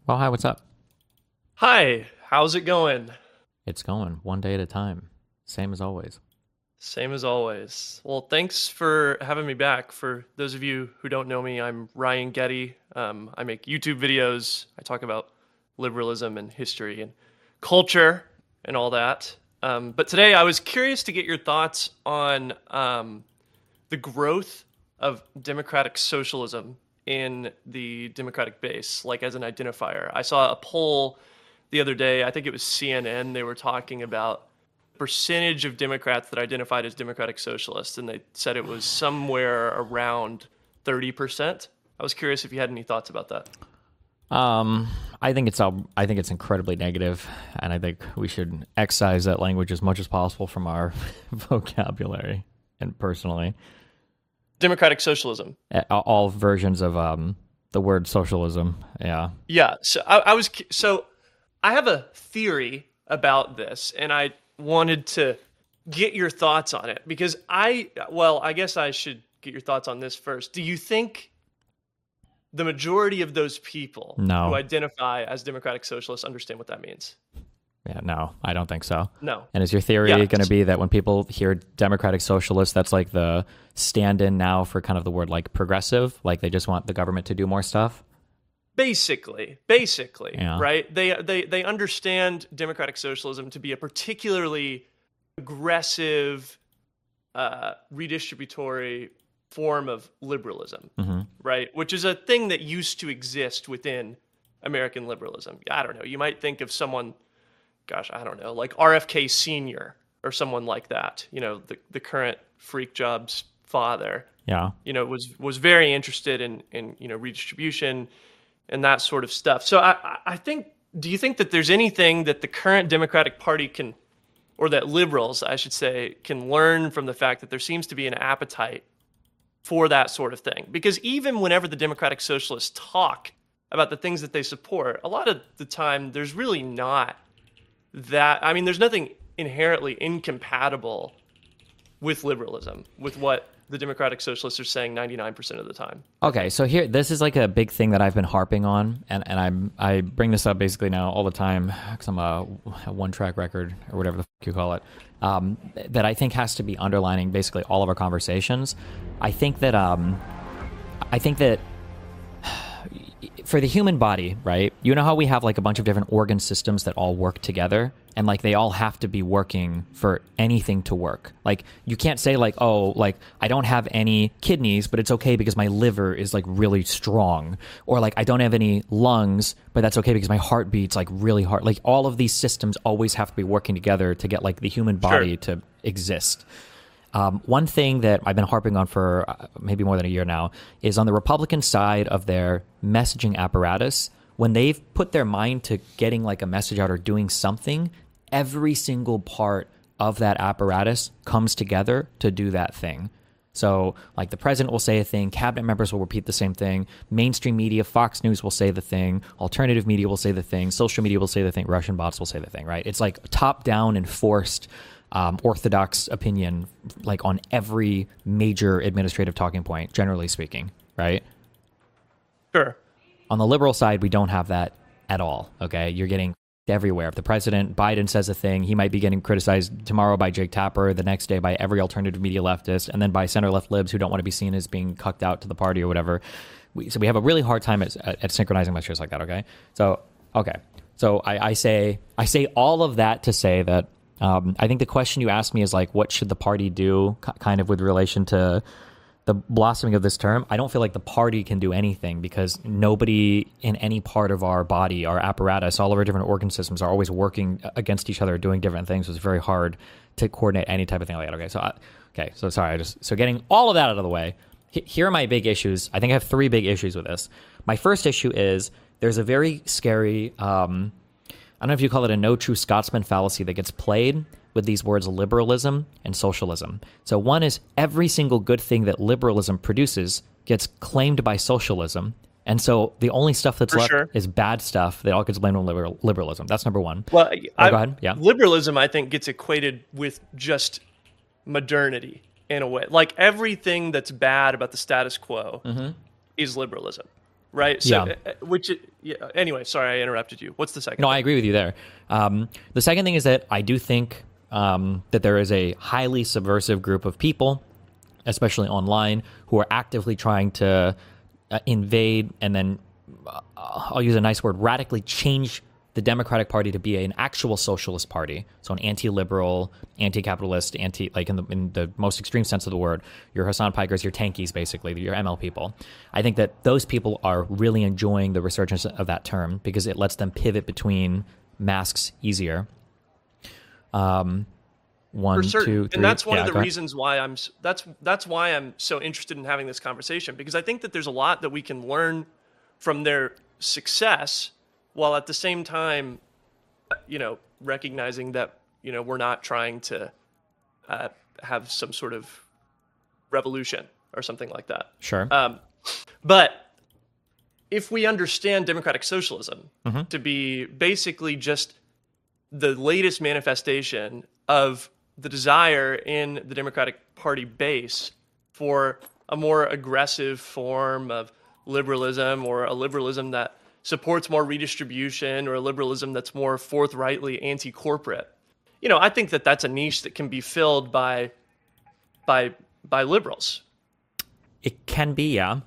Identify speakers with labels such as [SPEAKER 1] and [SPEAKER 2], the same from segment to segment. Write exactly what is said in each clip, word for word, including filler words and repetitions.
[SPEAKER 1] Well, hi, what's up?
[SPEAKER 2] Hi, how's it going?
[SPEAKER 1] It's going one day at a time. Same as always.
[SPEAKER 2] Same as always. Well, thanks for having me back. For those of you who don't know me, I'm Ryan Getty. Um, I make YouTube videos. I talk about liberalism and history and culture and all that. Um, but today I was curious to get your thoughts on um, the growth of democratic socialism in the Democratic base, like as an identifier. I saw a poll the other day, I think it was C N N, they were talking about percentage of Democrats that identified as Democratic Socialists, and they said it was somewhere around thirty percent. I was curious if you had any thoughts about that.
[SPEAKER 1] Um, I think it's all, I think it's incredibly negative, and I think we should excise that language as much as possible from our vocabulary. And personally,
[SPEAKER 2] Democratic Socialism.
[SPEAKER 1] A- all versions of um the word socialism. Yeah.
[SPEAKER 2] Yeah. So I, I was so I have a theory about this, and I wanted to get your thoughts on it because I well, I guess I should get your thoughts on this first. Do you think the majority of those people
[SPEAKER 1] No.
[SPEAKER 2] who identify as Democratic Socialists understand what that means?
[SPEAKER 1] Yeah, no, I don't think so.
[SPEAKER 2] No.
[SPEAKER 1] And is your theory
[SPEAKER 2] Yeah.
[SPEAKER 1] going to be that when people hear democratic socialist, that's like the stand-in now for kind of the word like progressive, like they just want the government to do more stuff?
[SPEAKER 2] Basically, basically,
[SPEAKER 1] Yeah.
[SPEAKER 2] right? They they they understand democratic socialism to be a particularly aggressive, uh, redistributory form of liberalism,
[SPEAKER 1] Mm-hmm.
[SPEAKER 2] right? Which is a thing that used to exist within American liberalism. I don't know. You might think of someone, gosh, I don't know, like R F K Senior or someone like that. You know, the the current freak jobs father.
[SPEAKER 1] Yeah.
[SPEAKER 2] You know, was was very interested in in you know redistribution and that sort of stuff. So I, I think, do you think that there's anything that the current Democratic Party can, or that liberals, I should say, can learn from the fact that there seems to be an appetite for that sort of thing? Because even whenever the Democratic Socialists talk about the things that they support, a lot of the time there's really not that, I mean, there's nothing inherently incompatible with liberalism, with what the Democratic Socialists are saying ninety-nine percent of the time.
[SPEAKER 1] Okay, so here, this is like a big thing that I've been harping on, and, and I'm, I bring this up basically now all the time, because I'm a, a one-track record, or whatever the fuck you call it, um, that I think has to be underlining basically all of our conversations. I think that, um, I think that for the human body, right, you know how we have like a bunch of different organ systems that all work together, and like they all have to be working for anything to work. Like you can't say like, oh, like I don't have any kidneys, but it's okay because my liver is like really strong, or like I don't have any lungs, but that's okay because my heart beats like really hard. Like all of these systems always have to be working together to get like the human body
[SPEAKER 2] Sure.
[SPEAKER 1] to exist. Um, one thing that I've been harping on for uh, maybe more than a year now is on the Republican side of their messaging apparatus. When they've put their mind to getting like a message out or doing something, every single part of that apparatus comes together to do that thing. So like the president will say a thing, cabinet members will repeat the same thing, mainstream media, Fox News will say the thing, alternative media will say the thing, social media will say the thing, Russian bots will say the thing, right? It's like top down enforced Um, orthodox opinion, like on every major administrative talking point, generally speaking, right?
[SPEAKER 2] Sure.
[SPEAKER 1] On the liberal side, we don't have that at all, okay? You're getting everywhere. If the president, Biden, says a thing, he might be getting criticized tomorrow by Jake Tapper, the next day by every alternative media leftist, and then by center-left libs who don't want to be seen as being cucked out to the party or whatever. We, so we have a really hard time at, at synchronizing messages like that, okay? So, okay. So I, I say I say all of that to say that Um, I think the question you asked me is like, what should the party do k- kind of with relation to the blossoming of this term? I don't feel like the party can do anything because nobody in any part of our body, our apparatus, all of our different organ systems are always working against each other, doing different things. So it's very hard to coordinate any type of thing like that. Okay, so, I, okay, so sorry, I just, so getting all of that out of the way, h- here are my big issues. I think I have three big issues with this. My first issue is there's a very scary, um, I don't know if you call it a no true Scotsman fallacy that gets played with these words liberalism and socialism. So one is every single good thing that liberalism produces gets claimed by socialism. And so the only stuff that's
[SPEAKER 2] For
[SPEAKER 1] left
[SPEAKER 2] sure.
[SPEAKER 1] is bad stuff that all gets blamed on liber- liberalism. That's number one.
[SPEAKER 2] Well,
[SPEAKER 1] Oh,
[SPEAKER 2] I,
[SPEAKER 1] go ahead. Yeah.
[SPEAKER 2] liberalism, I think, gets equated with just modernity in a way. Like everything that's bad about the status quo
[SPEAKER 1] Mm-hmm.
[SPEAKER 2] is liberalism. right? So,
[SPEAKER 1] Yeah.
[SPEAKER 2] uh, which, yeah, anyway, sorry, I interrupted you. What's the second?
[SPEAKER 1] No,
[SPEAKER 2] thing?
[SPEAKER 1] I agree with you there. Um, the second thing is that I do think um, that there is a highly subversive group of people, especially online, who are actively trying to uh, invade and then, uh, I'll use a nice word, radically change the Democratic Party to be an actual socialist party. So an anti-liberal, anti-capitalist, anti, like in the, in the most extreme sense of the word, your Hassan Pikers, your tankies, basically, your M L people. I think that those people are really enjoying the resurgence of that term because it lets them pivot between masks easier. Um, one,
[SPEAKER 2] For certain.
[SPEAKER 1] two, three.
[SPEAKER 2] And that's one
[SPEAKER 1] yeah,
[SPEAKER 2] of the
[SPEAKER 1] go ahead.
[SPEAKER 2] reasons why I'm s- that's that's why I'm so interested in having this conversation, because I think that there's a lot that we can learn from their success, while at the same time, you know, recognizing that, you know, we're not trying to uh, have some sort of revolution or something like that.
[SPEAKER 1] Sure.
[SPEAKER 2] Um, but if we understand democratic socialism
[SPEAKER 1] Mm-hmm.
[SPEAKER 2] to be basically just the latest manifestation of the desire in the Democratic Party base for a more aggressive form of liberalism, or a liberalism that supports more redistribution, or a liberalism that's more forthrightly anti-corporate, you know, I think that that's a niche that can be filled by by by liberals.
[SPEAKER 1] It can be, yeah.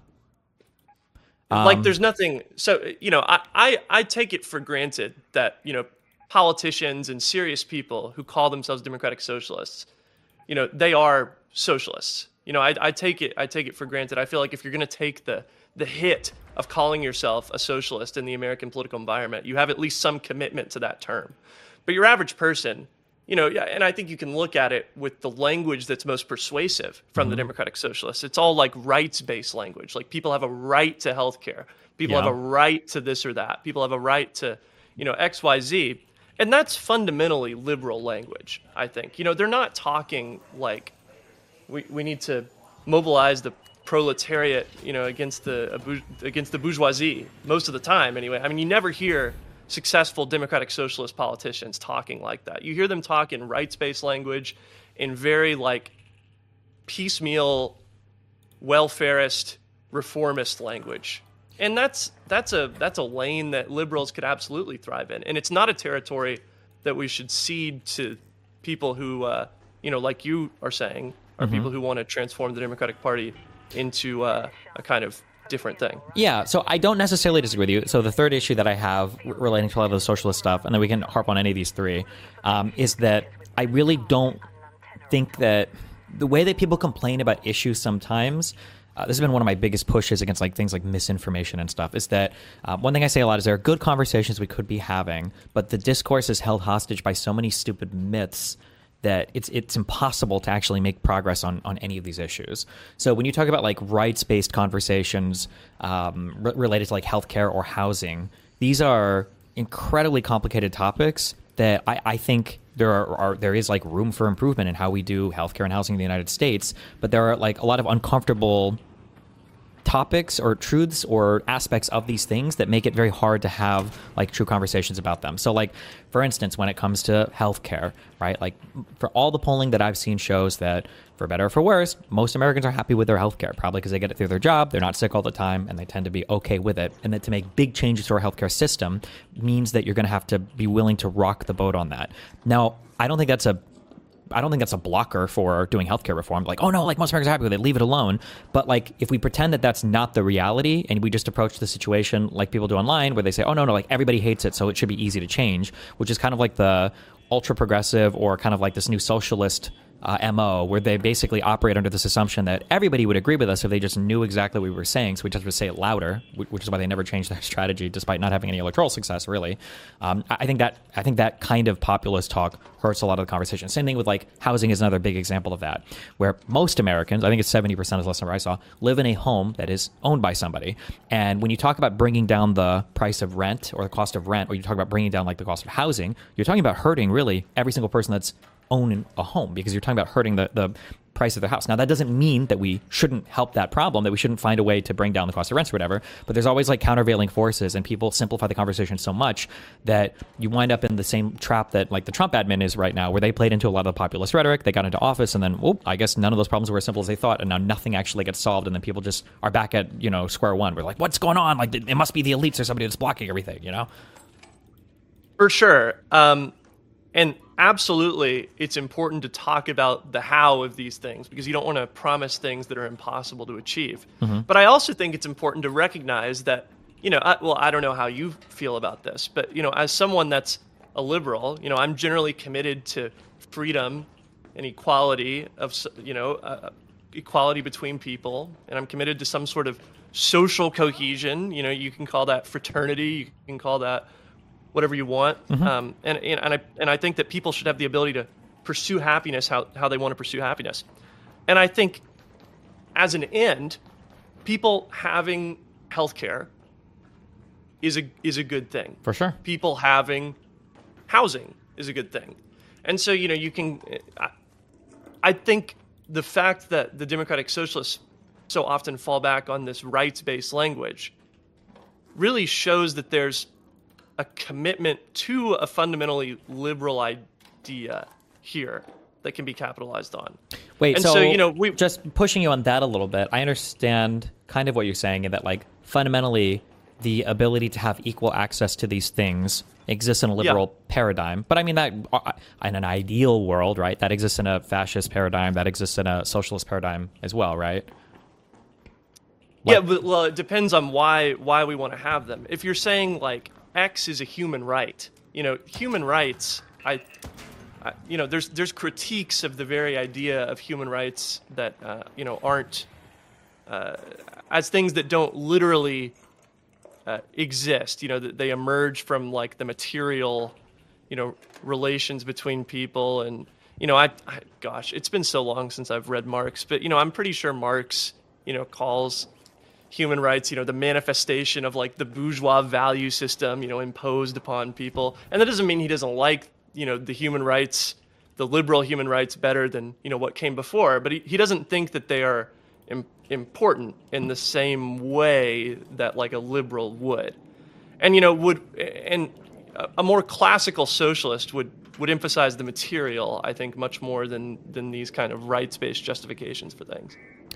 [SPEAKER 2] Like
[SPEAKER 1] Um,
[SPEAKER 2] there's nothing, so, you know, I, I, I take it for granted that, you know, politicians and serious people who call themselves democratic socialists, you know, they are socialists. You know, I, I take it, I take it for granted. I feel like if you're going to take the, the hit of calling yourself a socialist in the American political environment, you have at least some commitment to that term. But your average person, you know, yeah, and I think you can look at it with the language that's most persuasive from the Democratic Socialists. It's all like rights-based language. Like people have a right to health care. People
[SPEAKER 1] Yeah.
[SPEAKER 2] have a right to this or that. People have a right to, you know, X, Y, Z. And that's fundamentally liberal language, I think. You know, they're not talking like we, we need to mobilize the proletariat, you know, against the against the bourgeoisie most of the time anyway. I mean, you never hear successful democratic socialist politicians talking like that. You hear them talk in rights-based language, in very like piecemeal, welfarist, reformist language. And that's that's a that's a lane that liberals could absolutely thrive in. And it's not a territory that we should cede to people who uh, you know, like you are saying, are
[SPEAKER 1] Mm-hmm.
[SPEAKER 2] people who want to transform the Democratic Party into uh, a kind of different thing.
[SPEAKER 1] Yeah, so I don't necessarily disagree with you. So the third issue that I have r- relating to a lot of the socialist stuff, and then we can harp on any of these three, um, is that I really don't think that the way that people complain about issues sometimes, uh, this has been one of my biggest pushes against like things like misinformation and stuff, is that uh, one thing I say a lot is there are good conversations we could be having, but the discourse is held hostage by so many stupid myths that it's it's impossible to actually make progress on, on any of these issues. So when you talk about like rights-based conversations um, re- related to like healthcare or housing, these are incredibly complicated topics that I, I think there are, are there is like room for improvement in how we do healthcare and housing in the United States, but there are like a lot of uncomfortable topics or truths or aspects of these things that make it very hard to have like true conversations about them. So like, for instance, when it comes to healthcare, right? Like for all the polling that I've seen shows that for better or for worse, most Americans are happy with their healthcare, probably because they get it through their job, they're not sick all the time, and they tend to be okay with it. And that to make big changes to our healthcare system means that you're going to have to be willing to rock the boat on that. Now, I don't think that's a I don't think that's a blocker for doing healthcare reform. Like, oh no, like most Americans are happy with it, leave it alone. But like, if we pretend that that's not the reality and we just approach the situation like people do online, where they say, oh no, no, like everybody hates it, so it should be easy to change, which is kind of like the ultra progressive or kind of like this new socialist uh, M O, where they basically operate under this assumption that everybody would agree with us if they just knew exactly what we were saying. So we just would say it louder, which is why they never changed their strategy, despite not having any electoral success, really. Um, I think that I think that kind of populist talk hurts a lot of the conversation. Same thing with like housing is another big example of that, where most Americans, I think it's seventy percent is less than what I saw, live in a home that is owned by somebody. And when you talk about bringing down the price of rent or the cost of rent, or you talk about bringing down like the cost of housing, you're talking about hurting really every single person that's own a home, because you're talking about hurting the, the price of their house. Now, that doesn't mean that we shouldn't help that problem, that we shouldn't find a way to bring down the cost of rents or whatever, but there's always like countervailing forces, and people simplify the conversation so much that you wind up in the same trap that like the Trump admin is right now, where they played into a lot of the populist rhetoric, they got into office, and then, well, I guess none of those problems were as simple as they thought, and now nothing actually gets solved, and then people just are back at, you know, square one. We're like, what's going on? Like, it must be the elites or somebody that's blocking everything, you know?
[SPEAKER 2] For sure. Um, and absolutely, it's important to talk about the how of these things, because you don't want to promise things that are impossible to achieve. Mm-hmm. But I also think it's important to recognize that, you know, I, well, I don't know how you feel about this, but, you know, as someone that's a liberal, you know, I'm generally committed to freedom and equality of, you know, uh, equality between people. And I'm committed to some sort of social cohesion. You know, you can call that fraternity, you can call that whatever you want. Mm-hmm. Um, and, and, and I and I think that people should have the ability to pursue happiness how, how they want to pursue happiness. And I think as an end, people having healthcare is a is a good thing.
[SPEAKER 1] For sure.
[SPEAKER 2] People having housing is a good thing. And so, you know, you can, I, I think the fact that the Democratic Socialists so often fall back on this rights-based language really shows that there's a commitment to a fundamentally liberal idea here that can be capitalized on.
[SPEAKER 1] Wait,
[SPEAKER 2] and
[SPEAKER 1] so,
[SPEAKER 2] so you know, we
[SPEAKER 1] just pushing you on that a little bit. I understand kind of what you're saying, in that like fundamentally the ability to have equal access to these things exists in a liberal yeah. paradigm. But I mean, that in an ideal world, right, that exists in a fascist paradigm, that exists in a socialist paradigm as well, right?
[SPEAKER 2] Like, yeah, but well, it depends on why why we want to have them. If you're saying like X is a human right, you know, human rights, I, I you know, there's there's critiques of the very idea of human rights that uh, you know aren't uh, as things that don't literally uh, exist. You know, that they emerge from like the material, you know, relations between people. And you know, I, I gosh, it's been so long since I've read Marx, but you know, I'm pretty sure Marx, you know, calls human rights, you know, the manifestation of like the bourgeois value system, you know, imposed upon people. And that doesn't mean he doesn't like, you know, the human rights, the liberal human rights better than, you know, what came before. But he, he doesn't think that they are im- important in the same way that like a liberal would. And, you know, would, and a more classical socialist would, would emphasize the material, I think, much more than, than these kind of rights-based justifications for things.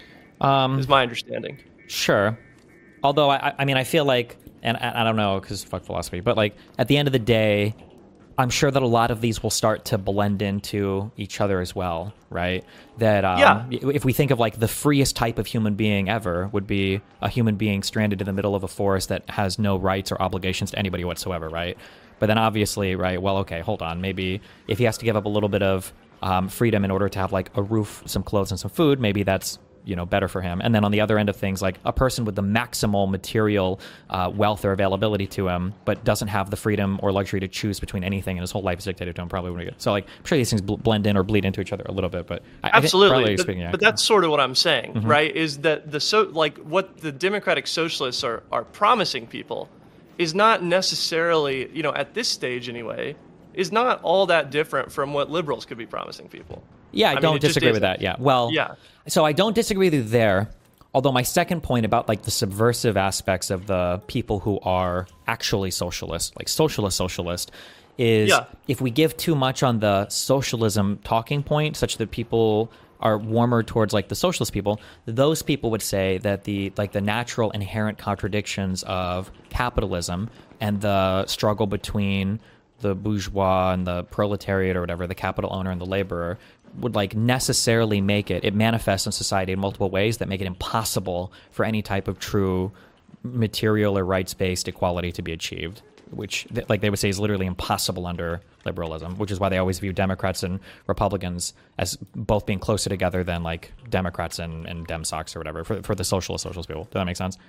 [SPEAKER 2] Um, is my understanding.
[SPEAKER 1] Sure. Although, I, I mean, I feel like, and I, I don't know, because fuck philosophy, but like at the end of the day, I'm sure that a lot of these will start to blend into each other as well, right? That um,
[SPEAKER 2] yeah.
[SPEAKER 1] if we think of like the freest type of human being ever would be a human being stranded in the middle of a forest that has no rights or obligations to anybody whatsoever, right? But then obviously, right, well, okay, hold on. Maybe if he has to give up a little bit of um, freedom in order to have like a roof, some clothes, and some food, maybe that's, you know, better for him. And then on the other end of things, like a person with the maximal material uh, wealth or availability to him, but doesn't have the freedom or luxury to choose between anything, and his whole life is dictated to him, probably wouldn't get. So like, I'm sure these things bl- blend in or bleed into each other a little bit, but I,
[SPEAKER 2] absolutely.
[SPEAKER 1] I think,
[SPEAKER 2] but,
[SPEAKER 1] speaking, yeah.
[SPEAKER 2] but that's sort of what I'm saying,
[SPEAKER 1] mm-hmm.
[SPEAKER 2] right? Is that the so like what the Democratic Socialists are are promising people is not necessarily, you know, at this stage anyway, is not all that different from what liberals could be promising people.
[SPEAKER 1] Yeah, I, I don't mean, disagree with that. Yeah. Well,
[SPEAKER 2] yeah.
[SPEAKER 1] So I don't disagree with you there. Although my second point about like the subversive aspects of the people who are actually socialist, like socialist socialist, is
[SPEAKER 2] yeah.
[SPEAKER 1] if we give too much on the socialism talking point, such that people are warmer towards like the socialist people, those people would say that the like the natural inherent contradictions of capitalism and the struggle between the bourgeois and the proletariat or whatever, the capital owner and the laborer, would like necessarily make it, it manifests in society in multiple ways that make it impossible for any type of true material or rights-based equality to be achieved, which like they would say is literally impossible under liberalism, which is why they always view Democrats and Republicans as both being closer together than like Democrats and, and Demsocs or whatever for, for the socialist socialist people. Does that make sense?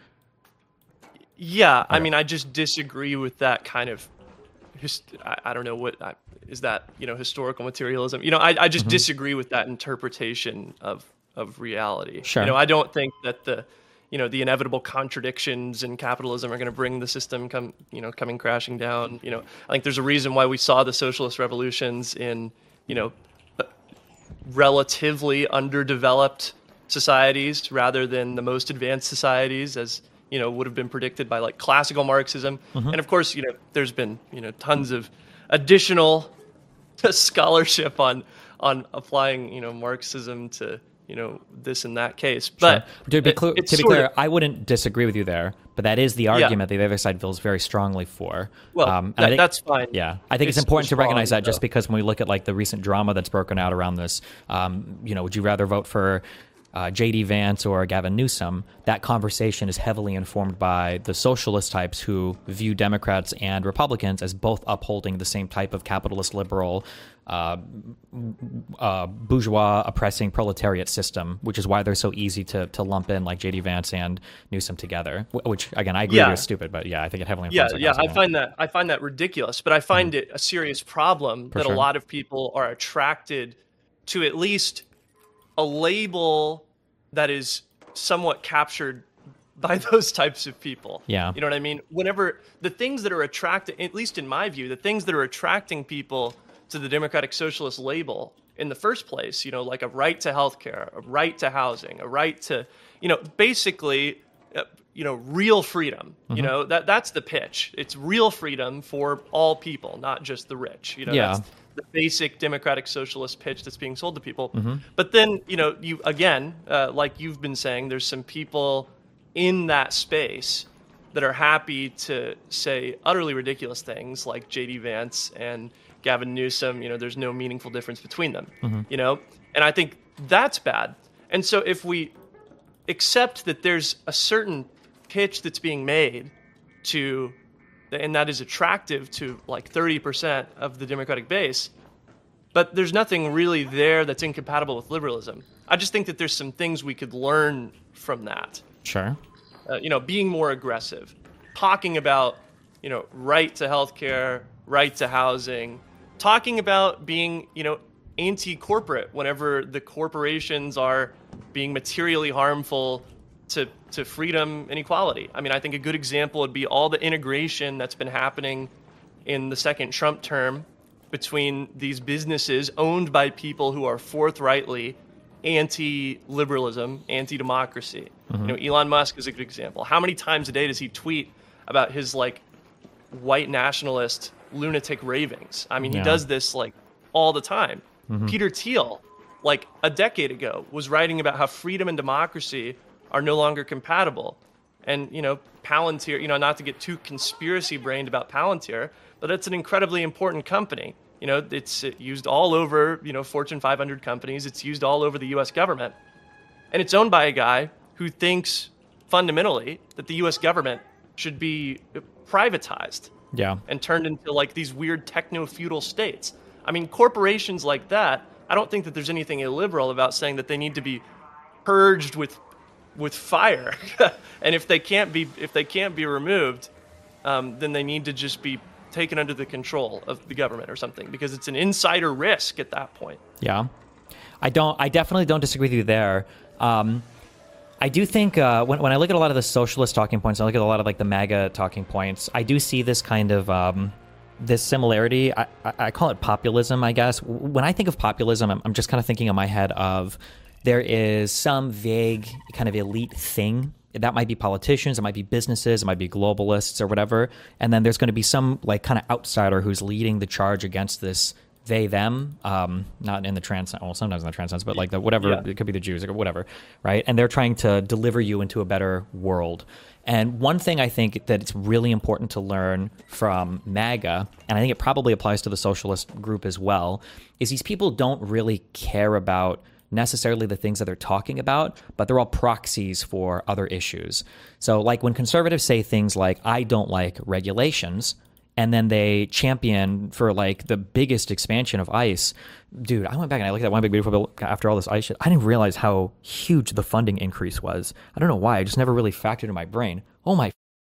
[SPEAKER 2] Yeah. Okay. I mean, I just disagree with that kind of I, I don't know what I, is that, you know, historical materialism. You know, I, I just mm-hmm. disagree with that interpretation of of reality.
[SPEAKER 1] Sure.
[SPEAKER 2] You know, I don't think that the, you know, the inevitable contradictions in capitalism are going to bring the system come, you know, coming crashing down. You know, I think there's a reason why we saw the socialist revolutions in, you know, relatively underdeveloped societies rather than the most advanced societies, as you know would have been predicted by like classical Marxism. Mm-hmm. And of course, you know, there's been you know tons of additional scholarship on on applying you know Marxism to you know this and that case. But
[SPEAKER 1] sure. to be, cl-
[SPEAKER 2] it,
[SPEAKER 1] to be clear,
[SPEAKER 2] of,
[SPEAKER 1] I wouldn't disagree with you there. But that is the argument yeah. that the other side feels very strongly for.
[SPEAKER 2] Well, um, that, think, that's fine.
[SPEAKER 1] Yeah, I think it's, it's important to recognize that, just because when we look at like the recent drama that's broken out around this, um, you know, would you rather vote for uh, J D Vance or Gavin Newsom? That conversation is heavily informed by the socialist types who view Democrats and Republicans as both upholding the same type of capitalist liberal, uh, uh, bourgeois oppressing proletariat system, which is why they're so easy to to lump in like J D Vance and Newsom together. Which again, I agree yeah. with you, stupid, but yeah, I think it heavily
[SPEAKER 2] yeah,
[SPEAKER 1] influences.
[SPEAKER 2] Yeah, yeah, I find that I find that ridiculous, but I find mm-hmm. it a serious problem For that sure. a lot of people are attracted to at least a label that is somewhat captured by those types of people.
[SPEAKER 1] Yeah.
[SPEAKER 2] You know what I mean? Whenever the things that are attracting, at least in my view, the things that are attracting people to the Democratic Socialist label in the first place, you know, like a right to healthcare, a right to housing, a right to, you know, basically, uh, you know, real freedom. Mm-hmm. You know, that that's the pitch. It's real freedom for all people, not just the rich. You know,
[SPEAKER 1] yeah.
[SPEAKER 2] that's the basic Democratic Socialist pitch that's being sold to people.
[SPEAKER 1] Mm-hmm.
[SPEAKER 2] But then, you know, you again, uh, like you've been saying, there's some people in that space that are happy to say utterly ridiculous things like J D Vance and Gavin Newsom. You know, there's no meaningful difference between them,
[SPEAKER 1] mm-hmm.
[SPEAKER 2] you know, and I think that's bad. And so if we accept that there's a certain pitch that's being made to, and that is attractive to like thirty percent of the Democratic base, but there's nothing really there that's incompatible with liberalism. I just think that there's some things we could learn from that.
[SPEAKER 1] Sure.
[SPEAKER 2] Uh, you know, being more aggressive, talking about, you know, right to healthcare, right to housing, talking about being, you know, anti-corporate whenever the corporations are being materially harmful to to freedom and equality. I mean, I think a good example would be all the integration that's been happening in the second Trump term between these businesses owned by people who are forthrightly anti-liberalism, anti-democracy. Mm-hmm. You know, Elon Musk is a good example. How many times a day does he tweet about his like white nationalist lunatic ravings? I mean, yeah. he does this like all the time. Mm-hmm. Peter Thiel, like a decade ago, was writing about how freedom and democracy are no longer compatible. And, you know, Palantir, you know, not to get too conspiracy brained about Palantir, but it's an incredibly important company. You know, it's used all over, you know, Fortune five hundred companies. It's used all over the U S government. And it's owned by a guy who thinks fundamentally that the U S government should be privatized.
[SPEAKER 1] Yeah.
[SPEAKER 2] And turned into like these weird techno-feudal states. I mean, corporations like that, I don't think that there's anything illiberal about saying that they need to be purged with with fire. And if they can't be if they can't be removed, um, then they need to just be taken under the control of the government or something, because it's an insider risk at that point.
[SPEAKER 1] Yeah. I don't I definitely don't disagree with you there. Um, I do think uh, when when I look at a lot of the socialist talking points, I look at a lot of like the MAGA talking points, I do see this kind of um, this similarity. I, I, I call it populism, I guess. When I think of populism, I'm, I'm just kind of thinking in my head of there is some vague kind of elite thing. That might be politicians, it might be businesses, it might be globalists or whatever. And then there's going to be some like kind of outsider who's leading the charge against this they, them, um, not in the trans, well, sometimes in the trans sense, but like the whatever, yeah. It could be the Jews or whatever, right? And they're trying to deliver you into a better world. And one thing I think that it's really important to learn from MAGA, and I think it probably applies to the socialist group as well, is these people don't really care about necessarily the things that they're talking about, but they're all proxies for other issues. So like when conservatives say things like, I don't like regulations, and then they champion for like the biggest expansion of ICE. Dude, I went back and I looked at One Big Beautiful Bill after all this ICE shit. I didn't realize how huge the funding increase was. I don't know why. I just never really factored in my brain. Oh my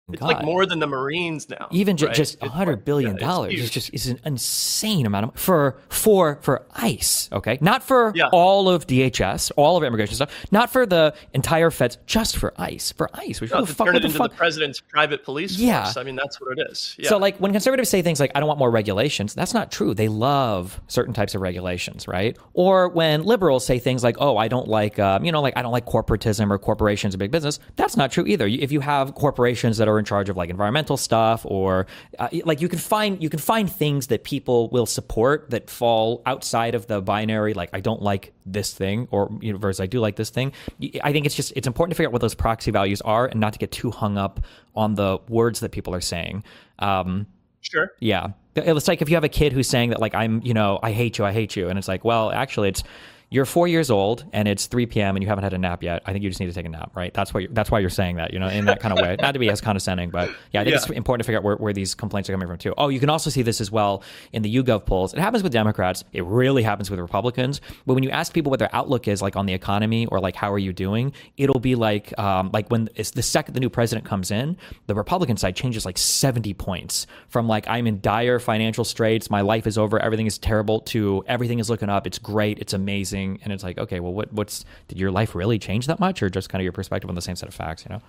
[SPEAKER 2] It's
[SPEAKER 1] God.
[SPEAKER 2] like more than the Marines now.
[SPEAKER 1] Even ju-
[SPEAKER 2] right?
[SPEAKER 1] just a
[SPEAKER 2] It's
[SPEAKER 1] hundred
[SPEAKER 2] like-
[SPEAKER 1] billion
[SPEAKER 2] yeah, it's
[SPEAKER 1] dollars
[SPEAKER 2] huge.
[SPEAKER 1] is just is an insane amount of for for for ICE. Okay, not for
[SPEAKER 2] Yeah.
[SPEAKER 1] all of D H S, all of immigration stuff, not for the entire feds, just for ICE. For ICE, which
[SPEAKER 2] No,
[SPEAKER 1] who
[SPEAKER 2] to
[SPEAKER 1] the fuck,
[SPEAKER 2] turn
[SPEAKER 1] what
[SPEAKER 2] it
[SPEAKER 1] the
[SPEAKER 2] into
[SPEAKER 1] fuck?
[SPEAKER 2] the president's private police
[SPEAKER 1] Yeah.
[SPEAKER 2] force. I mean, that's what it is. Yeah.
[SPEAKER 1] So, like, when conservatives say things like, I don't want more regulations, that's not true. They love certain types of regulations, right? Or when liberals say things like, oh, I don't like, um, you know, like, I don't like corporatism or corporations or big business, that's not true either. If you have corporations that are in charge of, like, environmental stuff or, uh, like, you can find you can find things that people will support that fall outside of the binary, like, I don't like this thing, or, you know, versus I do like this thing. I think it's just, it's important to figure out what those proxy values are and not to get too hung up on the words that people are saying. Um,
[SPEAKER 2] Sure.
[SPEAKER 1] yeah. It's like if you have a kid who's saying that, like, I'm, you know, I hate you, I hate you. And it's like, well, actually, it's, you're four years old and it's three p.m. and you haven't had a nap yet. I think you just need to take a nap, right? That's what you're, that's why you're saying that, you know, in that kind of way. Not to be as condescending, but yeah, I think
[SPEAKER 2] Yeah.
[SPEAKER 1] it's important to figure out where, where these complaints are coming from too. Oh, you can also see this as well in the YouGov polls. It happens with Democrats. It really happens with Republicans. But when you ask people what their outlook is, like on the economy or like how are you doing, it'll be like um, like when it's the second the new president comes in, the Republican side changes like seventy points from like I'm in dire financial straits, my life is over, everything is terrible, to everything is looking up, it's great, it's amazing, and it's like, okay, well, what what's did your life really change that much, or just kind of your perspective on the same set of facts, you know?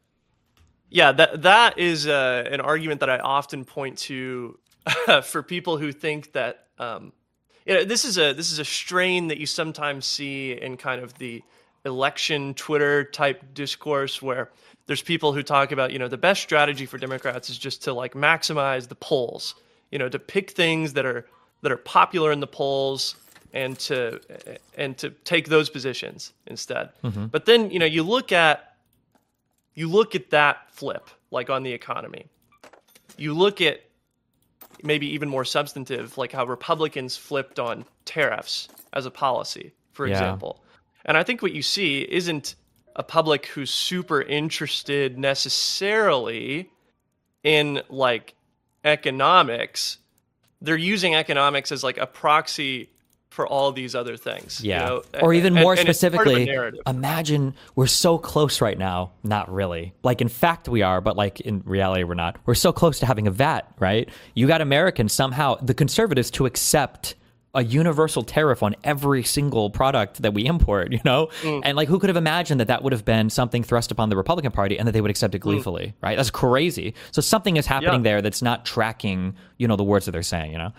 [SPEAKER 2] Yeah, that that is uh, an argument that I often point to for people who think that um, you know, this is a this is a strain that you sometimes see in kind of the election Twitter type discourse, where there's people who talk about, you know, the best strategy for Democrats is just to like maximize the polls, you know, to pick things that are that are popular in the polls and to and to take those positions instead. Mm-hmm. But then, you know, you look at you look at that flip, like on the economy. You look at maybe even more substantive, like how Republicans flipped on tariffs as a policy, for
[SPEAKER 1] Yeah.
[SPEAKER 2] example. And I think what you see isn't a public who's super interested necessarily in like economics. They're using economics as like a proxy for all these other things.
[SPEAKER 1] Yeah.
[SPEAKER 2] You know?
[SPEAKER 1] Or even
[SPEAKER 2] And-
[SPEAKER 1] more
[SPEAKER 2] and it's part of a
[SPEAKER 1] specifically,
[SPEAKER 2] narrative.
[SPEAKER 1] imagine we're so close right now. Not really. Like, in fact, we are, but like in reality, we're not. We're so close to having a V A T, right? You got Americans somehow, the conservatives, to accept a universal tariff on every single product that we import, you know?
[SPEAKER 2] Mm.
[SPEAKER 1] And like, who could have imagined that that would have been something thrust upon the Republican Party and that they would accept it gleefully, mm. right? That's crazy. So something is happening
[SPEAKER 2] Yeah.
[SPEAKER 1] there that's not tracking, you know, the words that they're saying, you know?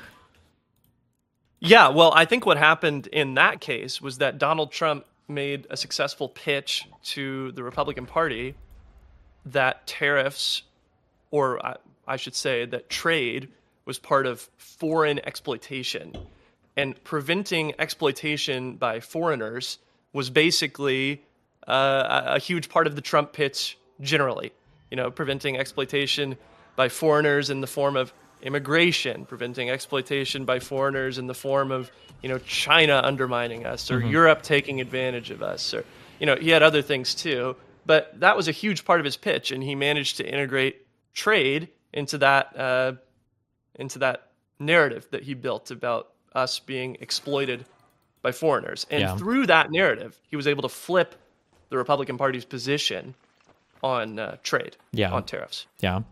[SPEAKER 2] Yeah, well, I think what happened in that case was that Donald Trump made a successful pitch to the Republican Party that tariffs, or I, I should say that trade, was part of foreign exploitation. And preventing exploitation by foreigners was basically uh, a, a huge part of the Trump pitch generally. You know, preventing exploitation by foreigners in the form of immigration, preventing exploitation by foreigners in the form of, you know, China undermining us or mm-hmm. Europe taking advantage of us, or, you know, he had other things too, but that was a huge part of his pitch, and he managed to integrate trade into that uh, into that narrative that he built about us being exploited by foreigners. And
[SPEAKER 1] yeah.
[SPEAKER 2] through that narrative, he was able to flip the Republican Party's position on uh, trade,
[SPEAKER 1] yeah.
[SPEAKER 2] on tariffs.
[SPEAKER 1] Yeah.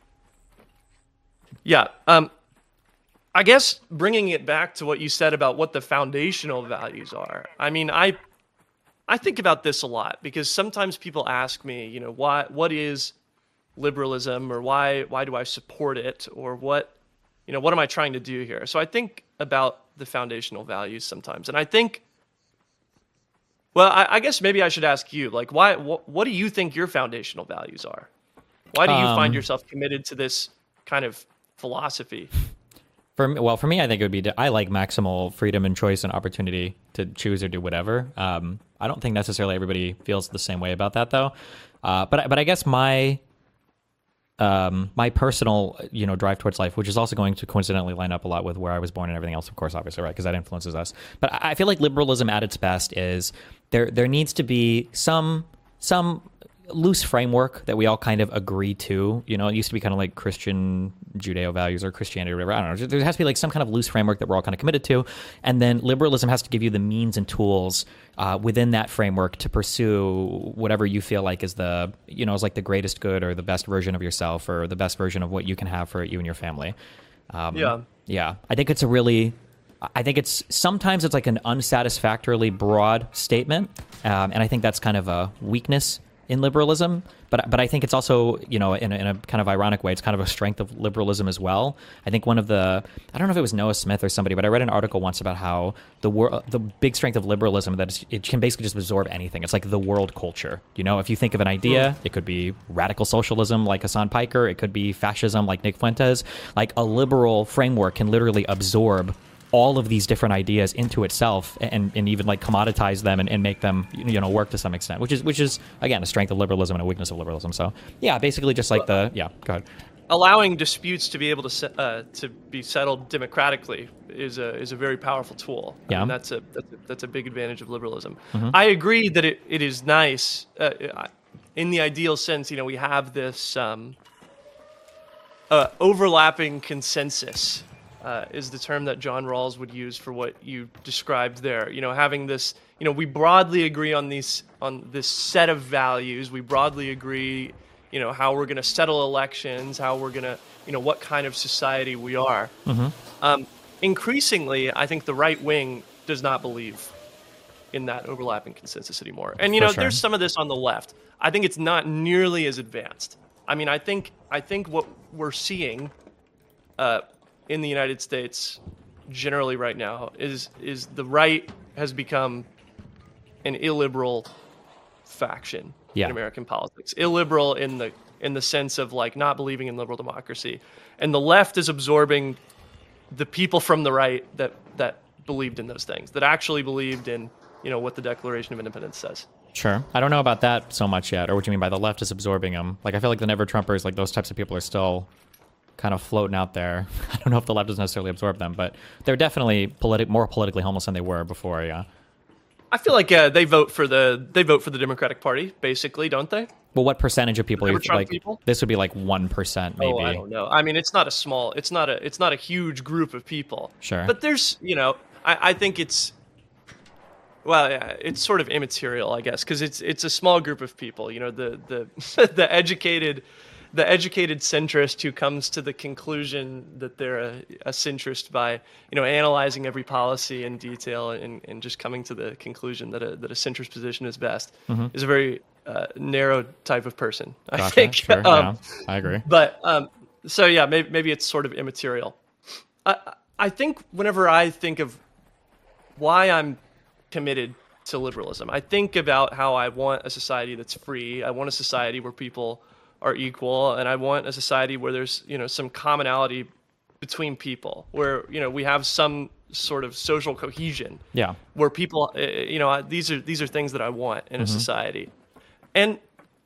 [SPEAKER 2] Yeah. Um, I guess bringing it back to what you said about what the foundational values are. I mean, I I think about this a lot because sometimes people ask me, you know, why what is liberalism, or why why do I support it, or what, you know, what am I trying to do here? So I think about the foundational values sometimes, and I think, well, I, I guess maybe I should ask you, like, why? Wh- what do you think your foundational values are? Why do you
[SPEAKER 1] um,
[SPEAKER 2] find yourself committed to this kind of philosophy?
[SPEAKER 1] For me, well, for me, I think it would be, I like maximal freedom and choice and opportunity to choose or do whatever. Um, I don't think necessarily everybody feels the same way about that, though. Uh, but but I guess my um, my personal, you know, drive towards life, which is also going to coincidentally line up a lot with where I was born and everything else, of course, obviously, right? Because that influences us. But I feel like liberalism at its best is there there needs to be some some loose framework that we all kind of agree to. You know, it used to be kind of like Christian Judeo values or Christianity or whatever. I don't know. There has to be like some kind of loose framework that we're all kind of committed to. And then liberalism has to give you the means and tools uh, within that framework to pursue whatever you feel like is the, you know, is like the greatest good or the best version of yourself or the best version of what you can have for you and your family. Um,
[SPEAKER 2] yeah.
[SPEAKER 1] Yeah. I think it's a really... I think it's sometimes it's like an unsatisfactorily broad statement. Um, and I think that's kind of a weakness in liberalism, but but I think it's also, you know, in a, in a kind of ironic way, it's kind of a strength of liberalism as well. I think one of the, I don't know if it was Noah Smith or somebody, but I read an article once about how the wor- the big strength of liberalism that is, it can basically just absorb anything. It's like the world culture. You know, if you think of an idea, it could be radical socialism like Hassan Piker, it could be fascism like Nick Fuentes. Like a liberal framework can literally absorb all of these different ideas into itself and, and even like commoditize them and, and make them, you know, work to some extent, which is, which is again, a strength of liberalism and a weakness of liberalism. So yeah, basically just like the, yeah, go ahead.
[SPEAKER 2] Allowing disputes to be able to se- uh, to be settled democratically is a is a very powerful tool. I
[SPEAKER 1] Yeah.
[SPEAKER 2] mean, that's a, that's a that's a big advantage of liberalism.
[SPEAKER 1] Mm-hmm.
[SPEAKER 2] I agree that it, it is nice uh, in the ideal sense. You know, we have this um, uh, overlapping consensus. Uh, is the term that John Rawls would use for what you described there. You know, having this, you know, we broadly agree on these, on this set of values. We broadly agree, you know, how we're going to settle elections, how we're going to, you know, what kind of society we are.
[SPEAKER 1] Mm-hmm.
[SPEAKER 2] Um, increasingly, I think the right wing does not believe in that overlapping consensus anymore. And, you
[SPEAKER 1] For
[SPEAKER 2] know,
[SPEAKER 1] sure.
[SPEAKER 2] there's some of this on the left. I think it's not nearly as advanced. I mean, I think, I think what we're seeing, uh, in the United States generally right now is is the right has become an illiberal faction
[SPEAKER 1] Yeah.
[SPEAKER 2] in American politics. Illiberal in the in the sense of like not believing in liberal democracy. And the left is absorbing the people from the right that that believed in those things, that actually believed in, you know, what the Declaration of Independence says.
[SPEAKER 1] Sure. I don't know about that so much yet, or what you mean by the left is absorbing them. Like I feel like the Never Trumpers, like those types of people are still kind of floating out there. I don't know if the left does necessarily absorb them, but they're definitely politi- more politically homeless than they were before. Yeah.
[SPEAKER 2] I feel like uh, they vote for the they vote for the Democratic Party, basically, don't they?
[SPEAKER 1] Well, what percentage of people?
[SPEAKER 2] Never
[SPEAKER 1] You,
[SPEAKER 2] Trump
[SPEAKER 1] like
[SPEAKER 2] people?
[SPEAKER 1] this would be like one percent, maybe.
[SPEAKER 2] Oh, I don't know. I mean, it's not a small, it's not a, it's not a huge group of people.
[SPEAKER 1] Sure.
[SPEAKER 2] But there's, you know, I, I think it's, well, yeah, it's sort of immaterial, I guess, because it's it's a small group of people. You know, the the the educated, the educated centrist who comes to the conclusion that they're a, a centrist by, you know, analyzing every policy in detail and, and just coming to the conclusion that a that a centrist position is best
[SPEAKER 1] Mm-hmm.
[SPEAKER 2] is a very uh, narrow type of person, I
[SPEAKER 1] Gotcha.
[SPEAKER 2] think.
[SPEAKER 1] Sure.
[SPEAKER 2] Um,
[SPEAKER 1] yeah, I agree.
[SPEAKER 2] But um, so yeah, maybe maybe it's sort of immaterial. I I think whenever I think of why I'm committed to liberalism, I think about how I want a society that's free. I want a society where people are equal, and I want a society where there's, you know, some commonality between people, where, you know, we have some sort of social cohesion.
[SPEAKER 1] Yeah.
[SPEAKER 2] Where people, uh, you know, these are these are things that I want in a
[SPEAKER 1] Mm-hmm.
[SPEAKER 2] society. And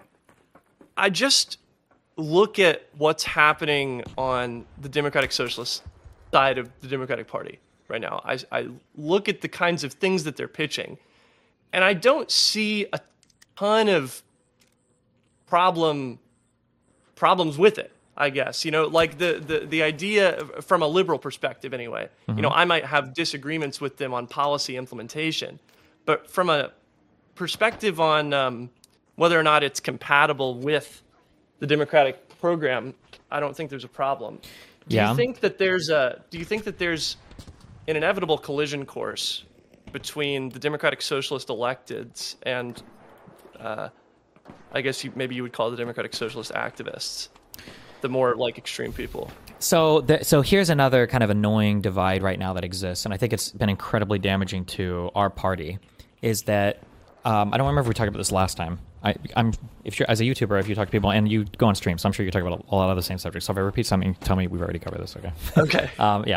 [SPEAKER 2] I just look at what's happening on the Democratic Socialist side of the Democratic Party right now. I, I look at the kinds of things that they're pitching, and I don't see a ton of problem problems with it, I guess. You know, like the, the, the idea from a liberal perspective anyway,
[SPEAKER 1] Mm-hmm.
[SPEAKER 2] you know, I might have disagreements with them on policy implementation, but from a perspective on um, whether or not it's compatible with the Democratic program, I don't think there's a problem. Do
[SPEAKER 1] Yeah.
[SPEAKER 2] you think that there's a do you think that there's an inevitable collision course between the Democratic Socialist electeds and uh, I guess you, maybe you would call the Democratic Socialist activists, the more like extreme people?
[SPEAKER 1] So, the, so here's another kind of annoying divide right now that exists, and I think it's been incredibly damaging to our party. Is that um, I don't remember if we talked about this last time. I, I'm if you're as a YouTuber, if you talk to people and you go on stream, so I'm sure you talk about a lot of the same subjects. So if I repeat something, tell me we've already covered this. Okay.
[SPEAKER 2] Okay.
[SPEAKER 1] um, yeah,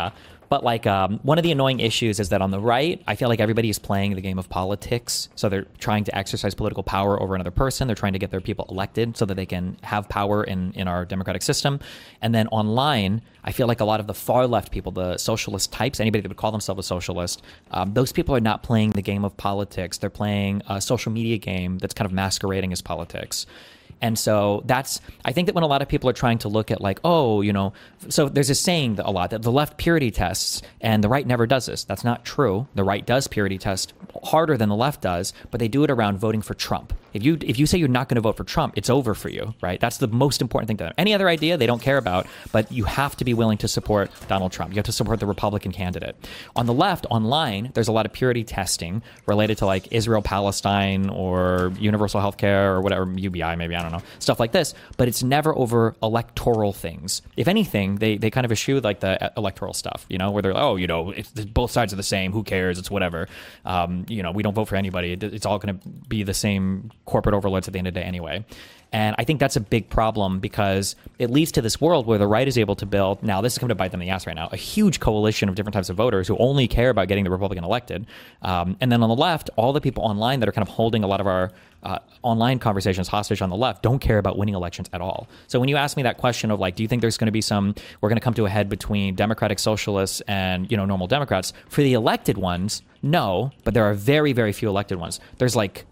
[SPEAKER 1] But like um, one of the annoying issues is that on the right, I feel like everybody is playing the game of politics. So they're trying to exercise political power over another person. They're trying to get their people elected so that they can have power in, in our democratic system. And then online, I feel like a lot of the far left people, the socialist types, anybody that would call themselves a socialist, um, those people are not playing the game of politics. They're playing a social media game that's kind of masquerading as politics. And so that's, I think that when a lot of people are trying to look at like, oh, you know, so there's a saying that a lot that the left purity tests and the right never does this. That's not true. The right does purity test harder than the left does, but they do it around voting for Trump. If you if you say you're not going to vote for Trump, it's over for you, right? That's the most important thing to them. Any other idea, they don't care about, but you have to be willing to support Donald Trump. You have to support the Republican candidate. On the left, online, there's a lot of purity testing related to like Israel, Palestine, or universal health care, or whatever, U B I maybe, I don't know, stuff like this, but it's never over electoral things. If anything, they, they kind of eschew like the electoral stuff, you know, where they're like, oh, you know, it's, both sides are the same, who cares, it's whatever. Um, you know, we don't vote for anybody. It, it's all going to be the same corporate overlords at the end of the day anyway. And I think that's a big problem because it leads to this world where the right is able to build, now this is coming to bite them in the ass right now, a huge coalition of different types of voters who only care about getting the Republican elected. Um, and then on the left, all the people online that are kind of holding a lot of our uh, online conversations hostage on the left don't care about winning elections at all. So when you ask me that question of like, do you think there's going to be some, we're going to come to a head between democratic socialists and, you know, normal Democrats? For the elected ones, no, but there are very, very few elected ones. There's like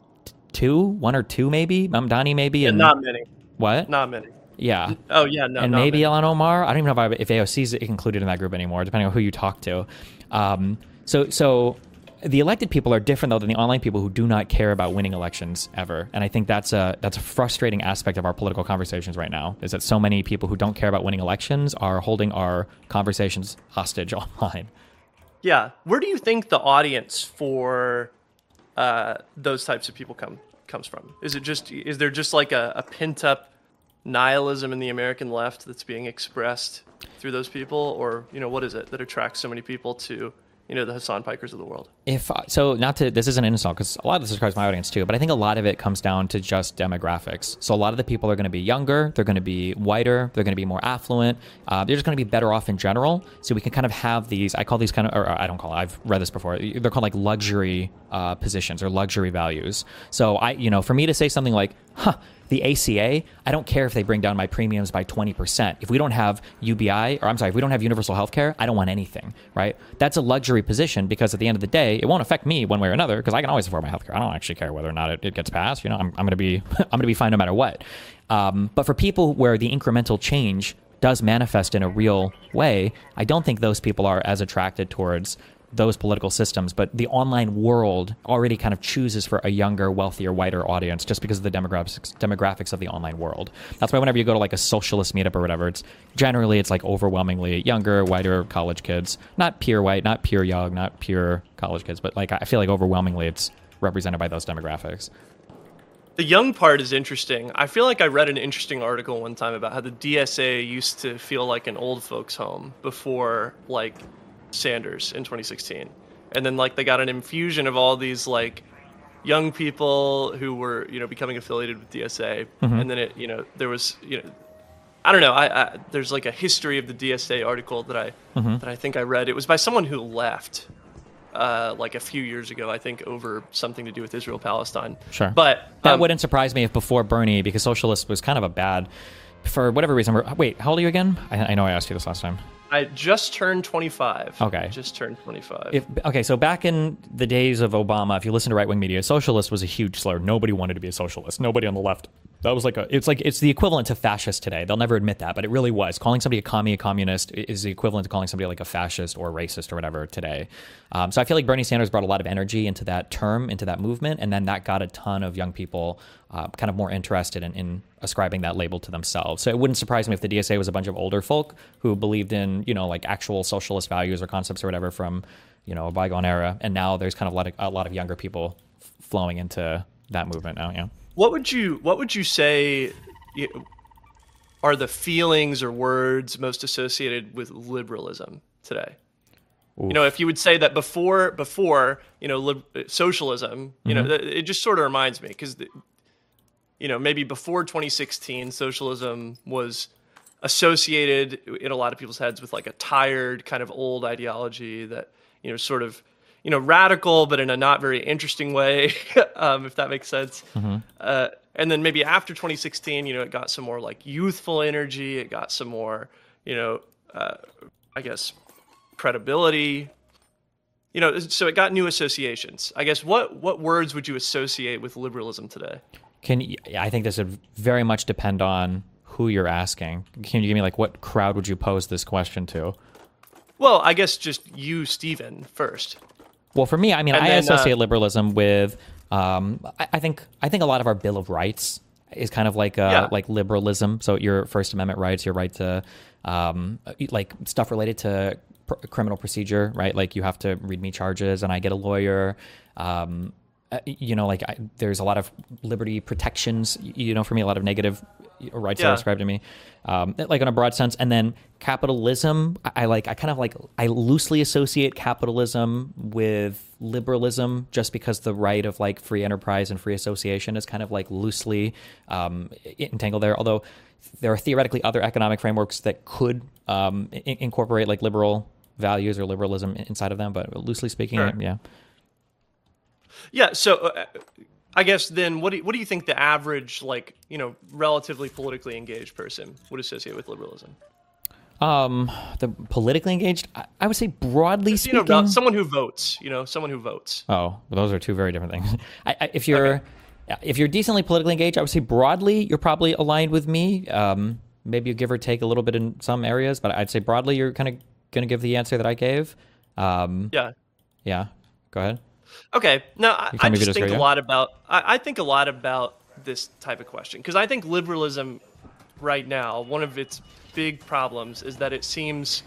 [SPEAKER 1] two, one or two maybe, Mamdani maybe,
[SPEAKER 2] yeah,
[SPEAKER 1] and
[SPEAKER 2] not many.
[SPEAKER 1] What?
[SPEAKER 2] Not many.
[SPEAKER 1] Yeah.
[SPEAKER 2] Oh yeah, no.
[SPEAKER 1] And
[SPEAKER 2] not
[SPEAKER 1] maybe
[SPEAKER 2] many.
[SPEAKER 1] Ilhan Omar. I don't even know if, I, if A O C is included in that group anymore, depending on who you talk to. Um, so, so the elected people are different though than the online people who do not care about winning elections ever. And I think that's a that's a frustrating aspect of our political conversations right now. Is that so many people who don't care about winning elections are holding our conversations hostage online.
[SPEAKER 2] Yeah. Where do you think the audience for uh, those types of people come comes from? Is it just is there just like a, a pent up nihilism in the American left that's being expressed through those people, or you know what is it that attracts so many people to you know the Hassan Pikers of the world? If
[SPEAKER 1] so, not to this isn't an insult because a lot of this describes my audience too, but I think a lot of it comes down to just demographics. So a lot of the people are going to be younger, they're going to be whiter, they're going to be more affluent, uh, they're just going to be better off in general. So we can kind of have these. I call these kind of, or I don't call it. I've read this before. They're called like luxury uh, positions or luxury values. So I, you know, for me to say something like, "Huh." The A C A, I don't care if they bring down my premiums by twenty percent. If we don't have U B I, or I'm sorry, if we don't have universal health care, I don't want anything, right? That's a luxury position because at the end of the day, it won't affect me one way or another because I can always afford my health care. I don't actually care whether or not it, it gets passed. You know, I'm, I'm going to be I'm going to be fine no matter what. Um, but for people where the incremental change does manifest in a real way, I don't think those people are as attracted towards those political systems, but the online world already kind of chooses for a younger, wealthier, whiter audience just because of the demographics demographics of the online world. That's why whenever you go to like a socialist meetup or whatever, it's generally it's like overwhelmingly younger, whiter college kids, not pure white, not pure young, not pure college kids, but like I feel like overwhelmingly it's represented by those demographics.
[SPEAKER 2] The young part is interesting. I feel like I read an interesting article one time about how the D S A used to feel like an old folks home before like Sanders in twenty sixteen, and then like they got an infusion of all these like young people who were you know becoming affiliated with D S A, mm-hmm. and then it you know there was you know I don't know I, I there's like a history of the D S A article that I mm-hmm. that I think I read. It was by someone who left uh, like a few years ago, I think, over something to do with Israel Palestine.
[SPEAKER 1] Sure,
[SPEAKER 2] but
[SPEAKER 1] that
[SPEAKER 2] um,
[SPEAKER 1] wouldn't surprise me if before Bernie, because socialist was kind of a bad for whatever reason. We're, wait, how old are you again? I, I know I asked you this last time.
[SPEAKER 2] I just turned twenty-five.
[SPEAKER 1] Okay.
[SPEAKER 2] Just turned twenty-five.
[SPEAKER 1] If, okay, so back in the days of Obama, if you listen to right-wing media, socialist was a huge slur. Nobody wanted to be a socialist. Nobody on the left. That was like a, it's like, it's the equivalent to fascist today. They'll never admit that, but it really was. Calling somebody a commie, a communist is the equivalent to calling somebody like a fascist or racist or whatever today. Um, so I feel like Bernie Sanders brought a lot of energy into that term, into that movement, and then that got a ton of young people uh, kind of more interested in, in ascribing that label to themselves. So it wouldn't surprise me if the D S A was a bunch of older folk who believed in, you know, like actual socialist values or concepts or whatever from, you know, a bygone era. And now there's kind of a lot of, a lot of younger people f- flowing into that movement now, yeah.
[SPEAKER 2] What would you What would you say are the feelings or words most associated with liberalism today? Oof. You know, if you would say that before before you know lib- socialism, you mm-hmm. know, it just sort of reminds me because you know maybe before twenty sixteen, socialism was associated in a lot of people's heads with like a tired kind of old ideology that, you know, sort of, you know, radical, but in a not very interesting way, um, if that makes sense. Mm-hmm. Uh, and then maybe after twenty sixteen, you know, it got some more like youthful energy. It got some more, you know, uh, I guess, credibility. You know, so it got new associations. I guess what what words would you associate with liberalism today?
[SPEAKER 1] Can you, I think this would very much depend on who you're asking. Can you give me like what crowd would you pose this question to?
[SPEAKER 2] Well, I guess just you, Stephen, first.
[SPEAKER 1] Well, for me, I mean,
[SPEAKER 2] And
[SPEAKER 1] I
[SPEAKER 2] then,
[SPEAKER 1] associate
[SPEAKER 2] uh,
[SPEAKER 1] liberalism with. Um, I, I think I think a lot of our Bill of Rights is kind of like uh,
[SPEAKER 2] Yeah.
[SPEAKER 1] like liberalism. So your First Amendment rights, your right to um, like stuff related to pr- criminal procedure, right? Like you have to read me charges, and I get a lawyer. Um, uh, you know, like I, there's a lot of liberty protections. You know, for me, a lot of negative rights
[SPEAKER 2] Yeah.
[SPEAKER 1] are ascribed to me, um, like in a broad sense. And then capitalism, I, I like. I kind of like. I loosely associate capitalism with liberalism, just because the right of like free enterprise and free association is kind of like loosely um, entangled there. Although there are theoretically other economic frameworks that could um, in- incorporate like liberal values or liberalism inside of them, but loosely speaking,
[SPEAKER 2] Sure.
[SPEAKER 1] yeah.
[SPEAKER 2] Yeah. So uh, I guess then what do you, what do you think the average, like, you know, relatively politically engaged person would associate with liberalism?
[SPEAKER 1] Um, the politically engaged, I, I would say broadly
[SPEAKER 2] You
[SPEAKER 1] speaking.
[SPEAKER 2] know, someone who votes, you know, someone who votes.
[SPEAKER 1] Oh, well, those are two very different things. I, I, if you're okay. if you're decently politically engaged, I would say broadly you're probably aligned with me. Um, maybe you give or take a little bit in some areas, but I'd say broadly you're kind of going to give the answer that I gave. Um,
[SPEAKER 2] Yeah.
[SPEAKER 1] yeah. Go ahead.
[SPEAKER 2] Okay. No, I,
[SPEAKER 1] You tell
[SPEAKER 2] I
[SPEAKER 1] me if you
[SPEAKER 2] just think
[SPEAKER 1] disagree,
[SPEAKER 2] a
[SPEAKER 1] yeah?
[SPEAKER 2] lot about, I, I think a lot about this type of question, because I think liberalism right now, one of its big problems is that it seems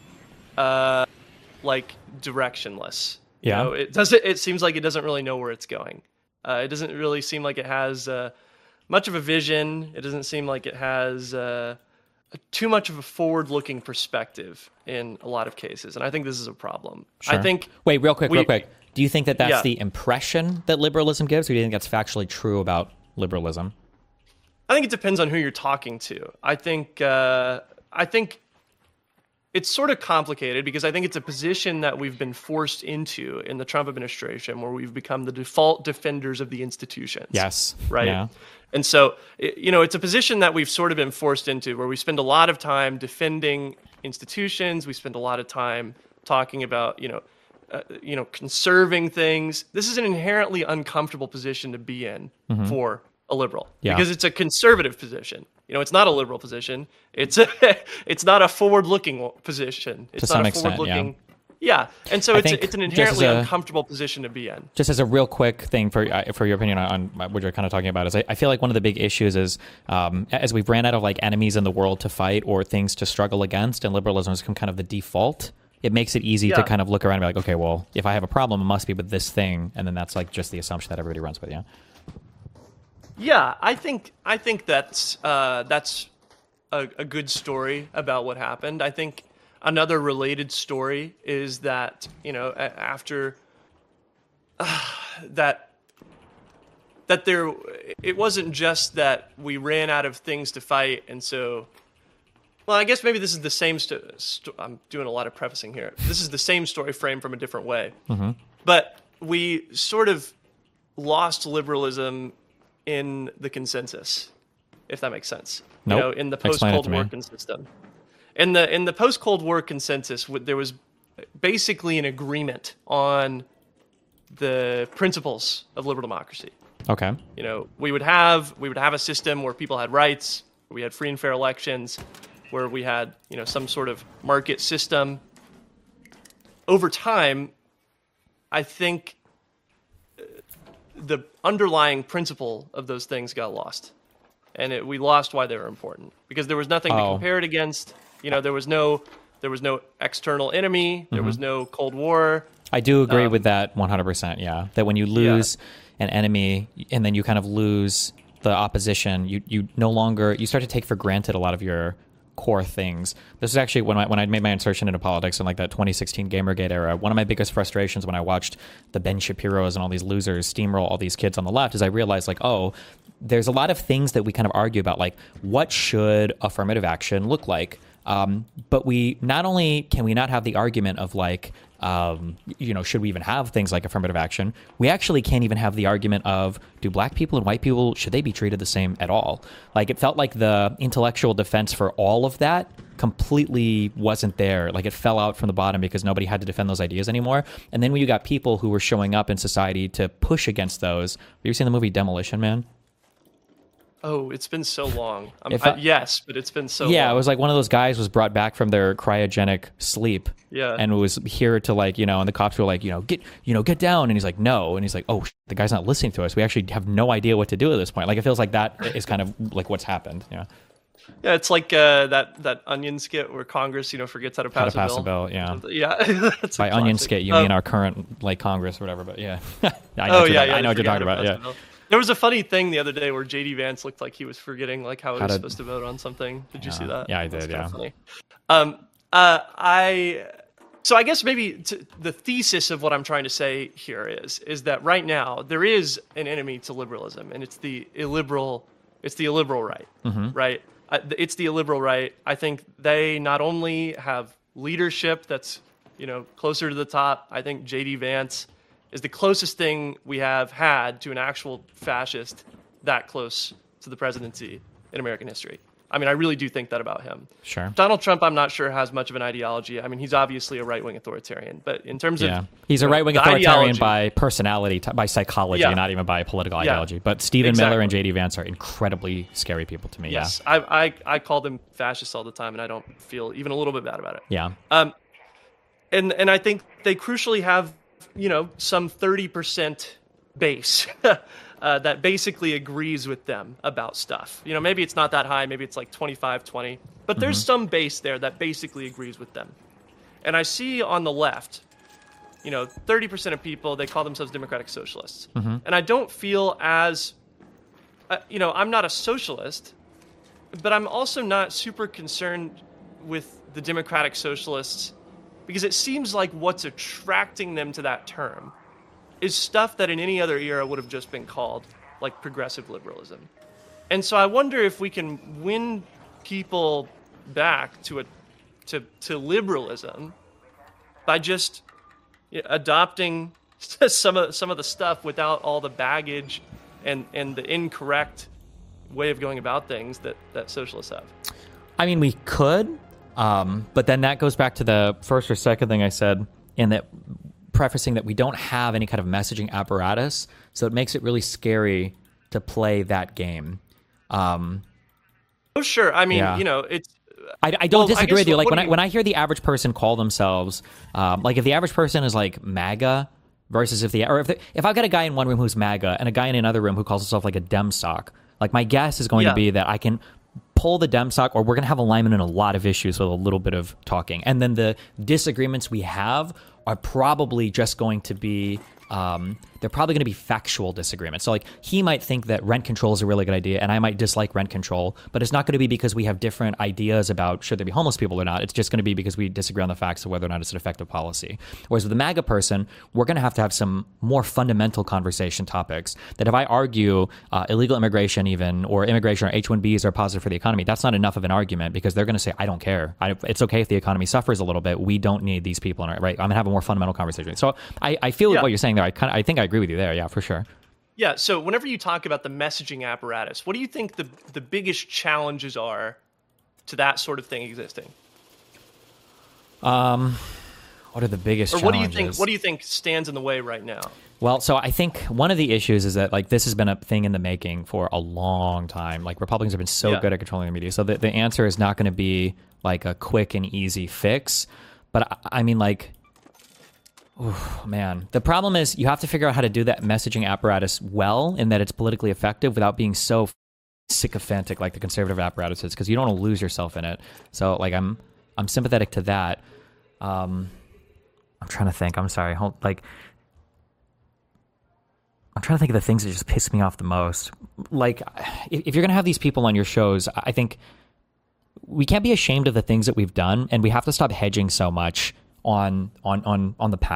[SPEAKER 2] uh, like directionless. You
[SPEAKER 1] Yeah.
[SPEAKER 2] know, it doesn't, it seems like it doesn't really know where it's going. Uh, it doesn't really seem like it has uh, much of a vision. It doesn't seem like it has uh, too much of a forward-looking perspective in a lot of cases, and I think this is a problem. I
[SPEAKER 1] Sure.
[SPEAKER 2] think.
[SPEAKER 1] Wait, real quick,
[SPEAKER 2] we-
[SPEAKER 1] real quick. Do you think that that's
[SPEAKER 2] Yeah.
[SPEAKER 1] the impression that liberalism gives, or do you think that's factually true about liberalism?
[SPEAKER 2] I think it depends on who you're talking to. I think uh, I think it's sort of complicated because I think it's a position that we've been forced into in the Trump administration, where we've become the default defenders of the institutions.
[SPEAKER 1] Yes.
[SPEAKER 2] Right.
[SPEAKER 1] Yeah.
[SPEAKER 2] And so, it- you know, it's a position that we've sort of been forced into, where we spend a lot of time defending institutions. We spend a lot of time talking about, you know, uh, you know, conserving things. This is an inherently uncomfortable position to be in for a liberal,
[SPEAKER 1] Yeah.
[SPEAKER 2] because it's a conservative position. You know, it's not a liberal position. It's a, it's not a forward-looking position. It's
[SPEAKER 1] To
[SPEAKER 2] not
[SPEAKER 1] some
[SPEAKER 2] a
[SPEAKER 1] extent,
[SPEAKER 2] forward-looking. Yeah, and so
[SPEAKER 1] I
[SPEAKER 2] it's
[SPEAKER 1] think
[SPEAKER 2] it's an
[SPEAKER 1] just
[SPEAKER 2] inherently
[SPEAKER 1] as a-
[SPEAKER 2] uncomfortable position to be in.
[SPEAKER 1] Just as a real quick thing for uh, for your opinion on, on what you're kind of talking about is I, I feel like one of the big issues is um, as we've ran out of like enemies in the world to fight or things to struggle against, and liberalism has become kind of the default. It makes it easy
[SPEAKER 2] Yeah.
[SPEAKER 1] to kind of look around and be like, okay, well, if I have a problem, it must be with this thing, and then that's like just the assumption that everybody runs with. Yeah.
[SPEAKER 2] Yeah, I think I think that's uh, that's a, a good story about what happened. I think another related story is that, you know, a- after uh, that that there it wasn't just that we ran out of things to fight, and so. Well, I guess maybe this is the same. St- st- I'm doing a lot of prefacing here. This is the same story framed from a different way,
[SPEAKER 1] Mm-hmm.
[SPEAKER 2] but we sort of lost liberalism in the consensus, if that makes sense.
[SPEAKER 1] Nope.
[SPEAKER 2] You know, in the
[SPEAKER 1] Explain it
[SPEAKER 2] post-Cold
[SPEAKER 1] to me.
[SPEAKER 2] War consensus. In the in the post-Cold War consensus, w- there was basically an agreement on the principles of liberal democracy.
[SPEAKER 1] Okay.
[SPEAKER 2] You know, we would have we would have a system where people had rights, where we had free and fair elections, where we had, you know, some sort of market system. Over time, I think uh, the underlying principle of those things got lost, and it, we lost why they were important, because there was nothing to
[SPEAKER 1] Oh.
[SPEAKER 2] compare it against. You know, there was no there was no external enemy, there was no Cold War.
[SPEAKER 1] I do agree
[SPEAKER 2] Um,
[SPEAKER 1] with that one hundred percent. Yeah, that when you lose an enemy and then you kind of lose the opposition, you you no longer you start to take for granted a lot of your core things. This is actually when I when I made my insertion into politics in like that twenty sixteen Gamergate era. One of my biggest frustrations when I watched the Ben Shapiro's and all these losers steamroll all these kids on the left is I realized like, oh, there's a lot of things that we kind of argue about, like what should affirmative action look like? Um, but we not only can we not have the argument of like, um, you know, should we even have things like affirmative action? We actually can't even have the argument of, do black people and white people, should they be treated the same at all? Like, it felt like the intellectual defense for all of that completely wasn't there. Like, it fell out from the bottom because nobody had to defend those ideas anymore. And then when you got people who were showing up in society to push against those, have you ever seen the movie Demolition Man?
[SPEAKER 2] Oh, it's been so long. Um,
[SPEAKER 1] If
[SPEAKER 2] I,
[SPEAKER 1] I-
[SPEAKER 2] yes, but it's been so
[SPEAKER 1] Yeah,
[SPEAKER 2] long.
[SPEAKER 1] it was like one of those guys was brought back from their cryogenic sleep.
[SPEAKER 2] Yeah.
[SPEAKER 1] And was here to like, you know, and the cops were like, you know, get, you know, get down. And he's like, no. And he's like, oh, sh- the guy's not listening to us. We actually have no idea what to do at this point. Like, it feels like that is kind of like what's happened. Yeah.
[SPEAKER 2] Yeah, it's like uh, that that Onion skit where Congress, you know, forgets how to pass,
[SPEAKER 1] How to pass
[SPEAKER 2] a
[SPEAKER 1] a bill, yeah.
[SPEAKER 2] Yeah. That's a
[SPEAKER 1] By Onion
[SPEAKER 2] classic.
[SPEAKER 1] skit, you
[SPEAKER 2] Um,
[SPEAKER 1] mean our current like Congress or whatever, but yeah. I know
[SPEAKER 2] Oh
[SPEAKER 1] what you're
[SPEAKER 2] yeah,
[SPEAKER 1] talking-
[SPEAKER 2] yeah.
[SPEAKER 1] I know what
[SPEAKER 2] they
[SPEAKER 1] you're
[SPEAKER 2] forget
[SPEAKER 1] talking
[SPEAKER 2] how to
[SPEAKER 1] about.
[SPEAKER 2] pass
[SPEAKER 1] Yeah.
[SPEAKER 2] a bill. There was a funny thing the other day where J D Vance looked like he was forgetting like how he
[SPEAKER 1] How
[SPEAKER 2] was
[SPEAKER 1] to-
[SPEAKER 2] supposed to vote on something. Did you
[SPEAKER 1] Yeah.
[SPEAKER 2] see that?
[SPEAKER 1] Yeah, I
[SPEAKER 2] That's
[SPEAKER 1] did,
[SPEAKER 2] kinda
[SPEAKER 1] yeah.
[SPEAKER 2] Funny. Um, uh, I. So I guess maybe to, the thesis of what I'm trying to say here is is that right now there is an enemy to liberalism, and it's the illiberal, it's the illiberal right,
[SPEAKER 1] Mm-hmm.
[SPEAKER 2] right? Uh, it's the illiberal right. I think they not only have leadership that's you know closer to the top. I think J D Vance is the closest thing we have had to an actual fascist that close to the presidency in American history. I mean, I really do think that about him.
[SPEAKER 1] Sure.
[SPEAKER 2] Donald Trump, I'm not sure, has much of an ideology. I mean, he's obviously a right-wing authoritarian, but in terms
[SPEAKER 1] Yeah.
[SPEAKER 2] of
[SPEAKER 1] He's a
[SPEAKER 2] you know,
[SPEAKER 1] right wing
[SPEAKER 2] the
[SPEAKER 1] authoritarian
[SPEAKER 2] ideology-
[SPEAKER 1] by personality, t- by psychology,
[SPEAKER 2] Yeah.
[SPEAKER 1] not even by political
[SPEAKER 2] Yeah.
[SPEAKER 1] ideology. But Stephen Miller and
[SPEAKER 2] Exactly.
[SPEAKER 1] J D Vance are incredibly scary people to me.
[SPEAKER 2] Yes, I, I I call them fascists all the time, and I don't feel even a little bit bad about it.
[SPEAKER 1] Yeah.
[SPEAKER 2] Um, and and I think they crucially have you know some thirty percent base uh, that basically agrees with them about stuff. You know, maybe it's not that high, maybe it's like twenty-five, twenty, but there's some base there that basically agrees with them. And I see on the left, you know, thirty percent of people, they call themselves democratic socialists. And I don't feel as, uh, you know, I'm not a socialist, but I'm also not super concerned with the democratic socialists because it seems like what's attracting them to that term is stuff that in any other era would have just been called like progressive liberalism. And so I wonder if we can win people back to a to to liberalism by just you know, adopting some of some of the stuff without all the baggage and and the incorrect way of going about things that that socialists have.
[SPEAKER 1] I mean, we could, um, but then that goes back to the first or second thing I said in that prefacing that we don't have any kind of messaging apparatus, so it makes it really scary to play that game. Um,
[SPEAKER 2] Oh sure, I mean
[SPEAKER 1] Yeah.
[SPEAKER 2] you know it's
[SPEAKER 1] I, I don't
[SPEAKER 2] Well, I
[SPEAKER 1] disagree
[SPEAKER 2] guess
[SPEAKER 1] with you.
[SPEAKER 2] what-
[SPEAKER 1] Like
[SPEAKER 2] what
[SPEAKER 1] when
[SPEAKER 2] do
[SPEAKER 1] I
[SPEAKER 2] you-
[SPEAKER 1] when I hear the average person call themselves, um, like if the average person is like MAGA versus if the or if the, if I've got a guy in one room who's MAGA and a guy in another room who calls himself like a Dem sock, like my guess is going
[SPEAKER 2] Yeah.
[SPEAKER 1] to be that I can pull the Dem sock, or we're going to have alignment in a lot of issues with a little bit of talking, and then the disagreements we have are probably just going to be. Um, they're probably going to be factual disagreements. So like he might think that rent control is a really good idea and I might dislike rent control, but it's not going to be because we have different ideas about should there be homeless people or not. It's just going to be because we disagree on the facts of whether or not it's an effective policy. Whereas with the MAGA person, we're going to have to have some more fundamental conversation topics that if I argue uh, illegal immigration even or immigration or H one Bs are positive for the economy, that's not enough of an argument because they're going to say, I don't care. I, it's okay if the economy suffers a little bit. We don't need these people in our, right? I'm going to have a more fundamental conversation. So I, I feel
[SPEAKER 2] Yeah.
[SPEAKER 1] what you're saying there. I kind of, I think I agree with you there. Yeah, for sure.
[SPEAKER 2] Yeah, so whenever you talk about the messaging apparatus, what do you think the the biggest challenges are to that sort of thing existing?
[SPEAKER 1] Um, what are the biggest
[SPEAKER 2] Or what do you
[SPEAKER 1] challenges?
[SPEAKER 2] think what do you think stands in the way right now?
[SPEAKER 1] Well, so I think one of the issues is that like this has been a thing in the making for a long time. Like Republicans have been so
[SPEAKER 2] Yeah.
[SPEAKER 1] good at controlling the media. So the, the answer is not going to be like a quick and easy fix. But I, I mean, like, oh, man, the problem is you have to figure out how to do that messaging apparatus well in that it's politically effective without being so sycophantic like the conservative apparatus is, because you don't want to lose yourself in it. So like I'm I'm sympathetic to that. Um, I'm trying to think. I'm sorry. Hold, like. I'm trying to think of the things that just piss me off the most. Like, if, if you're going to have these people on your shows, I think we can't be ashamed of the things that we've done, and we have to stop hedging so much on on on on the past.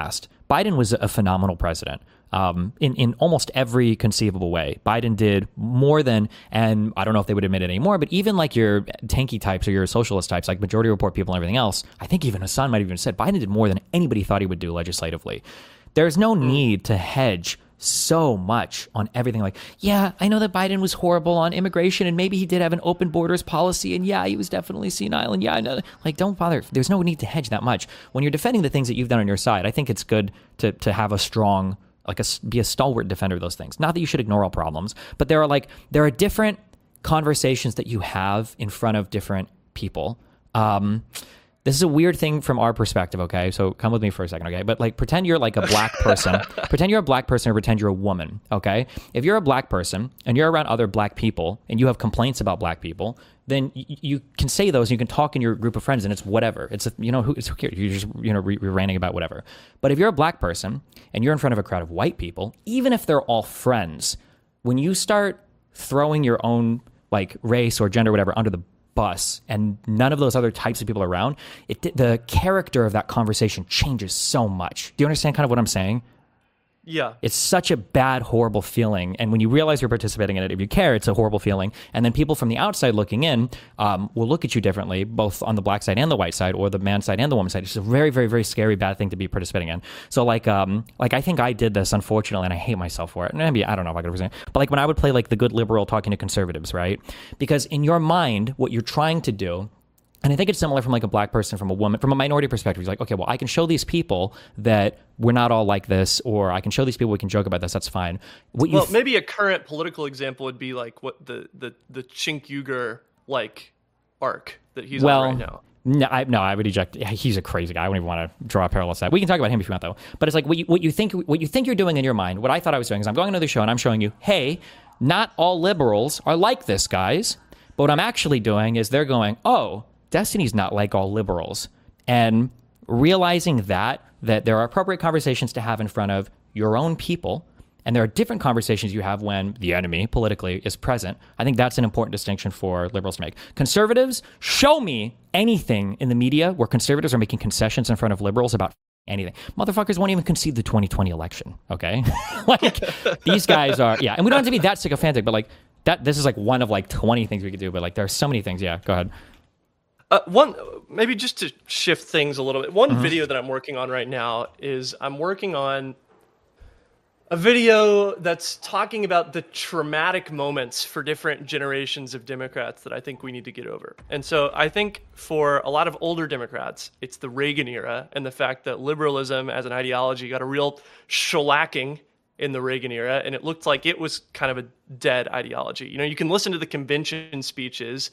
[SPEAKER 1] Biden was a phenomenal president. Um, in, in almost every conceivable way. Biden did more than, and I don't know if they would admit it anymore, but even like your tanky types or your socialist types, like Majority Report people and everything else, I think even Hassan might have even said Biden did more than anybody thought he would do legislatively. There's no need to hedge so much on everything. Like, yeah, I know that Biden was horrible on immigration and maybe he did have an open borders policy and yeah, he was definitely senile and yeah, I know. Like, don't bother. There's no need to hedge that much. When you're defending the things that you've done on your side, I think it's good to to have a strong like a, be a stalwart defender of those things. Not that you should ignore all problems, but there are like, there are different conversations that you have in front of different people. Um, this is a weird thing from our perspective, okay? So come with me for a second, okay? But like, pretend you're like a black person. Pretend you're a black person or pretend you're a woman, okay? If you're a black person and you're around other black people and you have complaints about black people, then y- you can say those, and you can talk in your group of friends, and it's whatever. It's, a, you know, who, it's who cares? You're just, you know, re- ranting about whatever. But if you're a black person and you're in front of a crowd of white people, even if they're all friends, when you start throwing your own like race or gender or whatever under the bus and none of those other types of people are around, it, the character of that conversation changes so much. Do you understand kind of what I'm saying?
[SPEAKER 2] Yeah.
[SPEAKER 1] It's such a bad, horrible feeling. And when you realize you're participating in it, if you care, it's a horrible feeling. And then people from the outside looking in um, will look at you differently, both on the black side and the white side, or the man side and the woman side. It's a very, very, very scary, bad thing to be participating in. So like, um, like I think I did this, unfortunately, and I hate myself for it. Maybe, I don't know if I could present it. But like when I would play like the good liberal talking to conservatives, right? Because in your mind, what you're trying to do, and I think it's similar from like a black person, from a woman, from a minority perspective. He's like, okay, well, I can show these people that we're not all like this, or I can show these people we can joke about this. That's fine. What you
[SPEAKER 2] well,
[SPEAKER 1] th-
[SPEAKER 2] maybe a current political example would be like what the the the Cenk Uygur like arc that he's
[SPEAKER 1] well,
[SPEAKER 2] on right now.
[SPEAKER 1] No, I, no, I would eject. He's a crazy guy. I wouldn't even want to draw a parallel to that. We can talk about him if you want, though. But it's like what you, what you think what you think you're doing in your mind. What I thought I was doing is I'm going to the show and I'm showing you, hey, not all liberals are like this, guys. But what I'm actually doing is they're going, oh, Destiny's not like all liberals. And realizing that, that there are appropriate conversations to have in front of your own people, and there are different conversations you have when the enemy politically is present. I think that's an important distinction for liberals to make. Conservatives, show me anything in the media where conservatives are making concessions in front of liberals about anything. Motherfuckers won't even concede the twenty twenty election, okay? Like, these guys are, yeah, and we don't have to be that sycophantic, but like, that. This is like one of like twenty things we could do, but like, there are so many things. Yeah, go ahead.
[SPEAKER 2] Uh, one, maybe just to shift things a little bit, one
[SPEAKER 1] Mm-hmm.
[SPEAKER 2] video that I'm working on right now is I'm working on a video that's talking about the traumatic moments for different generations of Democrats that I think we need to get over. And so I think for a lot of older Democrats, it's the Reagan era and the fact that liberalism as an ideology got a real shellacking in the Reagan era, and it looked like it was kind of a dead ideology. You know, you can listen to the convention speeches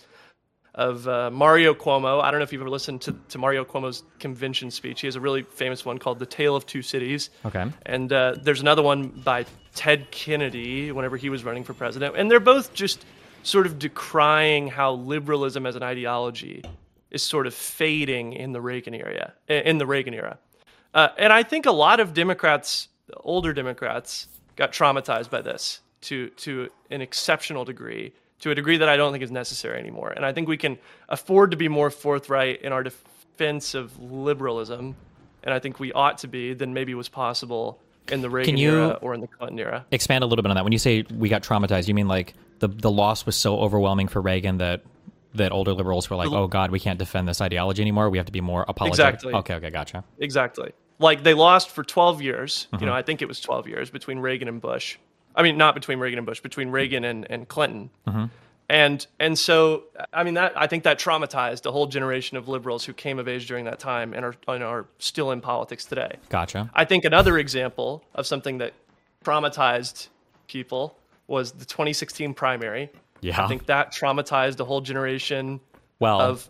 [SPEAKER 2] of uh, Mario Cuomo. I don't know if you've ever listened to, to Mario Cuomo's convention speech. He has a really famous one called The Tale of Two Cities.
[SPEAKER 1] Okay.
[SPEAKER 2] And uh, there's another one by Ted Kennedy whenever he was running for president. And they're both just sort of decrying how liberalism as an ideology is sort of fading in the Reagan era. In the Reagan era. Uh, and I think a lot of Democrats, older Democrats, got traumatized by this to to an exceptional degree. To a degree that I don't think is necessary anymore. And I think we can afford to be more forthright in our defense of liberalism, and I think we ought to be, than maybe was possible in the Reagan
[SPEAKER 1] you
[SPEAKER 2] era or in the Clinton era.
[SPEAKER 1] Expand a little bit on that. When you say we got traumatized, you mean like the, the loss was so overwhelming for Reagan that that older liberals were like, oh, God, we can't defend this ideology anymore. We have to be more apologetic.
[SPEAKER 2] Exactly.
[SPEAKER 1] Okay, okay, gotcha.
[SPEAKER 2] Exactly. Like, they lost for twelve years.
[SPEAKER 1] Mm-hmm.
[SPEAKER 2] You know, I think it was twelve years between Reagan and Bush. I mean, not between Reagan and Bush, between Reagan and, and Clinton.
[SPEAKER 1] Mm-hmm.
[SPEAKER 2] And and so, I mean, that I think that traumatized a whole generation of liberals who came of age during that time and are, and are still in politics today.
[SPEAKER 1] Gotcha.
[SPEAKER 2] I think another example of something that traumatized people was the twenty sixteen primary.
[SPEAKER 1] Yeah.
[SPEAKER 2] I think that traumatized a whole generation
[SPEAKER 1] Well,
[SPEAKER 2] of...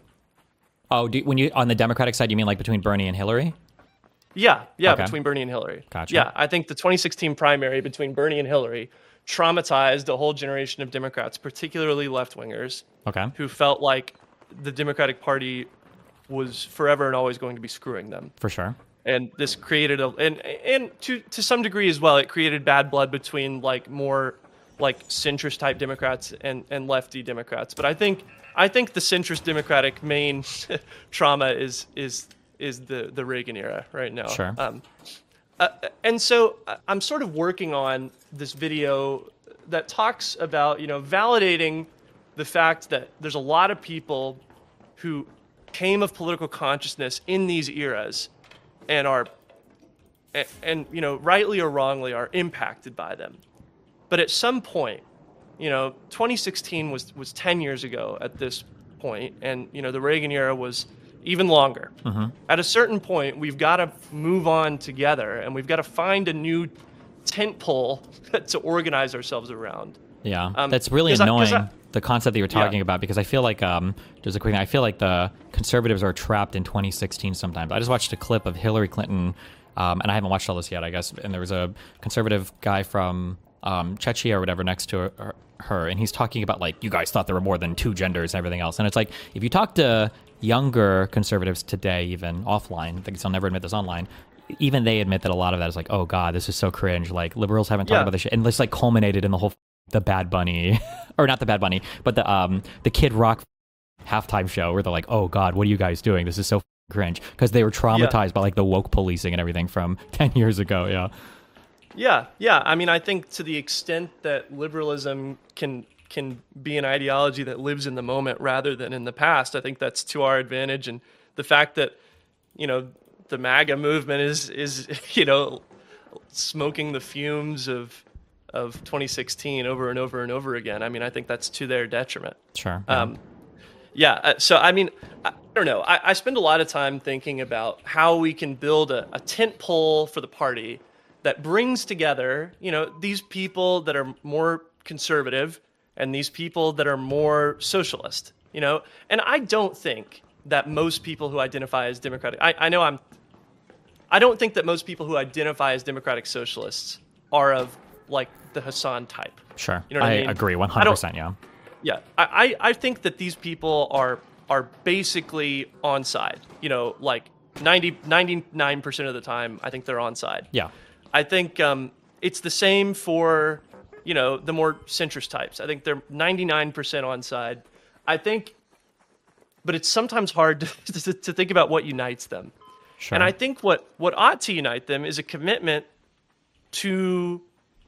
[SPEAKER 1] oh, do, when you on the Democratic side, you mean like between Bernie and Hillary?
[SPEAKER 2] Yeah, yeah,
[SPEAKER 1] Okay.
[SPEAKER 2] between Bernie and Hillary.
[SPEAKER 1] Gotcha.
[SPEAKER 2] Yeah, I think the twenty sixteen primary between Bernie and Hillary traumatized a whole generation of Democrats, particularly left-wingers,
[SPEAKER 1] Okay.
[SPEAKER 2] who felt like the Democratic Party was forever and always going to be screwing them.
[SPEAKER 1] For sure.
[SPEAKER 2] And this created a and and to to some degree as well, it created bad blood between like more like centrist type Democrats and and lefty Democrats. But I think I think the centrist Democratic main trauma is is is the the Reagan era right now.
[SPEAKER 1] Sure.
[SPEAKER 2] Um, Uh, and so uh, I'm sort of working on this video that talks about, you know, validating the fact that there's a lot of people who came of political consciousness in these eras and are, and, and you know, rightly or wrongly are impacted by them. But at some point, you know, twenty sixteen was, was ten years ago at this point, and, you know, the Reagan era was even longer. Mm-hmm. At a certain point, we've got to move on together, and we've got to find a new tent pole to organize ourselves around.
[SPEAKER 1] Yeah, um, that's really annoying,
[SPEAKER 2] I, I,
[SPEAKER 1] the concept that you're talking
[SPEAKER 2] yeah.
[SPEAKER 1] about, because I feel like, um, just a quick thing, I feel like the conservatives are trapped in twenty sixteen sometimes. I just watched a clip of Hillary Clinton, um, and I haven't watched all this yet, I guess, and there was a conservative guy from um, Czechia or whatever next to her, her, and he's talking about, like, you guys thought there were more than two genders and everything else. And it's like, if you talk to younger conservatives today, even offline, I think they'll never admit this online, even they admit that a lot of that is like, oh God, this is so cringe. Like, liberals haven't talked
[SPEAKER 2] yeah.
[SPEAKER 1] about this shit. And it's like culminated in the whole, the Bad Bunny, or not the Bad Bunny, but the um the Kid Rock halftime show where they're like, oh God, what are you guys doing? This is so cringe. Because they were traumatized yeah. by like the woke policing and everything from ten years ago. Yeah.
[SPEAKER 2] Yeah. Yeah. I mean, I think to the extent that liberalism can can be an ideology that lives in the moment rather than in the past, I think that's to our advantage. And the fact that, you know, the MAGA movement is, is you know, smoking the fumes of of twenty sixteen over and over and over again. I mean, I think that's to their detriment.
[SPEAKER 1] Sure. Yeah.
[SPEAKER 2] Um, yeah. Uh, so, I mean, I, I don't know. I, I spend a lot of time thinking about how we can build a, a tent pole for the party that brings together, you know, these people that are more conservative and these people that are more socialist, you know. And I don't think that most people who identify as Democratic, I, I know I'm, I don't think that most people who identify as Democratic Socialists are of like the Hassan type.
[SPEAKER 1] Sure.
[SPEAKER 2] You know what I,
[SPEAKER 1] I
[SPEAKER 2] mean?
[SPEAKER 1] agree one hundred percent, yeah.
[SPEAKER 2] Yeah. I, I, I think that these people are are basically on side. You know, like ninety, ninety-nine percent of the time, I think they're on side.
[SPEAKER 1] Yeah.
[SPEAKER 2] I think um, it's the same for, you know, the more centrist types. I think they're ninety-nine percent on side. I think, but it's sometimes hard to, to, to think about what unites them.
[SPEAKER 1] Sure.
[SPEAKER 2] And I think what, what ought to unite them is a commitment to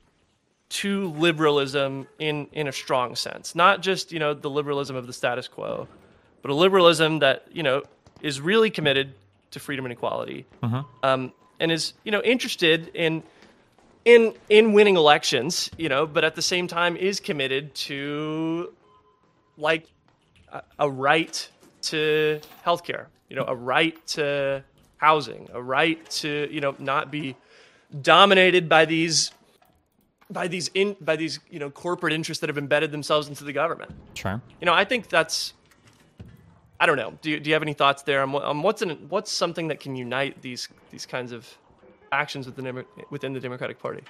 [SPEAKER 2] to liberalism in, in a strong sense. Not just, you know, the liberalism of the status quo, but a liberalism that, you know, is really committed to freedom and equality. Mm-hmm. Um, and is, you know, interested in in in winning elections, you know, but at the same time is committed to like a, a right to healthcare, you know, a right to housing, a right to, you know, not be dominated by these by these in by these, you know, corporate interests that have embedded themselves into the government.
[SPEAKER 1] Sure.
[SPEAKER 2] You know, I think that's, I don't know. Do you, do you have any thoughts there on, on what's an, what's something that can unite these these kinds of actions within the, within the Democratic Party?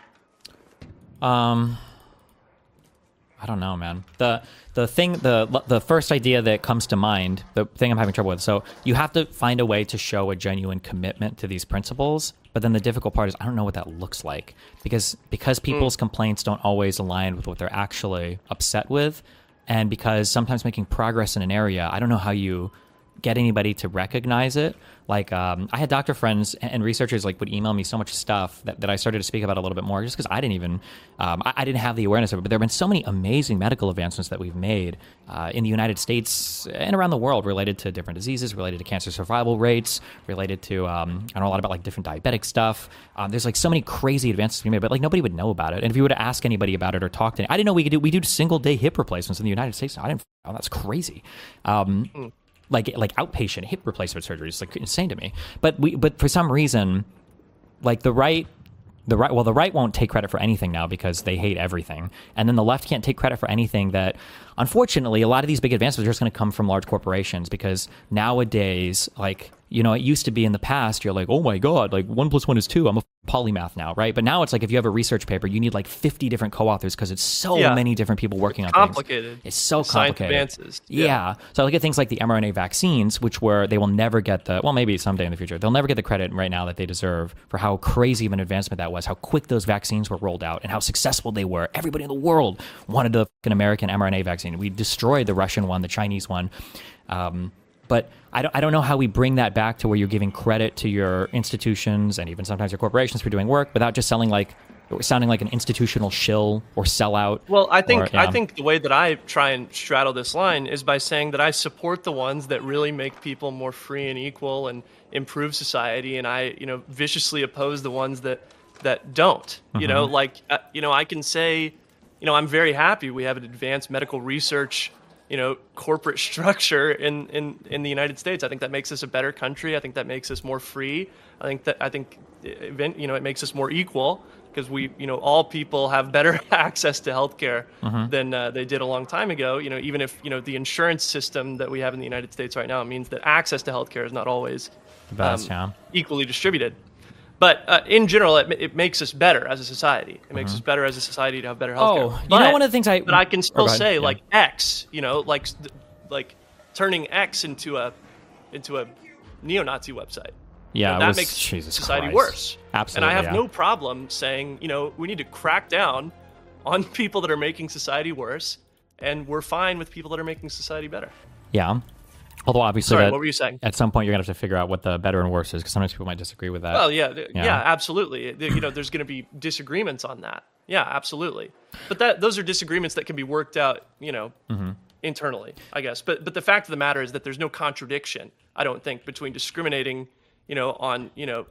[SPEAKER 1] Um, I don't know, man. The the thing the the first idea that comes to mind, the thing I'm having trouble with. So you have to find a way to show a genuine commitment to these principles. But then the difficult part is I don't know what that looks like because because people's mm. complaints don't always align with what they're actually upset with. And because sometimes making progress in an area, I don't know how you get anybody to recognize it. Like, um, I had doctor friends and researchers like would email me so much stuff that, that I started to speak about a little bit more just because I didn't even, um, I, I didn't have the awareness of it. But there have been so many amazing medical advancements that we've made uh, in the United States and around the world related to different diseases, related to cancer survival rates, related to, um, I know a lot about like different diabetic stuff. Um, there's like so many crazy advances we made, but like nobody would know about it. And if you were to ask anybody about it or talk to, I didn't know we could do, we do single day hip replacements in the United States. I didn't, oh, that's crazy. Um, mm. like like outpatient hip replacement surgery is like insane to me. But we but for some reason, like the right the right well the right won't take credit for anything now because they hate everything, and then the left can't take credit for anything that, unfortunately, a lot of these big advancements are just going to come from large corporations because nowadays, like, you know, it used to be in the past, you're like, oh my God, like one plus one is two. I'm a polymath now, right? But now it's like if you have a research paper, you need like fifty different co-authors because it's so yeah. many different people working
[SPEAKER 2] it's
[SPEAKER 1] on
[SPEAKER 2] complicated.
[SPEAKER 1] things. It's so complicated.
[SPEAKER 2] Science advances.
[SPEAKER 1] Yeah. yeah. So I look at things like the mRNA vaccines, which were, they will never get the, well, maybe someday in the future, they'll never get the credit right now that they deserve for how crazy of an advancement that was, how quick those vaccines were rolled out and how successful they were. Everybody in the world wanted the fucking American mRNA vaccine. We destroyed the Russian one, the Chinese one. Um, But I don't, I don't know how we bring that back to where you're giving credit to your institutions and even sometimes your corporations for doing work without just selling like sounding like an institutional shill or sellout.
[SPEAKER 2] Well, I think
[SPEAKER 1] or, yeah.
[SPEAKER 2] I think the way that I try and straddle this line is by saying that I support the ones that really make people more free and equal and improve society, and I, you know, viciously oppose the ones that that don't. Mm-hmm. You know, like uh, you know, I can say, you know, I'm very happy we have an advanced medical research, you know, corporate structure in, in, in the United States. I think that makes us a better country. I think that makes us more free. I think that I think, you know, it makes us more equal because we, you know, all people have better access to healthcare mm-hmm. than uh, they did a long time ago. You know, even if, you know, the insurance system that we have in the United States right now means that access to healthcare is not always
[SPEAKER 1] the best,
[SPEAKER 2] um,
[SPEAKER 1] yeah.
[SPEAKER 2] equally distributed. But uh, in general, it, it makes us better as a society. It makes mm-hmm. us better as a society to have better healthcare.
[SPEAKER 1] Oh, you
[SPEAKER 2] but,
[SPEAKER 1] know, one of the things I...
[SPEAKER 2] But I can still
[SPEAKER 1] oh,
[SPEAKER 2] say,
[SPEAKER 1] yeah.
[SPEAKER 2] like, X, you know, like like turning X into a into a neo-Nazi website.
[SPEAKER 1] Yeah,
[SPEAKER 2] you know, that
[SPEAKER 1] was,
[SPEAKER 2] makes
[SPEAKER 1] Jesus
[SPEAKER 2] society
[SPEAKER 1] Christ.
[SPEAKER 2] worse.
[SPEAKER 1] Absolutely,
[SPEAKER 2] And I have
[SPEAKER 1] yeah.
[SPEAKER 2] no problem saying, you know, we need to crack down on people that are making society worse, and we're fine with people that are making society better.
[SPEAKER 1] Yeah. Although obviously,
[SPEAKER 2] Sorry,
[SPEAKER 1] that
[SPEAKER 2] what were you saying?
[SPEAKER 1] At some point, you're gonna have to figure out what the better and worse is, because sometimes people might disagree with that.
[SPEAKER 2] Well, yeah, th-
[SPEAKER 1] yeah,
[SPEAKER 2] yeah, absolutely. You know, there's going to be disagreements on that. Yeah, absolutely. But that those are disagreements that can be worked out, you know, mm-hmm. internally, I guess. But but the fact of the matter is that there's no contradiction, I don't think, between discriminating, you know, on, you know,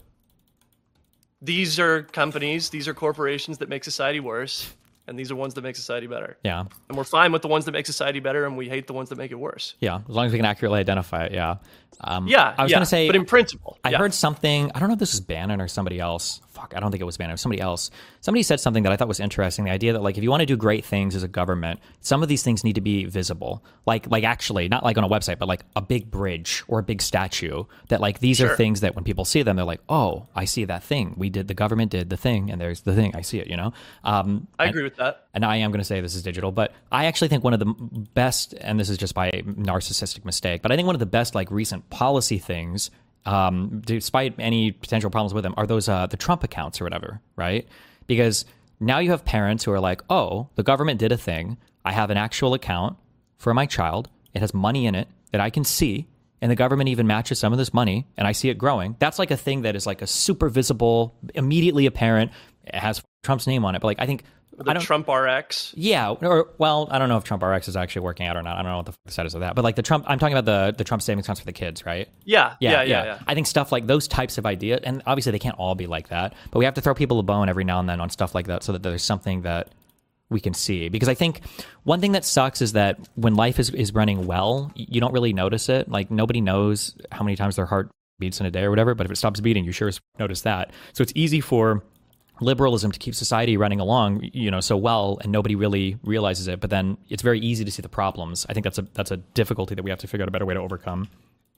[SPEAKER 2] these are companies, these are corporations that make society worse, and these are ones that make society better.
[SPEAKER 1] Yeah.
[SPEAKER 2] And we're fine with the ones that make society better, and we hate the ones that make it worse.
[SPEAKER 1] Yeah, as long as we can accurately identify it, yeah. Um,
[SPEAKER 2] yeah,
[SPEAKER 1] I was
[SPEAKER 2] yeah,
[SPEAKER 1] going to say...
[SPEAKER 2] but in principle.
[SPEAKER 1] I
[SPEAKER 2] yeah.
[SPEAKER 1] heard something, I don't know if this is Bannon or somebody else. Fuck, I don't think it was Bannon, it was somebody else. Somebody said something that I thought was interesting, the idea that, like, if you want to do great things as a government, some of these things need to be visible. Like, like actually, not like on a website, but like a big bridge or a big statue, that, like, these
[SPEAKER 2] Sure.
[SPEAKER 1] are things that when people see them, they're like, oh, I see that thing. We did, the government did the thing, and there's the thing, I see it, you know? Um,
[SPEAKER 2] I
[SPEAKER 1] and,
[SPEAKER 2] agree with that.
[SPEAKER 1] And I am going to say this is digital, but I actually think one of the best, and this is just by narcissistic mistake, but I think one of the best, like, recent policy things, um, despite any potential problems with them, are those uh, the Trump accounts or whatever, right? Because now you have parents who are like, oh, the government did a thing. I have an actual account for my child. It has money in it that I can see, and the government even matches some of this money, and I see it growing. That's like a thing that is like a super visible, immediately apparent. It has Trump's name on it, but like I think
[SPEAKER 2] the
[SPEAKER 1] I don't,
[SPEAKER 2] Trump R X.
[SPEAKER 1] Yeah, or well, I don't know if Trump R X is actually working out or not. I don't know what the status of that. But like the Trump, I'm talking about the the Trump savings accounts for the kids, right?
[SPEAKER 2] Yeah, yeah, yeah, yeah. yeah.
[SPEAKER 1] I think stuff like those types of ideas, and obviously they can't all be like that, but we have to throw people a bone every now and then on stuff like that, so that there's something that we can see. Because I think one thing that sucks is that when life is is running well, you don't really notice it. Like nobody knows how many times their heart beats in a day or whatever. But if it stops beating, you sure as notice that. So it's easy for liberalism to keep society running along, you know, so well, and nobody really realizes it. But then it's very easy to see the problems. I think that's a that's a difficulty that we have to figure out a better way to overcome.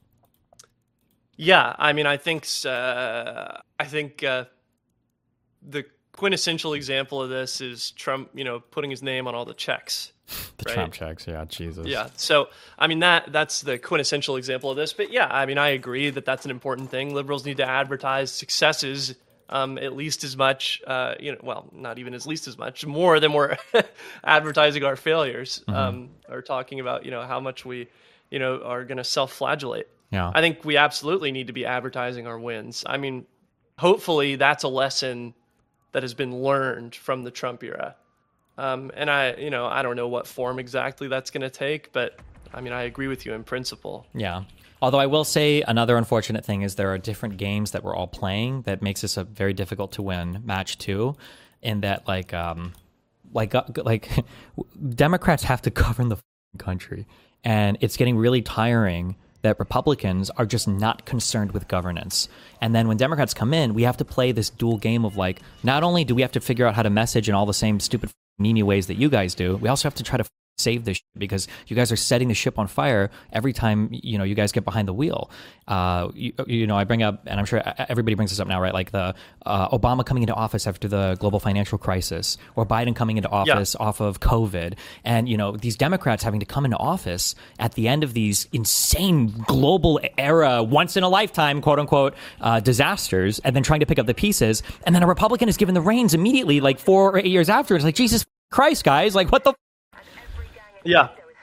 [SPEAKER 2] Yeah, I mean, I think uh, I think uh, the quintessential example of this is Trump, you know, putting his name on all the checks.
[SPEAKER 1] The
[SPEAKER 2] right?
[SPEAKER 1] Trump checks, yeah, Jesus.
[SPEAKER 2] Yeah, so I mean that that's the quintessential example of this. But yeah, I mean, I agree that that's an important thing. Liberals need to advertise successes. Um, at least as much, uh, you know, well, not even as least as much, more than we're advertising our failures, mm-hmm. um, or talking about, you know, how much we, you know, are going to self-flagellate.
[SPEAKER 1] Yeah.
[SPEAKER 2] I think we absolutely need to be advertising our wins. I mean, hopefully that's a lesson that has been learned from the Trump era. Um, and I, you know, I don't know what form exactly that's going to take, but I mean, I agree with you in principle.
[SPEAKER 1] Yeah. Although I will say another unfortunate thing is there are different games that we're all playing that makes this a very difficult to win match too, in that like um like uh, like Democrats have to govern the country, and it's getting really tiring that Republicans are just not concerned with governance. And then when Democrats come in, we have to play this dual game of like, not only do we have to figure out how to message in all the same stupid meanie ways that you guys do, we also have to try to save this shit because you guys are setting the ship on fire every time, you know, you guys get behind the wheel. Uh, you, you know, I bring up, and I'm sure everybody brings this up now, right? Like the uh, Obama coming into office after the global financial crisis, or Biden coming into office yeah. off of COVID. And, you know, these Democrats having to come into office at the end of these insane global era, once in a lifetime, quote unquote, uh, disasters, and then trying to pick up the pieces. And then a Republican is given the reins immediately, like four or eight years after. It's like, Jesus Christ, guys, like what the
[SPEAKER 2] Yeah.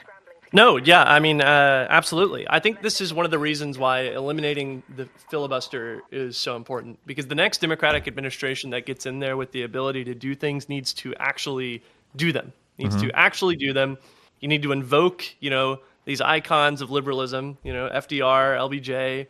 [SPEAKER 2] No, yeah, I mean, uh, absolutely. I think this is one of the reasons why eliminating the filibuster is so important, because the next Democratic administration that gets in there with the ability to do things needs to actually do them, needs
[SPEAKER 1] Mm-hmm.
[SPEAKER 2] to actually do them. You need to invoke, you know, these icons of liberalism, you know, F D R, L B J.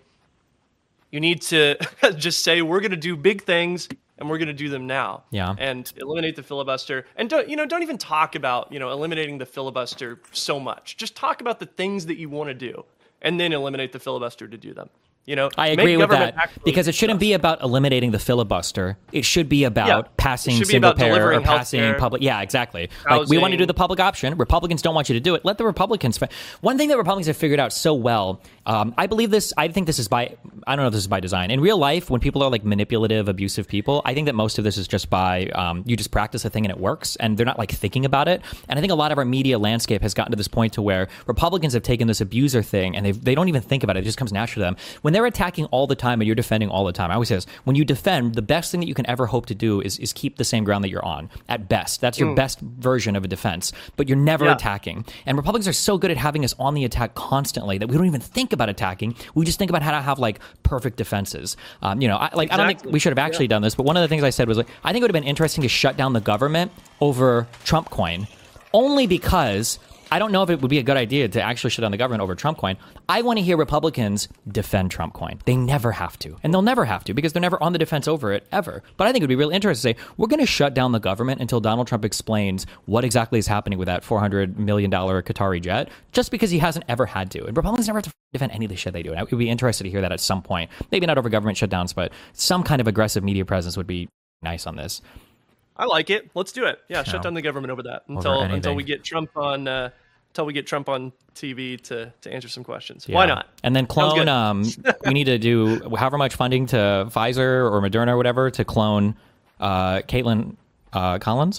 [SPEAKER 2] You need to just say, we're going to do big things and we're going to do them now.
[SPEAKER 1] Yeah.
[SPEAKER 2] And eliminate the filibuster. And don't, you know, don't even talk about, you know, eliminating the filibuster so much. Just talk about the things that you want to do and then eliminate the filibuster to do them. You know,
[SPEAKER 1] I
[SPEAKER 2] make
[SPEAKER 1] agree with
[SPEAKER 2] government
[SPEAKER 1] that
[SPEAKER 2] actually
[SPEAKER 1] because it shouldn't be
[SPEAKER 2] just-
[SPEAKER 1] about eliminating the filibuster. It should be about
[SPEAKER 2] Yeah.
[SPEAKER 1] passing
[SPEAKER 2] It should be
[SPEAKER 1] single
[SPEAKER 2] about
[SPEAKER 1] payer or
[SPEAKER 2] delivering
[SPEAKER 1] passing
[SPEAKER 2] healthcare,
[SPEAKER 1] public. Yeah, exactly. Like we want to do
[SPEAKER 2] housing.
[SPEAKER 1] the public option. Republicans don't want you to do it. Let the Republicans. Fi- One thing that Republicans have figured out so well, um, I believe this. I think this is by. I don't know if this is by design. In real life, when people are like manipulative, abusive people, I think that most of this is just by um, you just practice a thing and it works, and they're not like thinking about it. And I think a lot of our media landscape has gotten to this point to where Republicans have taken this abuser thing and they they don't even think about it. It just comes natural to them. When they're attacking all the time and you're defending all the time, I always say this: when you defend, the best thing that you can ever hope to do is is keep the same ground that you're on. At best, that's your best version of a defense. But you're never
[SPEAKER 2] Yeah.
[SPEAKER 1] attacking. And Republicans are so good at having us on the attack constantly that we don't even think about attacking. We just think about how to have like perfect defenses. Um, you know, I, like I don't think
[SPEAKER 2] Exactly.
[SPEAKER 1] we should have actually
[SPEAKER 2] Yeah.
[SPEAKER 1] done this, but one of the things I said was like, I think it would have been interesting to shut down the government over Trump coin, only because I don't know if it would be a good idea to actually shut down the government over Trump coin. I want to hear Republicans defend Trump coin. They never have to, and they'll never have to because they're never on the defense over it ever. But I think it would be really interesting to say we're going to shut down the government until Donald Trump explains what exactly is happening with that four hundred million dollars Qatari jet, just because he hasn't ever had to. And Republicans never have to defend any of the shit they do. And I would be interested to hear that at some point. Maybe not over government shutdowns, but some kind of aggressive media presence would be nice on this.
[SPEAKER 2] I like it. Let's do it. Yeah,
[SPEAKER 1] No.
[SPEAKER 2] shut down the government over that until
[SPEAKER 1] anything.
[SPEAKER 2] until we get Trump on uh, until we get Trump on T V to to answer some questions.
[SPEAKER 1] Yeah.
[SPEAKER 2] Why not?
[SPEAKER 1] And then
[SPEAKER 2] Sounds
[SPEAKER 1] clone.
[SPEAKER 2] good.
[SPEAKER 1] Um, we need to do however much funding to Pfizer or Moderna or whatever to clone uh, Caitlin uh, Collins.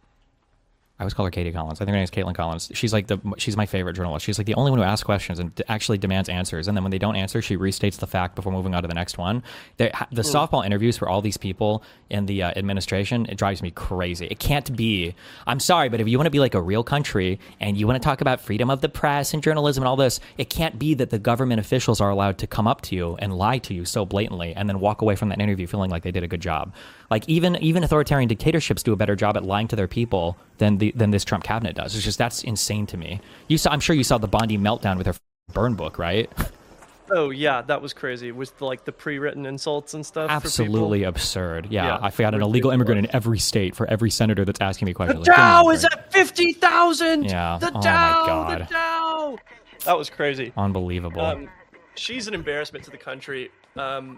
[SPEAKER 1] I always call her Katie Collins. I think her name is Caitlin Collins. She's like the she's my favorite journalist. She's like the only one who asks questions and d- actually demands answers. And then when they don't answer, she restates the fact before moving on to the next one. The, the softball interviews for all these people in the uh, administration, it drives me crazy. It can't be. I'm sorry, but if you want to be like a real country and you want to talk about freedom of the press and journalism and all this, it can't be that the government officials are allowed to come up to you and lie to you so blatantly and then walk away from that interview feeling like they did a good job. Like even even authoritarian dictatorships do a better job at lying to their people than the than this Trump cabinet does. It's just that's insane to me. You saw, I'm sure you saw the Bondi meltdown with her burn book, right?
[SPEAKER 2] Oh yeah, that was crazy. With the, like the pre-written insults and stuff.
[SPEAKER 1] Absolutely
[SPEAKER 2] For people.
[SPEAKER 1] absurd. Yeah,
[SPEAKER 2] Yeah,
[SPEAKER 1] I forgot an illegal
[SPEAKER 2] ridiculous.
[SPEAKER 1] immigrant in every state for every senator that's asking me
[SPEAKER 2] The
[SPEAKER 1] questions. Like, give me a
[SPEAKER 2] Dow is
[SPEAKER 1] break.
[SPEAKER 2] at fifty thousand.
[SPEAKER 1] Yeah.
[SPEAKER 2] The
[SPEAKER 1] Oh, my
[SPEAKER 2] Dow.
[SPEAKER 1] God.
[SPEAKER 2] The Dow. That was crazy.
[SPEAKER 1] Unbelievable.
[SPEAKER 2] Um, she's an embarrassment to the country. Um,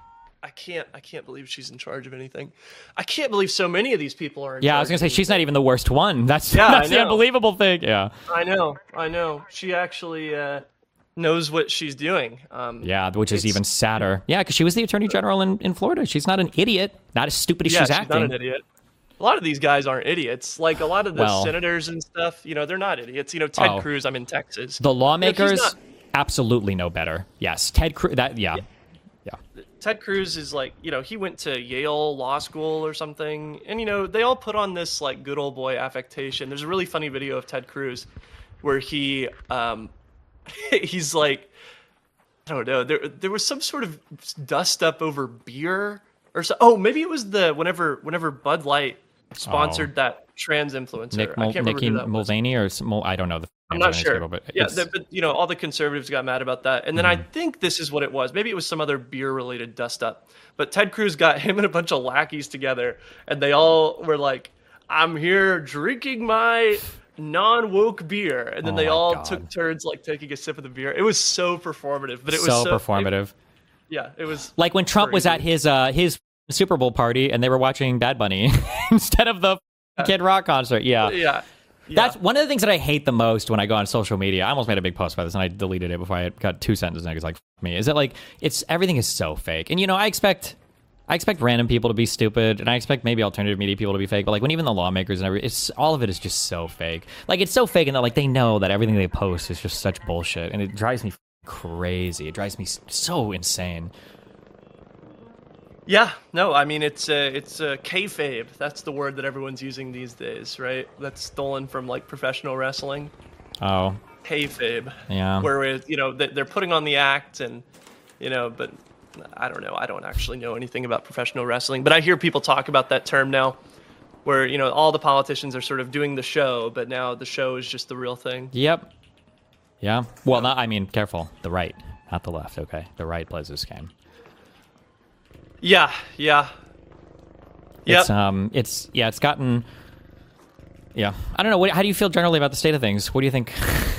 [SPEAKER 2] I can't. I can't believe she's in charge of anything. I can't believe so many of these people are. In
[SPEAKER 1] yeah, I was
[SPEAKER 2] charge
[SPEAKER 1] gonna
[SPEAKER 2] of
[SPEAKER 1] say she's not even the worst one. That's
[SPEAKER 2] Yeah, I
[SPEAKER 1] that's the
[SPEAKER 2] know.
[SPEAKER 1] unbelievable thing. Yeah.
[SPEAKER 2] I know, I know. She actually uh, knows what she's doing. Um,
[SPEAKER 1] Yeah, which is
[SPEAKER 2] It's-
[SPEAKER 1] even sadder. Yeah, because she was the attorney general in, in Florida. She's not an idiot. Not as stupid as
[SPEAKER 2] yeah,
[SPEAKER 1] she's
[SPEAKER 2] she's
[SPEAKER 1] acting.
[SPEAKER 2] not an idiot. A lot of these guys aren't idiots. Like a lot of the
[SPEAKER 1] Well-
[SPEAKER 2] senators and stuff, you know, they're not idiots. You know, Ted
[SPEAKER 1] Oh.
[SPEAKER 2] Cruz. I'm in Texas.
[SPEAKER 1] The lawmakers
[SPEAKER 2] You know, he's not-
[SPEAKER 1] absolutely know better. Yes, Ted Cruz. That yeah. yeah,
[SPEAKER 2] Ted Cruz is like, you know, he went to Yale Law School or something, and you know, they all put on this like good old boy affectation. There's a really funny video of Ted Cruz where he, um, he's like, I don't know, there there was some sort of dust up over beer or so. Oh, maybe it was the whenever whenever Bud Light sponsored that trans influencer.
[SPEAKER 1] Oh. Nick
[SPEAKER 2] I
[SPEAKER 1] Mul-
[SPEAKER 2] can't remember
[SPEAKER 1] Nikki
[SPEAKER 2] who that was.
[SPEAKER 1] Mulvaney or some, Mul- I don't know the.
[SPEAKER 2] I'm
[SPEAKER 1] names
[SPEAKER 2] not
[SPEAKER 1] on his
[SPEAKER 2] sure.
[SPEAKER 1] table, but
[SPEAKER 2] yeah,
[SPEAKER 1] it's-
[SPEAKER 2] the, but you know, all the conservatives got mad about that, and then
[SPEAKER 1] Mm-hmm.
[SPEAKER 2] I think this is what it was. Maybe it was some other beer-related dust-up. But Ted Cruz got him and a bunch of lackeys together, and they all were like, "I'm here drinking my non-woke beer," and then
[SPEAKER 1] Oh
[SPEAKER 2] they
[SPEAKER 1] my
[SPEAKER 2] all
[SPEAKER 1] God.
[SPEAKER 2] took turns like taking a sip of the beer. It was so performative, but it was
[SPEAKER 1] so
[SPEAKER 2] so,
[SPEAKER 1] performative.
[SPEAKER 2] it- yeah, it was
[SPEAKER 1] Like when Trump was
[SPEAKER 2] crazy.
[SPEAKER 1] at his uh, his Super Bowl party and they were watching Bad Bunny instead of the Kid Rock concert. Yeah.
[SPEAKER 2] yeah. Yeah.
[SPEAKER 1] That's one of the things that I hate the most when I go on social media. I almost made a big post about this and I deleted it before I got two sentences and I was like, F me. Is it like it's everything is so fake. And you know, I expect I expect random people to be stupid and I expect maybe alternative media people to be fake, but like when even the lawmakers and every it's all of it is just so fake. Like it's so fake and that like they know that everything they post is just such bullshit and it drives me crazy. It drives me so insane.
[SPEAKER 2] Yeah, no, I mean it's uh, it's uh, kayfabe. That's the word that everyone's using these days, right? That's stolen from like professional wrestling.
[SPEAKER 1] Oh.
[SPEAKER 2] kayfabe.
[SPEAKER 1] Yeah.
[SPEAKER 2] Where it, you know, they're putting on the act, and you know, but I don't know. I don't actually know anything about professional wrestling, but I hear people talk about that term now, where you know all the politicians are sort of doing the show, but now the show is just the real thing.
[SPEAKER 1] Yep. Yeah. Well, not. I mean, careful. The right, not the left. Okay, the right plays this game.
[SPEAKER 2] Yeah. Yeah. Yep.
[SPEAKER 1] It's um. It's yeah. It's gotten. Yeah. I don't know. What, how do you feel generally about the state of things? What do you think?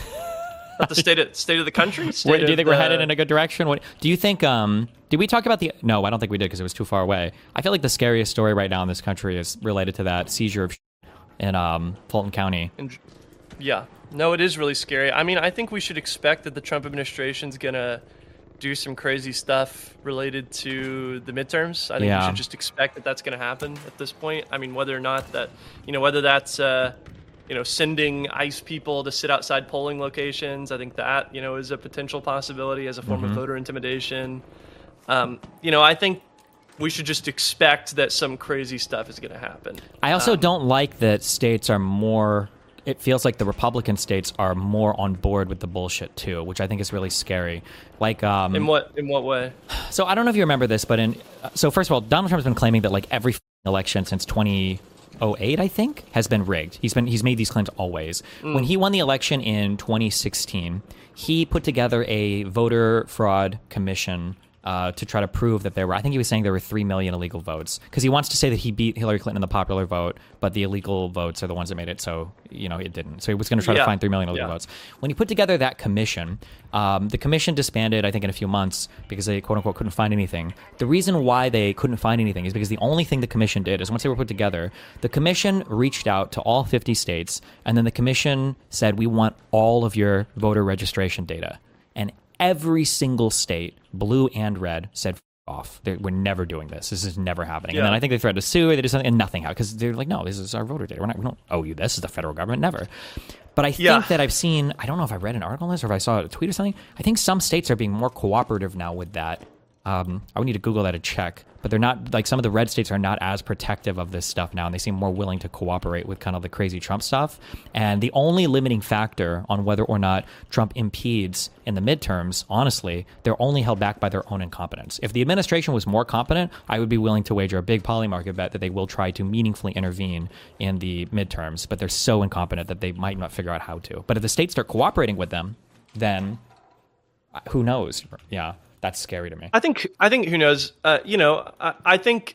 [SPEAKER 2] About the state of state of the country. State
[SPEAKER 1] Wait, do you think
[SPEAKER 2] the...
[SPEAKER 1] we're headed in a good direction? What do you think? Um, did we talk about the? No, I don't think we did because it was too far away. I feel like the scariest story right now in this country is related to that seizure of in um, Fulton County.
[SPEAKER 2] And, yeah, no, it is really scary. I mean, I think we should expect that the Trump administration's gonna do some crazy stuff related to the midterms. I think
[SPEAKER 1] Yeah.
[SPEAKER 2] we should just expect that that's gonna happen at this point. I mean, whether or not that, you know, whether that's uh, you know, sending ICE people to sit outside polling locations. I think that, you know, is a potential possibility as a form
[SPEAKER 1] Mm-hmm.
[SPEAKER 2] of voter intimidation. Um, you know, I think we should just expect that some crazy stuff is going to happen.
[SPEAKER 1] I also
[SPEAKER 2] Um,
[SPEAKER 1] don't like that states are more. It feels like the Republican states are more on board with the bullshit too, which I think is really scary. Like, um,
[SPEAKER 2] In what in what way?
[SPEAKER 1] so I don't know if you remember this, but in so first of all, Donald Trump's been claiming that like every election since twenty oh eight, I think, has been rigged. He's been he's made these claims always.
[SPEAKER 2] Mm.
[SPEAKER 1] When he won the election in twenty sixteen, he put together a voter fraud commission uh, to try to prove that there were, I think he was saying there were three million illegal votes, because he wants to say that he beat Hillary Clinton in the popular vote, but the illegal votes are the ones that made it so, you know, it didn't. So he was going to try
[SPEAKER 2] Yeah.
[SPEAKER 1] to find three million illegal
[SPEAKER 2] Yeah.
[SPEAKER 1] votes. When he put together that commission, um, the commission disbanded, I think, in a few months because they, quote unquote, couldn't find anything. The reason why they couldn't find anything is because the only thing the commission did is once they were put together, the commission reached out to all fifty states, and then the commission said, we want all of your voter registration data. And every single state, blue and red, said F- off. They're, we're never doing this. This is never happening.
[SPEAKER 2] Yeah.
[SPEAKER 1] And then I think they threatened to sue. They did something, and nothing happened because they're like, no, this is our voter data. We're not. We don't owe you this. This is the federal government. Never. But I think
[SPEAKER 2] Yeah.
[SPEAKER 1] that I've seen. I don't know if I read an article on this or if I saw a tweet or something. I think some states are being more cooperative now with that. Um, I would need to Google that to check, but they're not, like, some of the red states are not as protective of this stuff now, and they seem more willing to cooperate with kind of the crazy Trump stuff. And the only limiting factor on whether or not Trump impedes in the midterms, honestly, they're only held back by their own incompetence. If the administration was more competent, I would be willing to wager a big poly market bet that they will try to meaningfully intervene in the midterms, but they're so incompetent that they might not figure out how to. But if the states start cooperating with them, then uh, who knows? Yeah. That's scary to me.
[SPEAKER 2] I think I think who knows? Uh, you know, I, I think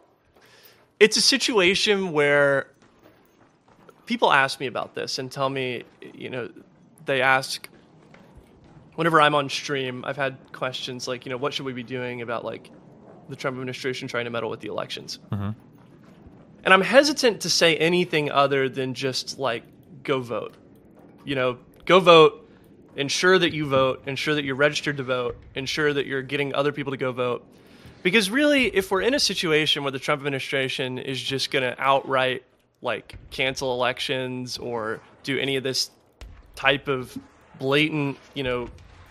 [SPEAKER 2] it's a situation where people ask me about this and tell me, you know, they ask whenever I'm on stream. I've had questions like, you know, what should we be doing about like the Trump administration trying to meddle with the elections?
[SPEAKER 1] Mm-hmm.
[SPEAKER 2] And I'm hesitant to say anything other than just like go vote. You know, go vote. Ensure that you vote, ensure that you're registered to vote, ensure that you're getting other people to go vote. Because really, if we're in a situation where the Trump administration is just going to outright like cancel elections or do any of this type of blatant, you know,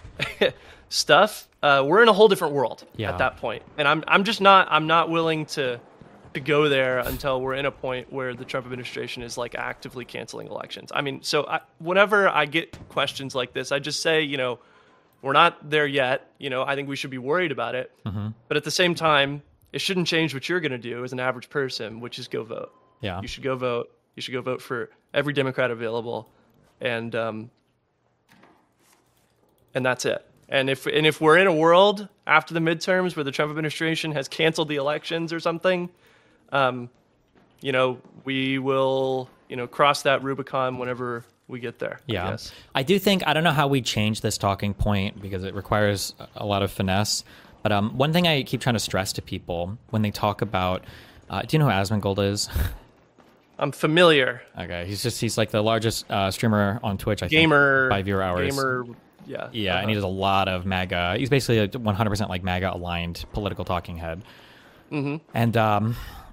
[SPEAKER 2] stuff, uh, we're in a whole different world
[SPEAKER 1] Yeah.
[SPEAKER 2] at that point. And I'm I'm just not I'm not willing to to go there until we're in a point where the Trump administration is like actively canceling elections. I mean, so I, whenever I get questions like this, I just say, you know, we're not there yet. You know, I think we should be worried about it.
[SPEAKER 1] Mm-hmm.
[SPEAKER 2] But at the same time, it shouldn't change what you're going to do as an average person, which is go vote.
[SPEAKER 1] Yeah.
[SPEAKER 2] You should go vote. You should go vote for every Democrat available. And, um, and that's it. And if, and if we're in a world after the midterms where the Trump administration has canceled the elections or something, Um, you know, we will, you know, cross that Rubicon whenever we get there.
[SPEAKER 1] Yeah.
[SPEAKER 2] I guess.
[SPEAKER 1] I do think, I don't know how we change this talking point because it requires a lot of finesse. But um, one thing I keep trying to stress to people when they talk about, uh, do you know who Asmongold is?
[SPEAKER 2] I'm familiar.
[SPEAKER 1] Okay. He's just, he's like the largest uh, streamer on Twitch, I
[SPEAKER 2] Gamer.
[SPEAKER 1] think, by viewer hours.
[SPEAKER 2] Gamer. Yeah.
[SPEAKER 1] Yeah.
[SPEAKER 2] uh-huh.
[SPEAKER 1] And he does a lot of MAGA. He's basically a one hundred percent like MAGA aligned political talking head.
[SPEAKER 2] Mm-hmm.
[SPEAKER 1] And, um,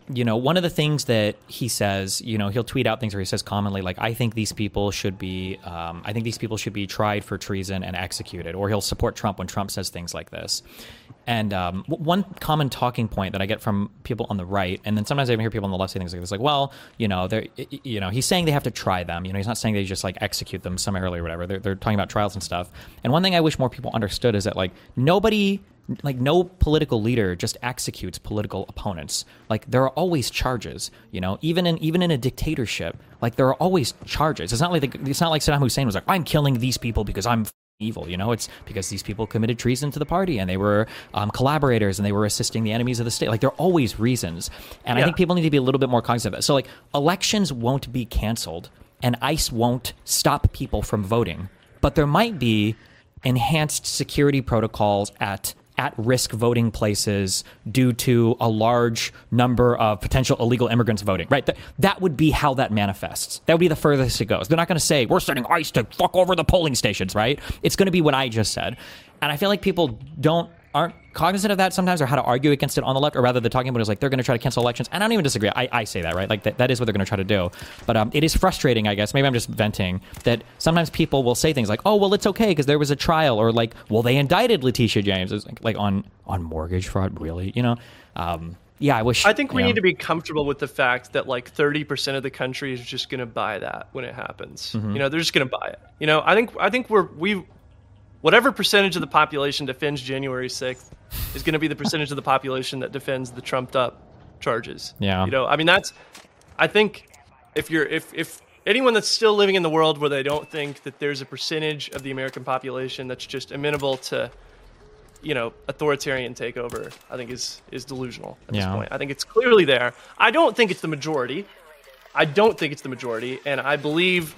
[SPEAKER 1] you know, one of the things that he says, you know, he'll tweet out things where he says commonly, like, I think these people should be, um, I think these people should be tried for treason and executed, or he'll support Trump when Trump says things like this. And um, one common talking point that I get from people on the right, and then sometimes I even hear people on the left say things like this, like, well, you know, they're, you know, he's saying they have to try them. You know, he's not saying they just like execute them summarily or whatever. They're, they're talking about trials and stuff. And one thing I wish more people understood is that like nobody, like no political leader just executes political opponents. Like there are always charges, you know, even in even in a dictatorship, like there are always charges. It's not like the, it's not like Saddam Hussein was like, I'm killing these people because I'm evil, you know. It's because these people committed treason to the party and they were um, collaborators and they were assisting the enemies of the state. Like there are always reasons, and yeah. I think people need to be a little bit more cognizant of that. So like elections won't be canceled and ICE won't stop people from voting, but there might be enhanced security protocols at at-risk voting places due to a large number of potential illegal immigrants voting, right? That, that would be how that manifests. That would be the furthest it goes. They're not going to say, we're sending ICE to fuck over the polling stations, right? It's going to be what I just said. And I feel like people don't aren't cognizant of that sometimes, or how to argue against it on the left, or rather they're talking about it as like they're going to try to cancel elections. And I don't even disagree. I, I say that, right? Like that, that is what they're going to try to do. But um, it is frustrating, I guess. Maybe I'm just venting that sometimes people will say things like, oh, well, it's okay because there was a trial, or like, well, they indicted Letitia James. It's like, like on, on mortgage fraud, really? You know? Um, yeah, I wish.
[SPEAKER 2] I think we
[SPEAKER 1] you know,
[SPEAKER 2] need to be comfortable with the fact that like thirty percent of the country is just going to buy that when it happens. Mm-hmm. You know, they're just going to buy it. You know, I think I think we're we whatever percentage of the population defends January sixth is going to be the percentage of the population that defends the trumped up charges.
[SPEAKER 1] Yeah.
[SPEAKER 2] You know, I mean, that's, I think if you're, if, if anyone that's still living in the world where they don't think that there's a percentage of the American population that's just amenable to, you know, authoritarian takeover, I think is, is delusional at yeah. this point. I think it's clearly there. I don't think it's the majority. I don't think it's the majority. And I believe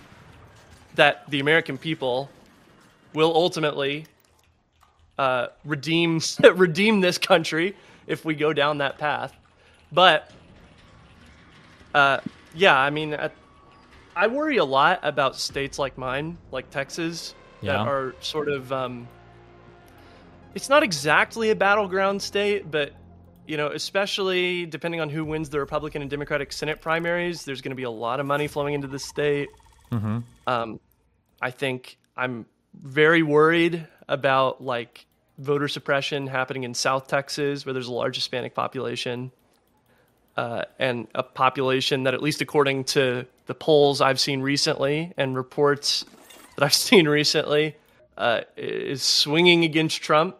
[SPEAKER 2] that the American people will ultimately uh, redeem redeem this country if we go down that path. But uh, yeah, I mean, I, I worry a lot about states like mine, like Texas,
[SPEAKER 1] yeah.
[SPEAKER 2] that are sort of. Um, it's not exactly a battleground state, but you know, especially depending on who wins the Republican and Democratic Senate primaries, there's going to be a lot of money flowing into the state.
[SPEAKER 1] Mm-hmm.
[SPEAKER 2] Um, I think I'm very worried about like voter suppression happening in South Texas, where there's a large Hispanic population, uh, and a population that, at least according to the polls I've seen recently and reports that I've seen recently, uh, is swinging against Trump.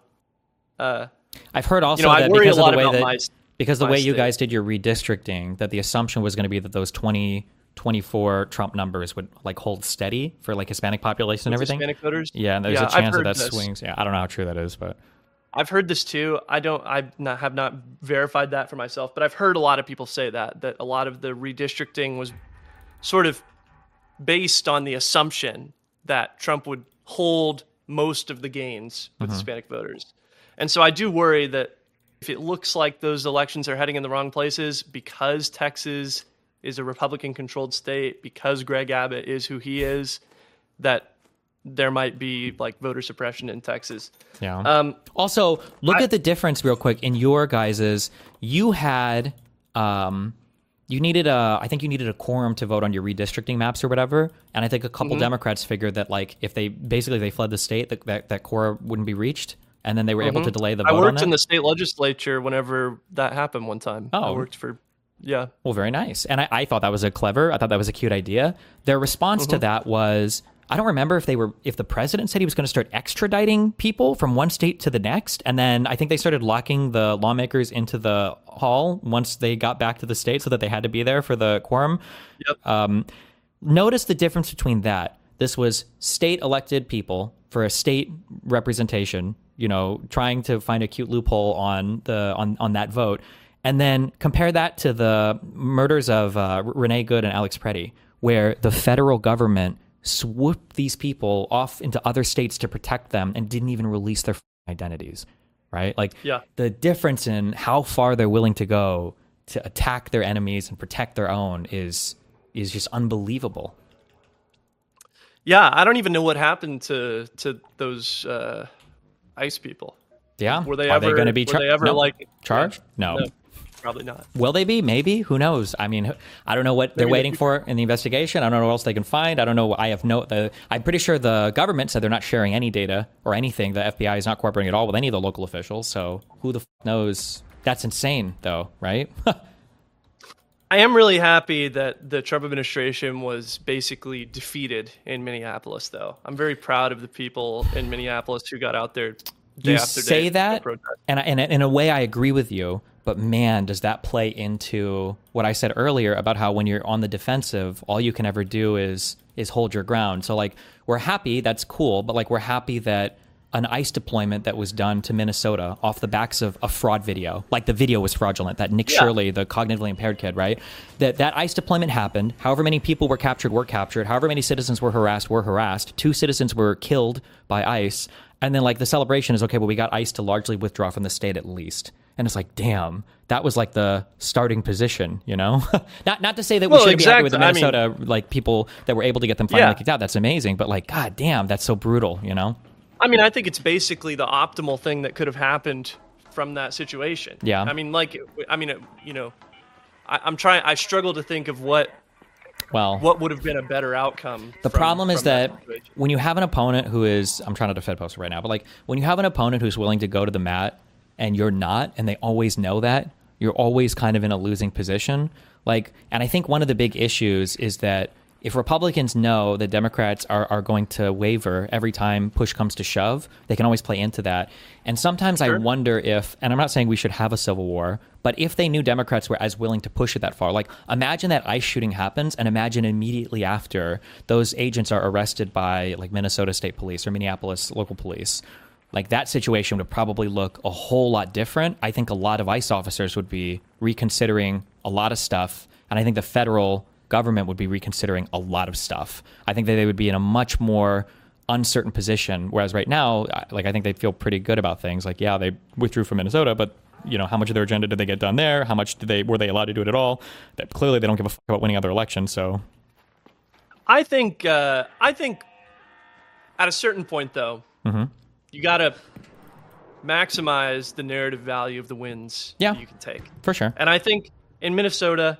[SPEAKER 2] Uh,
[SPEAKER 1] I've heard also
[SPEAKER 2] you know,
[SPEAKER 1] that
[SPEAKER 2] I worry
[SPEAKER 1] because
[SPEAKER 2] a
[SPEAKER 1] of
[SPEAKER 2] lot
[SPEAKER 1] the way
[SPEAKER 2] about
[SPEAKER 1] that
[SPEAKER 2] my,
[SPEAKER 1] because the
[SPEAKER 2] my
[SPEAKER 1] way you
[SPEAKER 2] state.
[SPEAKER 1] guys did your redistricting, that the assumption was going to be that those twenty twenty-four Trump numbers would like hold steady for like Hispanic population and everything.
[SPEAKER 2] Hispanic voters.
[SPEAKER 1] Yeah, and there's
[SPEAKER 2] yeah,
[SPEAKER 1] a chance that that
[SPEAKER 2] this.
[SPEAKER 1] swings. Yeah, I don't know how true that is, but
[SPEAKER 2] I've heard this too. I don't. I not, have not verified that for myself, but I've heard a lot of people say that that a lot of the redistricting was sort of based on the assumption that Trump would hold most of the gains with mm-hmm. Hispanic voters, and so I do worry that if it looks like those elections are heading in the wrong places because Texas is a Republican-controlled state, because Greg Abbott is who he is, that there might be like voter suppression in Texas.
[SPEAKER 1] Yeah.
[SPEAKER 2] Um,
[SPEAKER 1] also, look
[SPEAKER 2] I,
[SPEAKER 1] at the difference real quick in your guys's. You had, um, you needed a, I think you needed a quorum to vote on your redistricting maps or whatever. And I think a couple mm-hmm. Democrats figured that like if they basically they fled the state, that that, that quorum wouldn't be reached. And then they were mm-hmm. able to delay the vote
[SPEAKER 2] I worked
[SPEAKER 1] on that.
[SPEAKER 2] in the state legislature whenever that happened one time.
[SPEAKER 1] Oh.
[SPEAKER 2] I worked for. Yeah.
[SPEAKER 1] Well, very nice. And I, I thought that was a clever, I thought that was a cute idea. Their response mm-hmm. to that was, I don't remember if they were, if the president said he was going to start extraditing people from one state to the next. And then I think they started locking the lawmakers into the hall once they got back to the state so that they had to be there for the quorum.
[SPEAKER 2] Yep.
[SPEAKER 1] Um, notice the difference between that. This was state elected people for a state representation, you know, trying to find a cute loophole on the, on, on that vote. And then compare that to the murders of uh, Renee Good and Alex Preddy, where the federal government swooped these people off into other states to protect them and didn't even release their identities, right? Like
[SPEAKER 2] yeah.
[SPEAKER 1] the difference in how far they're willing to go to attack their enemies and protect their own is is just unbelievable.
[SPEAKER 2] Yeah, I don't even know what happened to to those uh, ICE people.
[SPEAKER 1] Yeah,
[SPEAKER 2] were they
[SPEAKER 1] Are
[SPEAKER 2] ever
[SPEAKER 1] they going to be
[SPEAKER 2] char- were they ever
[SPEAKER 1] no.
[SPEAKER 2] like
[SPEAKER 1] charged? No.
[SPEAKER 2] no. Probably not.
[SPEAKER 1] Will they be? Maybe. Who knows? I mean, I don't know what they're
[SPEAKER 2] Maybe
[SPEAKER 1] waiting
[SPEAKER 2] they-
[SPEAKER 1] for in the investigation. I don't know what else they can find. I don't know. I have no. The, I'm pretty sure the government said they're not sharing any data or anything. The F B I is not cooperating at all with any of the local officials. So who the f- knows? That's insane, though, right?
[SPEAKER 2] I am really happy that the Trump administration was basically defeated in Minneapolis, though. I'm very proud of the people in Minneapolis who got out there day
[SPEAKER 1] You
[SPEAKER 2] after
[SPEAKER 1] say
[SPEAKER 2] day to
[SPEAKER 1] that,
[SPEAKER 2] protest.
[SPEAKER 1] and, I- and in a way, I agree with you. But man, does that play into what I said earlier about how when you're on the defensive, all you can ever do is is hold your ground. So like, we're happy, that's cool, but like, we're happy that an ICE deployment that was done to Minnesota off the backs of a fraud video, like the video was fraudulent, that Nick
[SPEAKER 2] Yeah.
[SPEAKER 1] Shirley, the cognitively impaired kid, right? That that ICE deployment happened. However many people were captured, were captured. However many citizens were harassed, were harassed. Two citizens were killed by ICE. And then like the celebration is, okay, well, we got ICE to largely withdraw from the state at least. And it's like, damn, that was like the starting position, you know? not not to say that we
[SPEAKER 2] Well,
[SPEAKER 1] shouldn't be happy with the
[SPEAKER 2] exactly. I mean-
[SPEAKER 1] Minnesota like people that were able to get them finally
[SPEAKER 2] Yeah.
[SPEAKER 1] kicked out. That's amazing. But like, god damn, that's so brutal, you know?
[SPEAKER 2] I mean, I think it's basically the optimal thing that could have happened from that situation.
[SPEAKER 1] Yeah.
[SPEAKER 2] I mean, like, I mean, it- you know, I, I'm trying. I struggle to think of what
[SPEAKER 1] Well,
[SPEAKER 2] what would have been a better outcome.
[SPEAKER 1] the
[SPEAKER 2] from-
[SPEAKER 1] problem is
[SPEAKER 2] from
[SPEAKER 1] that
[SPEAKER 2] situation.
[SPEAKER 1] when you have an opponent who is, I'm trying to defend post right now, but like when you have an opponent who's willing to go to the mat and you're not, and they always know that, you're always kind of in a losing position. Like, and I think one of the big issues is that if Republicans know that Democrats are, are going to waver every time push comes to shove, they can always play into that. And sometimes I
[SPEAKER 2] Sure.
[SPEAKER 1] wonder if, and I'm not saying we should have a civil war, but if they knew Democrats were as willing to push it that far, like imagine that ICE shooting happens and imagine immediately after those agents are arrested by like Minnesota State Police or Minneapolis local police. Like that situation would probably look a whole lot different. I think a lot of ICE officers would be reconsidering a lot of stuff. And I think the federal government would be reconsidering a lot of stuff. I think that they would be in a much more uncertain position. Whereas right now, I- like I think they feel pretty good about things. Like, yeah, they withdrew from Minnesota, but you know, how much of their agenda did they get done there? How much did they were they allowed to do it at all? That clearly they don't give a fuck about winning other elections. So
[SPEAKER 2] I think uh, I think at a certain point, though,
[SPEAKER 1] Mhm.
[SPEAKER 2] you got to maximize the narrative value of the wins
[SPEAKER 1] Yeah.
[SPEAKER 2] that you can take.
[SPEAKER 1] for sure,
[SPEAKER 2] And I think in Minnesota,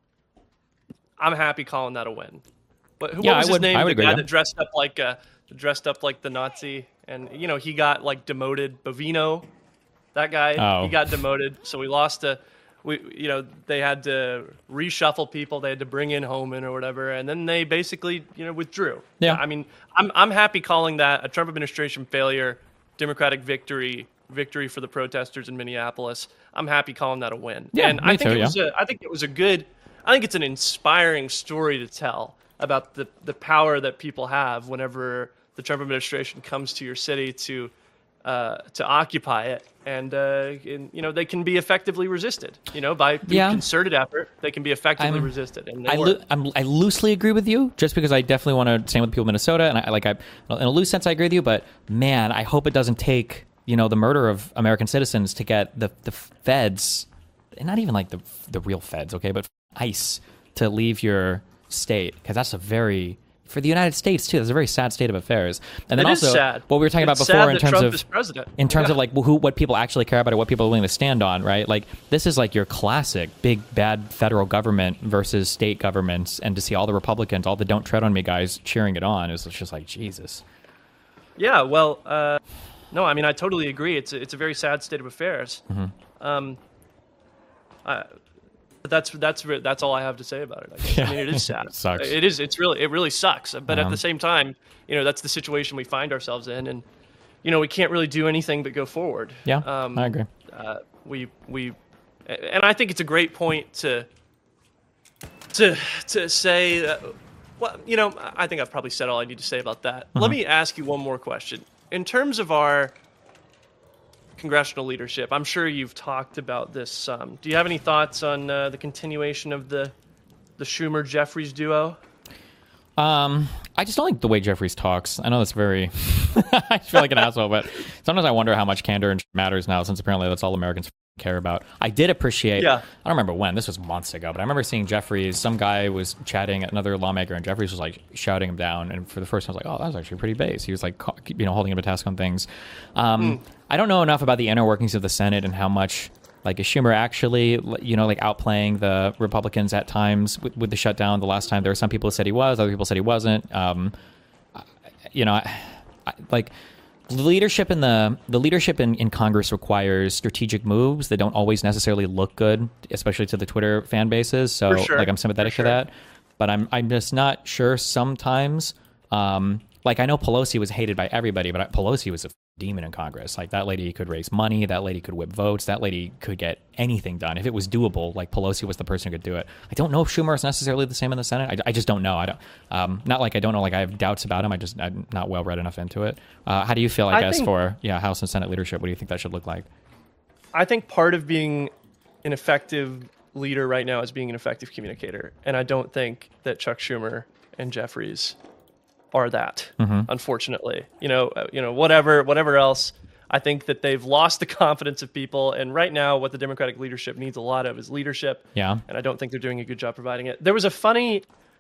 [SPEAKER 2] I'm happy calling that a win. But who
[SPEAKER 1] Yeah,
[SPEAKER 2] what was
[SPEAKER 1] I
[SPEAKER 2] his
[SPEAKER 1] would-
[SPEAKER 2] name?
[SPEAKER 1] I would
[SPEAKER 2] the
[SPEAKER 1] agree,
[SPEAKER 2] guy
[SPEAKER 1] yeah.
[SPEAKER 2] that dressed up like uh, dressed up like the Nazi, and you know he got like demoted. Bovino, that guy,
[SPEAKER 1] Oh.
[SPEAKER 2] he got demoted. So we lost a. We, you know, they had to reshuffle people. They had to bring in Homan or whatever, and then they basically, you know, withdrew.
[SPEAKER 1] Yeah.
[SPEAKER 2] I mean, I'm I'm happy calling that a Trump administration failure, Democratic victory, victory for the protesters in Minneapolis. I'm happy calling that a win.
[SPEAKER 1] Yeah,
[SPEAKER 2] and
[SPEAKER 1] me
[SPEAKER 2] I think
[SPEAKER 1] too,
[SPEAKER 2] it
[SPEAKER 1] yeah.
[SPEAKER 2] was a, I think it was a good. I think it's an inspiring story to tell about the the power that people have whenever the Trump administration comes to your city to uh, to occupy it, and, uh, and you know they can be effectively resisted. You know, by through
[SPEAKER 1] Yeah.
[SPEAKER 2] concerted effort, they can be effectively
[SPEAKER 1] I'm-
[SPEAKER 2] resisted. And they
[SPEAKER 1] I,
[SPEAKER 2] were.
[SPEAKER 1] lo- I'm, I loosely agree with you, just because I definitely want to stand with people in Minnesota, and I like I in a loose sense I agree with you. But man, I hope it doesn't take you know the murder of American citizens to get the the feds, and not even like the the real feds, okay, but ICE to leave your state, because that's a very for the United States too. That's a very sad state of affairs. And then
[SPEAKER 2] It is
[SPEAKER 1] also
[SPEAKER 2] sad.
[SPEAKER 1] what we were talking
[SPEAKER 2] It's
[SPEAKER 1] about before
[SPEAKER 2] sad
[SPEAKER 1] in
[SPEAKER 2] that
[SPEAKER 1] terms
[SPEAKER 2] Trump
[SPEAKER 1] of
[SPEAKER 2] is president.
[SPEAKER 1] in terms
[SPEAKER 2] Yeah.
[SPEAKER 1] of like who what people actually care about or what people are willing to stand on, right? Like this is like your classic big bad federal government versus state governments, and to see all the Republicans, all the "Don't Tread on Me" guys cheering it on is just like Jesus.
[SPEAKER 2] Yeah, well, uh, no, I mean I totally agree. It's a, it's a very sad state of affairs.
[SPEAKER 1] Mm-hmm.
[SPEAKER 2] Um, I, but that's that's re- that's all I have to say about it. I guess.
[SPEAKER 1] Yeah.
[SPEAKER 2] I mean, it is sad.
[SPEAKER 1] It sucks.
[SPEAKER 2] It is. It's really. It really sucks. But
[SPEAKER 1] Yeah.
[SPEAKER 2] at the same time, you know, that's the situation we find ourselves in, and you know, we can't really do anything but go forward.
[SPEAKER 1] Yeah,
[SPEAKER 2] Um,
[SPEAKER 1] I agree.
[SPEAKER 2] Uh, we we, and I think it's a great point to to to say that. Well, you know, I think I've probably said all I need to say about that.
[SPEAKER 1] Uh-huh.
[SPEAKER 2] Let me ask you one more question. In terms of our congressional leadership, I'm sure you've talked about this some. Do you have any thoughts on uh, the continuation of the the Schumer Jeffries duo?
[SPEAKER 1] Um, I just don't like the way Jeffries talks. I know that's very. I feel like an asshole, but sometimes I wonder how much candor and shit matters now, since apparently that's all Americans care about. I did appreciate.
[SPEAKER 2] Yeah.
[SPEAKER 1] I don't remember when. This was months ago, but I remember seeing Jeffries. Some guy was chatting, another lawmaker, and Jeffries was like shouting him down. And for the first time, I was like, "Oh, that was actually pretty base." He was like, ca- you know, holding him to task on things. Um, I don't know enough about the inner workings of the Senate and how much Like, is Schumer actually, you know, like outplaying the Republicans at times with, with the shutdown? The last time there were some people who said he was, other people said he wasn't. Um, you know, I, I, like the leadership in the the leadership in, in Congress requires strategic moves that don't always necessarily look good, especially to the Twitter fan bases. So,
[SPEAKER 2] sure.
[SPEAKER 1] like, I'm sympathetic
[SPEAKER 2] sure.
[SPEAKER 1] to that, but I'm I'm just not sure sometimes. Um, like, I know Pelosi was hated by everybody, but Pelosi was a demon in Congress. Like, that lady could raise money, that lady could whip votes, that lady could get anything done if it was doable. Like, Pelosi was the person who could do it. I don't know if Schumer is necessarily the same in the Senate. I, I just don't know. I don't. Um, not like I don't know. Like, I have doubts about him. I just I'm not well read enough into it. Uh, how do you feel? I, I guess think, for yeah House and Senate leadership, what do you think that should look like?
[SPEAKER 2] I think part of being an effective leader right now is being an effective communicator, and I don't think that Chuck Schumer and Jeffries are that, mm-hmm. unfortunately. You know, uh, you know, whatever, whatever else. I think that they've lost the confidence of people, and right now, what the Democratic leadership needs a lot of is leadership.
[SPEAKER 1] Yeah.
[SPEAKER 2] And I don't think they're doing a good job providing it. There was a funny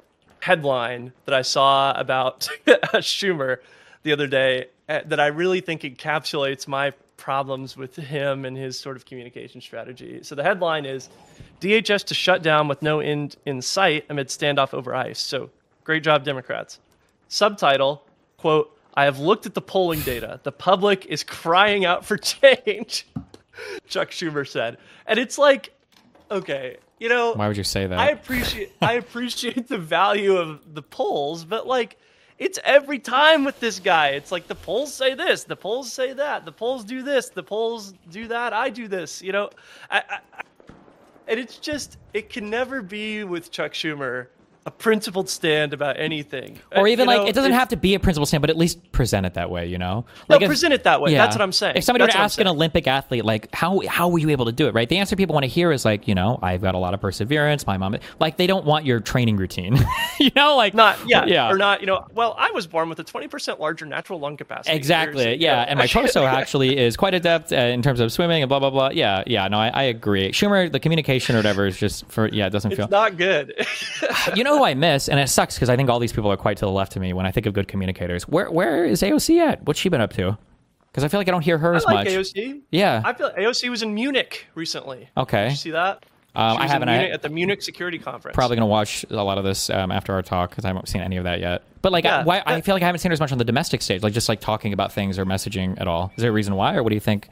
[SPEAKER 2] headline that I saw about Schumer the other day that I really think encapsulates my problems with him and his sort of communication strategy. So the headline is, D H S to shut down with no end in sight amid standoff over ICE. So great job, Democrats. Subtitle, quote, I have looked at the polling data. The public is crying out for change, Chuck Schumer said. And it's like, okay, you know.
[SPEAKER 1] Why would you say that?
[SPEAKER 2] I appreciate I appreciate the value of the polls, but like, it's every time with this guy. It's like the polls say this, the polls say that, the polls do this, the polls do that, I do this, you know. I, I, I, and it's just, it can never be with Chuck Schumer a principled stand about anything.
[SPEAKER 1] Or even
[SPEAKER 2] you
[SPEAKER 1] like,
[SPEAKER 2] know,
[SPEAKER 1] it doesn't have to be a principled stand, but at least present it that way, you know? Like
[SPEAKER 2] no,
[SPEAKER 1] if,
[SPEAKER 2] present it that way.
[SPEAKER 1] Yeah.
[SPEAKER 2] That's what I'm saying.
[SPEAKER 1] If somebody
[SPEAKER 2] That's
[SPEAKER 1] were to ask an Olympic athlete, like, how how were you able to do it, right? The answer people want to hear is like, you know, I've got a lot of perseverance. My mom, like, they don't want your training routine, you know? Like,
[SPEAKER 2] not, yeah,
[SPEAKER 1] yeah.
[SPEAKER 2] Or not, you know, well, I was born with a twenty percent larger natural lung capacity.
[SPEAKER 1] Exactly,
[SPEAKER 2] There's,
[SPEAKER 1] yeah.
[SPEAKER 2] You know,
[SPEAKER 1] and my torso actually is quite adept uh, in terms of swimming and blah, blah, blah. Yeah, yeah, no, I, I agree. Schumer, the communication or whatever is just for, yeah, it doesn't
[SPEAKER 2] it's
[SPEAKER 1] feel.
[SPEAKER 2] It's not good.
[SPEAKER 1] You know who I miss? And it sucks because I think all these people are quite to the left of me when I think of good communicators. Where Where is A O C at? What's she been up to? Because I feel like I don't hear her
[SPEAKER 2] I
[SPEAKER 1] as
[SPEAKER 2] like
[SPEAKER 1] much.
[SPEAKER 2] A O C.
[SPEAKER 1] Yeah.
[SPEAKER 2] I feel A O C was in Munich recently.
[SPEAKER 1] Okay.
[SPEAKER 2] Did you see that?
[SPEAKER 1] Um, I haven't.
[SPEAKER 2] Munich,
[SPEAKER 1] I,
[SPEAKER 2] at the Munich Security Conference.
[SPEAKER 1] Probably going to watch a lot of this um, after our talk because I haven't seen any of that yet. But like,
[SPEAKER 2] yeah,
[SPEAKER 1] I, why,
[SPEAKER 2] that,
[SPEAKER 1] I feel like I haven't seen her as much on the domestic stage, like just like talking about things or messaging at all. Is there a reason why, or what do you think?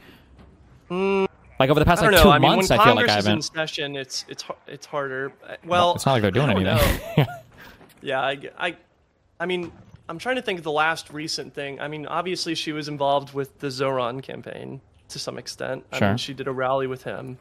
[SPEAKER 2] Mm,
[SPEAKER 1] like over the past
[SPEAKER 2] I
[SPEAKER 1] like
[SPEAKER 2] know.
[SPEAKER 1] two
[SPEAKER 2] I mean,
[SPEAKER 1] months,
[SPEAKER 2] when
[SPEAKER 1] I feel
[SPEAKER 2] Congress
[SPEAKER 1] like I
[SPEAKER 2] is
[SPEAKER 1] haven't.
[SPEAKER 2] in session, it's it's it's harder. Well,
[SPEAKER 1] well it's not like they're doing anything.
[SPEAKER 2] yeah, I, I, I mean. I'm trying to think of the last recent thing. I mean, obviously she was involved with the Zoran campaign to some extent. I
[SPEAKER 1] sure.
[SPEAKER 2] mean, she did a rally with him.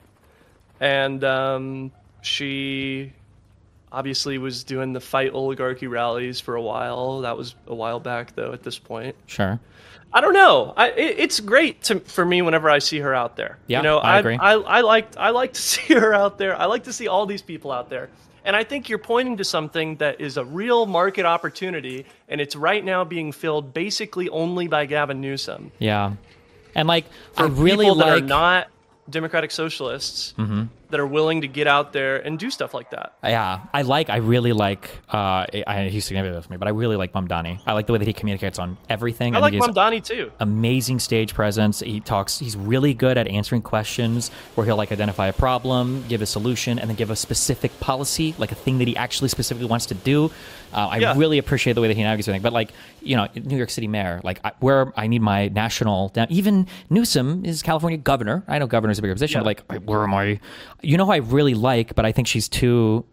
[SPEAKER 2] And um, she obviously was doing the Fight Oligarchy rallies for a while. That was a while back, though, at this point.
[SPEAKER 1] Sure.
[SPEAKER 2] I don't know. I, it, it's great to, for me whenever I see her out there.
[SPEAKER 1] Yeah,
[SPEAKER 2] you know,
[SPEAKER 1] I, I agree.
[SPEAKER 2] I, I, like, I like to see her out there. I like to see all these people out there. And I think you're pointing to something that is a real market opportunity, and it's right now being filled basically only by Gavin Newsom.
[SPEAKER 1] Yeah. And like,
[SPEAKER 2] For
[SPEAKER 1] I really
[SPEAKER 2] people
[SPEAKER 1] like...
[SPEAKER 2] that are not Democratic socialists
[SPEAKER 1] mm-hmm.
[SPEAKER 2] that are willing to get out there and do stuff like that.
[SPEAKER 1] Yeah, I like, I really like, uh, I, he's significant with me, but I really like Mamdani. I like the way that he communicates on everything.
[SPEAKER 2] I, I like
[SPEAKER 1] think
[SPEAKER 2] Mamdani too.
[SPEAKER 1] Amazing stage presence. He talks, he's really good at answering questions where he'll like identify a problem, give a solution, and then give a specific policy, like a thing that he actually specifically wants to do. Uh, I
[SPEAKER 2] yeah.
[SPEAKER 1] really appreciate the way that he navigates everything. But like, you know, New York City mayor, like I, where I need my national, even Newsom is California governor. I know governor's a bigger position,
[SPEAKER 2] yeah.
[SPEAKER 1] but like, where am I? You know who I really like, but I think she's too...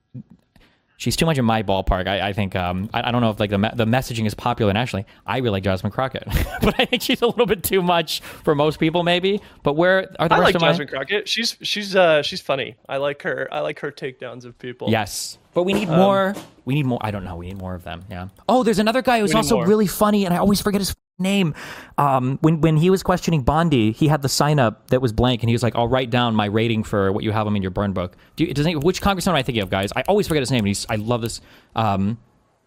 [SPEAKER 1] She's too much in my ballpark. I, I think um, I, I don't know if like the me- the messaging is popular nationally. I really like Jasmine Crockett, but I think she's a little bit too much for most people, maybe. But where are the
[SPEAKER 2] I
[SPEAKER 1] rest
[SPEAKER 2] like
[SPEAKER 1] of
[SPEAKER 2] Jasmine
[SPEAKER 1] my...
[SPEAKER 2] Crockett. She's she's uh, she's funny. I like her. I like her takedowns of people.
[SPEAKER 1] Yes, but we need
[SPEAKER 2] Um,
[SPEAKER 1] more. We need more. I don't know. We need more of them. Yeah. Oh, there's another guy who's
[SPEAKER 2] We need
[SPEAKER 1] also
[SPEAKER 2] more.
[SPEAKER 1] really funny, and I always forget his name. Um, when when he was questioning Bondi, he had the sign up that was blank, and he was like, "I'll write down my rating for what you have him in your burn book." Do you, does any, which congressman am I thinking of, guys? I always forget his name. And he's I love this. Um,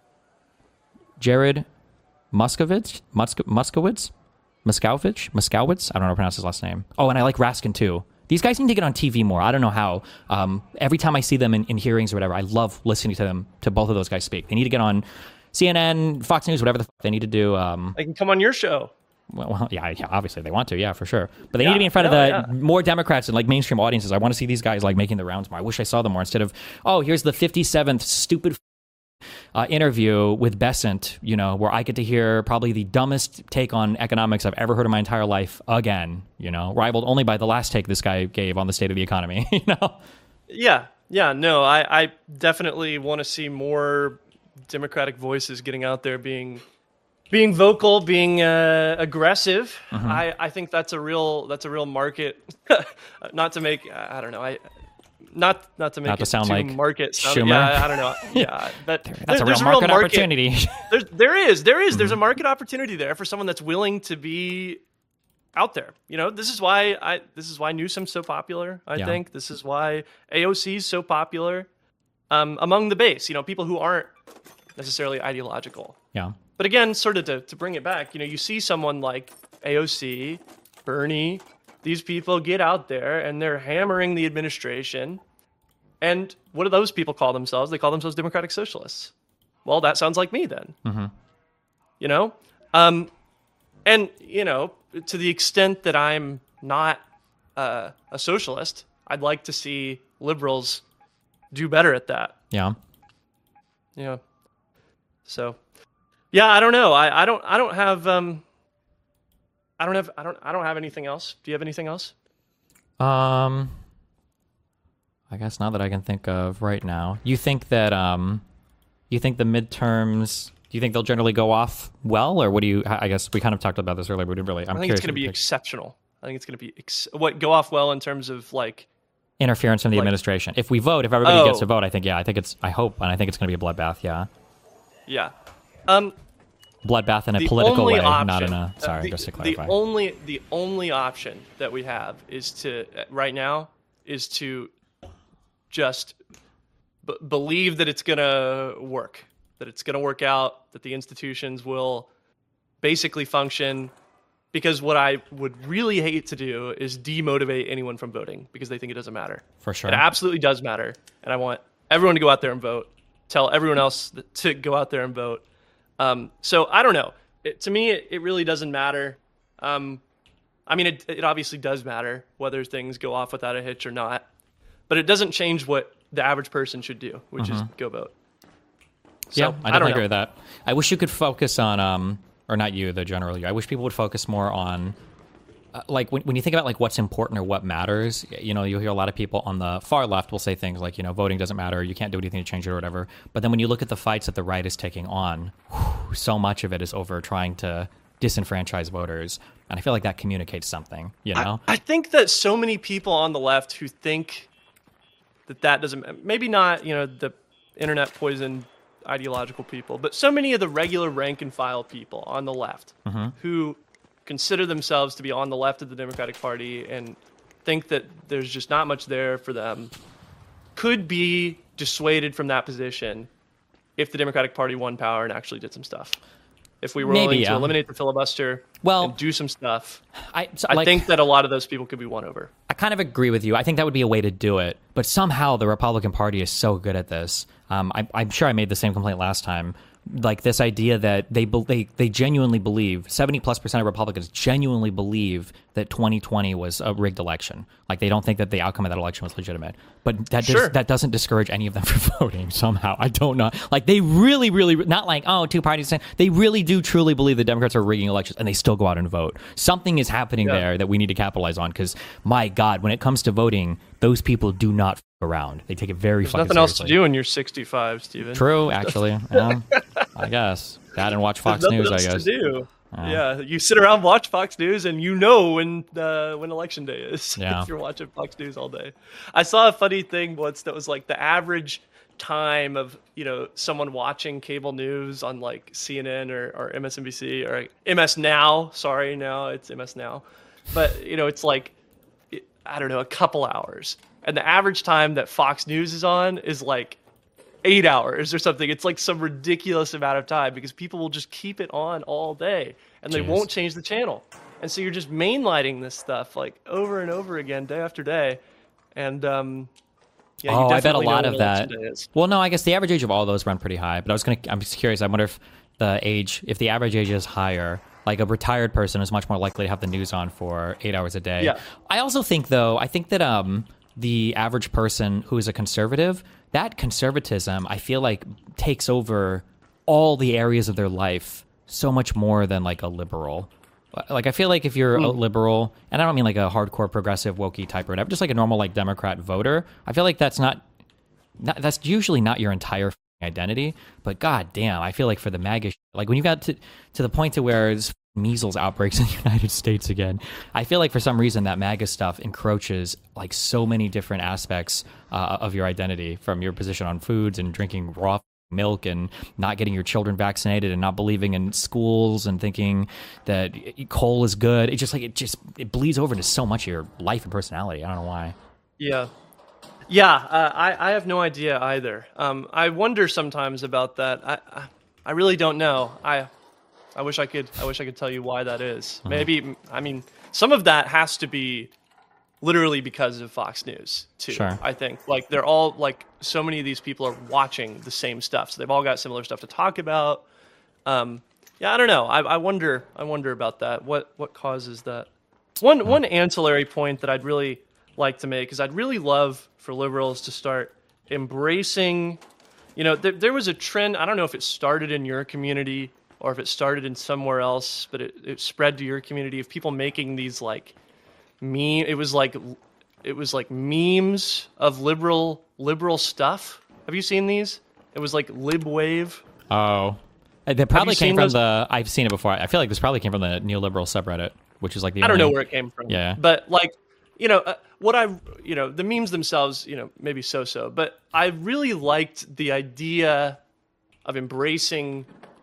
[SPEAKER 1] Jared Muskovitz, Musk, Muskowitz, Muskowitz, Muskowitz. I don't know how to pronounce his last name. Oh, and I like Raskin too. These guys need to get on T V more. I don't know how. Um, every time I see them in, in hearings or whatever, I love listening to them, to both of those guys speak. They need to get on C N N, Fox News, whatever the fuck they need to do. Um,
[SPEAKER 2] They can come on your show.
[SPEAKER 1] Well, well yeah, yeah, obviously they want to, yeah, for sure. But they
[SPEAKER 2] Yeah,
[SPEAKER 1] need to be in front
[SPEAKER 2] no,
[SPEAKER 1] of the
[SPEAKER 2] yeah.
[SPEAKER 1] more Democrats and like mainstream audiences. I want to see these guys like making the rounds more. I wish I saw them more instead of, oh, here's the fifty-seventh stupid uh, interview with Besant, you know, where I get to hear probably the dumbest take on economics I've ever heard in my entire life again, you know, rivaled only by the last take this guy gave on the state of the economy, you know?
[SPEAKER 2] Yeah, yeah, no, I, I definitely want to see more Democratic voices getting out there, being being vocal, being uh, aggressive.
[SPEAKER 1] Mm-hmm.
[SPEAKER 2] I, I think that's a real that's a real market. Not to make I don't know I. Not not to make
[SPEAKER 1] Not to
[SPEAKER 2] it
[SPEAKER 1] sound
[SPEAKER 2] too
[SPEAKER 1] like
[SPEAKER 2] market sound,
[SPEAKER 1] Schumer.
[SPEAKER 2] Yeah, I don't know. Yeah, but
[SPEAKER 1] That's
[SPEAKER 2] there,
[SPEAKER 1] a real
[SPEAKER 2] there's
[SPEAKER 1] market,
[SPEAKER 2] a real market
[SPEAKER 1] opportunity.
[SPEAKER 2] There's there is there is there's a market opportunity there for someone that's willing to be out there. You know, this is why I this is why Newsom's so popular. I
[SPEAKER 1] Yeah.
[SPEAKER 2] think this is why A O C is so popular um, among the base. You know, people who aren't necessarily ideological.
[SPEAKER 1] Yeah.
[SPEAKER 2] But again, sort of to, to bring it back, you know, you see someone like A O C, Bernie, these people get out there and they're hammering the administration. And what do those people call themselves? They call themselves Democratic Socialists. Well, that sounds like me then.
[SPEAKER 1] Mm-hmm.
[SPEAKER 2] You know? Um, and, you know, to the extent that I'm not uh, a socialist, I'd like to see liberals do better at that.
[SPEAKER 1] Yeah.
[SPEAKER 2] Yeah. So, yeah, I don't know. I, I don't I don't have um I don't have I don't I don't have anything else. Do you have anything else?
[SPEAKER 1] Um, I guess not that I can think of right now. You think that um, you think the midterms? Do you think they'll generally go off well, or what do you? I guess we kind of talked about this earlier, but we didn't really. I'm
[SPEAKER 2] I think it's
[SPEAKER 1] curious
[SPEAKER 2] going to
[SPEAKER 1] what
[SPEAKER 2] be
[SPEAKER 1] you think.
[SPEAKER 2] exceptional. I think it's going to be ex- what go off well in terms of like
[SPEAKER 1] Interference from the
[SPEAKER 2] like-
[SPEAKER 1] administration. If we vote, if everybody
[SPEAKER 2] Oh.
[SPEAKER 1] gets to vote, I think yeah, I think it's. I hope, and I think it's going to be a bloodbath. Yeah,
[SPEAKER 2] yeah. Um,
[SPEAKER 1] bloodbath in a
[SPEAKER 2] the
[SPEAKER 1] political
[SPEAKER 2] only
[SPEAKER 1] way,
[SPEAKER 2] option,
[SPEAKER 1] not in a.
[SPEAKER 2] uh,
[SPEAKER 1] Sorry,
[SPEAKER 2] the,
[SPEAKER 1] just to
[SPEAKER 2] the
[SPEAKER 1] clarify.
[SPEAKER 2] only the only option that we have is to uh, right now is to just b- believe that it's going to work, that it's going to work out, that the institutions will basically function. Because what I would really hate to do is demotivate anyone from voting because they think it doesn't matter.
[SPEAKER 1] For sure.
[SPEAKER 2] It absolutely does matter. And I want everyone to go out there and vote. Tell everyone else that- to go out there and vote. Um, so I don't know. It, to me, it, it really doesn't matter. Um, I mean, it, it obviously does matter whether things go off without a hitch or not. But it doesn't change what the average person should do, which is go vote. So,
[SPEAKER 1] yeah, I
[SPEAKER 2] I don't
[SPEAKER 1] definitely
[SPEAKER 2] know.
[SPEAKER 1] agree with that. I wish you could focus on, um, or not you, the general you. I wish people would focus more on, uh, like when when you think about like what's important or what matters. You know, you'll hear a lot of people on the far left will say things like, you know, voting doesn't matter, you can't do anything to change it or whatever. But then when you look at the fights that the right is taking on, whew, so much of it is over trying to disenfranchise voters, and I feel like that communicates something. You know,
[SPEAKER 2] I, I think that so many people on the left who think that that doesn't, maybe not, you know, the internet poison ideological people, but so many of the regular rank and file people on the left who consider themselves to be on the left of the Democratic Party and think that there's just not much there for them could be dissuaded from that position if the Democratic Party won power and actually did some stuff. If we were
[SPEAKER 1] Maybe,
[SPEAKER 2] willing
[SPEAKER 1] yeah.
[SPEAKER 2] to eliminate the filibuster
[SPEAKER 1] Well,
[SPEAKER 2] and do some stuff,
[SPEAKER 1] I, so,
[SPEAKER 2] I
[SPEAKER 1] like,
[SPEAKER 2] think that a lot of those people could be won over.
[SPEAKER 1] I kind of agree with you. I think that would be a way to do it. But somehow the Republican Party is so good at this. Um, I, I'm sure I made the same complaint last time. Like this idea that they be- they they genuinely believe, seventy plus percent of Republicans genuinely believe that twenty twenty was a rigged election. Like they don't think that the outcome of that election was legitimate. But that
[SPEAKER 2] Sure.
[SPEAKER 1] does, that doesn't discourage any of them from voting somehow. I don't know. Like they really, really, not like, oh, two parties. They really do truly believe the Democrats are rigging elections and they still go out and vote. Something is happening
[SPEAKER 2] Yeah.
[SPEAKER 1] there that we need to capitalize on because, my God, when it comes to voting, those people do not f- around. They take it very
[SPEAKER 2] There's
[SPEAKER 1] fucking
[SPEAKER 2] nothing else to
[SPEAKER 1] seriously.
[SPEAKER 2] do when you're sixty-five, Steven.
[SPEAKER 1] True, actually. Yeah, I guess. That and watch Fox
[SPEAKER 2] There's nothing
[SPEAKER 1] News, I
[SPEAKER 2] else
[SPEAKER 1] guess.
[SPEAKER 2] to do. Yeah, you sit around, watch Fox News, and you know when uh, when election day is.
[SPEAKER 1] Yeah.
[SPEAKER 2] If you're watching Fox News all day. I saw a funny thing once that was like the average time of you know someone watching cable news on like C N N or, or M S N B C or M S Now. Sorry, now it's M S Now, but you know it's like I don't know a couple hours, and the average time that Fox News is on is like eight hours or something. It's like some ridiculous amount of time because people will just keep it on all day and they
[SPEAKER 1] Jeez.
[SPEAKER 2] won't change the channel. And so you're just mainlighting this stuff like over and over again, day after day. And um, yeah, you
[SPEAKER 1] Oh, I bet a
[SPEAKER 2] definitely know
[SPEAKER 1] lot
[SPEAKER 2] when
[SPEAKER 1] of that.
[SPEAKER 2] election day is.
[SPEAKER 1] Well, no, I guess the average age of all those run pretty high. But I was gonna, I'm just curious. I wonder if the age, if the average age is higher, Like a retired person is much more likely to have the news on for eight hours a day.
[SPEAKER 2] Yeah.
[SPEAKER 1] I also think, though, I think that um, the average person who is a conservative, that conservatism, I feel like takes over all the areas of their life so much more than like a liberal. Like, I feel like if you're mm. a liberal, and I don't mean like a hardcore progressive wokey type or whatever, just like a normal like Democrat voter, I feel like that's not, not that's usually not your entire identity. But god damn, I feel like for the MAGA, like when you got to to the point to where it's measles outbreaks in the United States again, I feel like for some reason that MAGA stuff encroaches like so many different aspects uh, of your identity, from your position on foods and drinking raw milk and not getting your children vaccinated and not believing in schools and thinking that coal is good. It just like it just it bleeds over into so much of your life and personality. I don't know why.
[SPEAKER 2] Yeah. Yeah, uh, I, I have no idea either. Um, I wonder sometimes about that. I, I I really don't know. I I wish I could I wish I could tell you why that is. Mm-hmm. Maybe I mean some of that has to be literally because of Fox News too.
[SPEAKER 1] Sure.
[SPEAKER 2] I think like they're all like so many of these people are watching the same stuff, so they've all got similar stuff to talk about. Um, yeah, I don't know. I, I wonder. I wonder about that. What what causes that? One mm-hmm. one ancillary point that I'd really like to make is I'd really love for liberals to start embracing. You know, there, there was a trend. I don't know if it started in your community or if it started in somewhere else, but it, it spread to your community of people making these like meme. It was like it was like memes of liberal liberal stuff. Have you seen these? It was like libwave.
[SPEAKER 1] Oh, they probably came from
[SPEAKER 2] those?
[SPEAKER 1] the. I've seen it before. I feel like this probably came from the neoliberal subreddit, which is like the.
[SPEAKER 2] I don't
[SPEAKER 1] only,
[SPEAKER 2] know where it came from.
[SPEAKER 1] Yeah,
[SPEAKER 2] but like you know uh, what I you know the memes themselves you know maybe so so, but I really liked the idea of embracing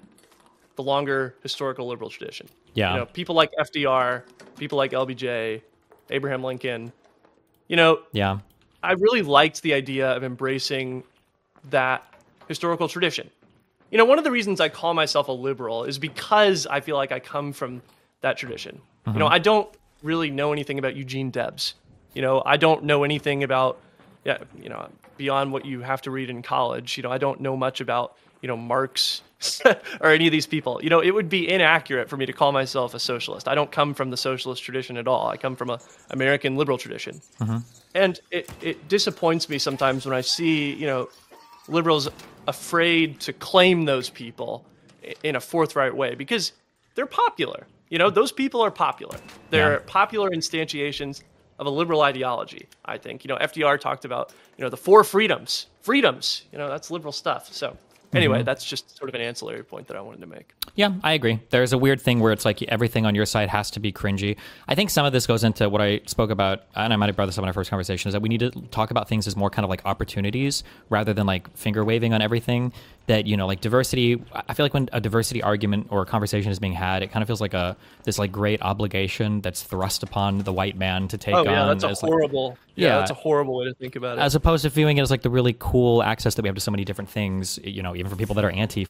[SPEAKER 2] the longer historical liberal tradition.
[SPEAKER 1] Yeah,
[SPEAKER 2] you know, people like F D R, people like L B J. Abraham Lincoln, you know,
[SPEAKER 1] yeah,
[SPEAKER 2] I really liked the idea of embracing that historical tradition. You know, one of the reasons I call myself a liberal is because I feel like I come from that tradition. Mm-hmm. You know, I don't really know anything about Eugene Debs. You know, I don't know anything about, yeah, you know, beyond what you have to read in college. You know, I don't know much about, you know, Marx or any of these people. You know, it would be inaccurate for me to call myself a socialist. I don't come from the socialist tradition at all. I come from a American liberal tradition. Mm-hmm. And it, it disappoints me sometimes when I see, you know, liberals afraid to claim those people in a forthright way because they're popular. You know, those people are popular. They're yeah. popular instantiations of a liberal ideology, I think. You know, F D R talked about, you know, the four freedoms. Freedoms, you know, that's liberal stuff. So anyway, mm-hmm. that's just sort of an ancillary point that I wanted to make.
[SPEAKER 1] Yeah, I agree. There's a weird thing where it's like everything on your side has to be cringy. I think some of this goes into what I spoke about, and I might have brought this up in our first conversation, is that we need to talk about things as more kind of like opportunities rather than like finger waving on everything. That, you know, like diversity, I feel like when a diversity argument or a conversation is being had, it kind of feels like a this like great obligation that's thrust upon the white man to take
[SPEAKER 2] oh,
[SPEAKER 1] on.
[SPEAKER 2] yeah, that's a horrible,
[SPEAKER 1] like,
[SPEAKER 2] yeah,
[SPEAKER 1] yeah,
[SPEAKER 2] that's a horrible way to think about it.
[SPEAKER 1] As opposed to viewing it as like the really cool access that we have to so many different things, you know, even for people that are anti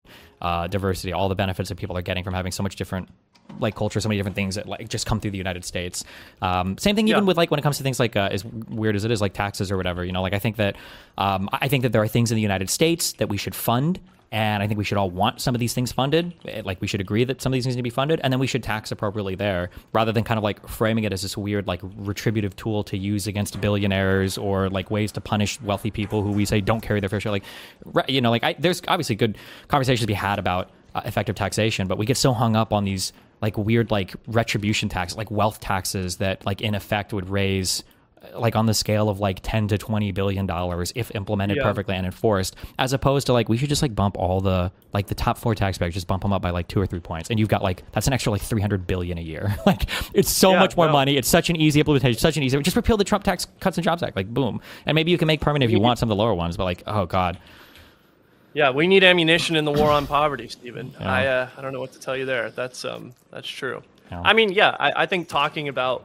[SPEAKER 1] uh, diversity, all the benefits that people are getting from having so much different like culture, so many different things that like just come through the United States. Um, same thing even yeah. with like when it comes to things like uh, as weird as it is, like taxes or whatever, you know, like I think that um, I think that there are things in the United States that we should fund. And I think we should all want some of these things funded. Like we should agree that some of these things need to be funded, and then we should tax appropriately there, rather than kind of like framing it as this weird like retributive tool to use against billionaires or like ways to punish wealthy people who we say don't carry their fair share. Like, you know, like I, there's obviously good conversations to be had about uh, effective taxation, but we get so hung up on these like weird like retribution taxes, like wealth taxes that like in effect would raise like on the scale of like ten to twenty billion dollars if implemented yeah. perfectly and enforced, as opposed to like we should just like bump all the like the top four taxpayers, just bump them up by like two or three points, and you've got like that's an extra like three hundred billion a year. Like it's so
[SPEAKER 2] yeah,
[SPEAKER 1] much more
[SPEAKER 2] no.
[SPEAKER 1] money. It's such an easy implementation, such an easy. Just repeal the Trump Tax Cuts and Jobs Act, like boom, and maybe you can make permanent if you want some of the lower ones, but like oh god.
[SPEAKER 2] Yeah, we need ammunition in the war on poverty, Stephen.
[SPEAKER 1] Yeah.
[SPEAKER 2] I uh, I don't know what to tell you there. That's um that's true.
[SPEAKER 1] Yeah.
[SPEAKER 2] I mean, yeah, I, I think talking about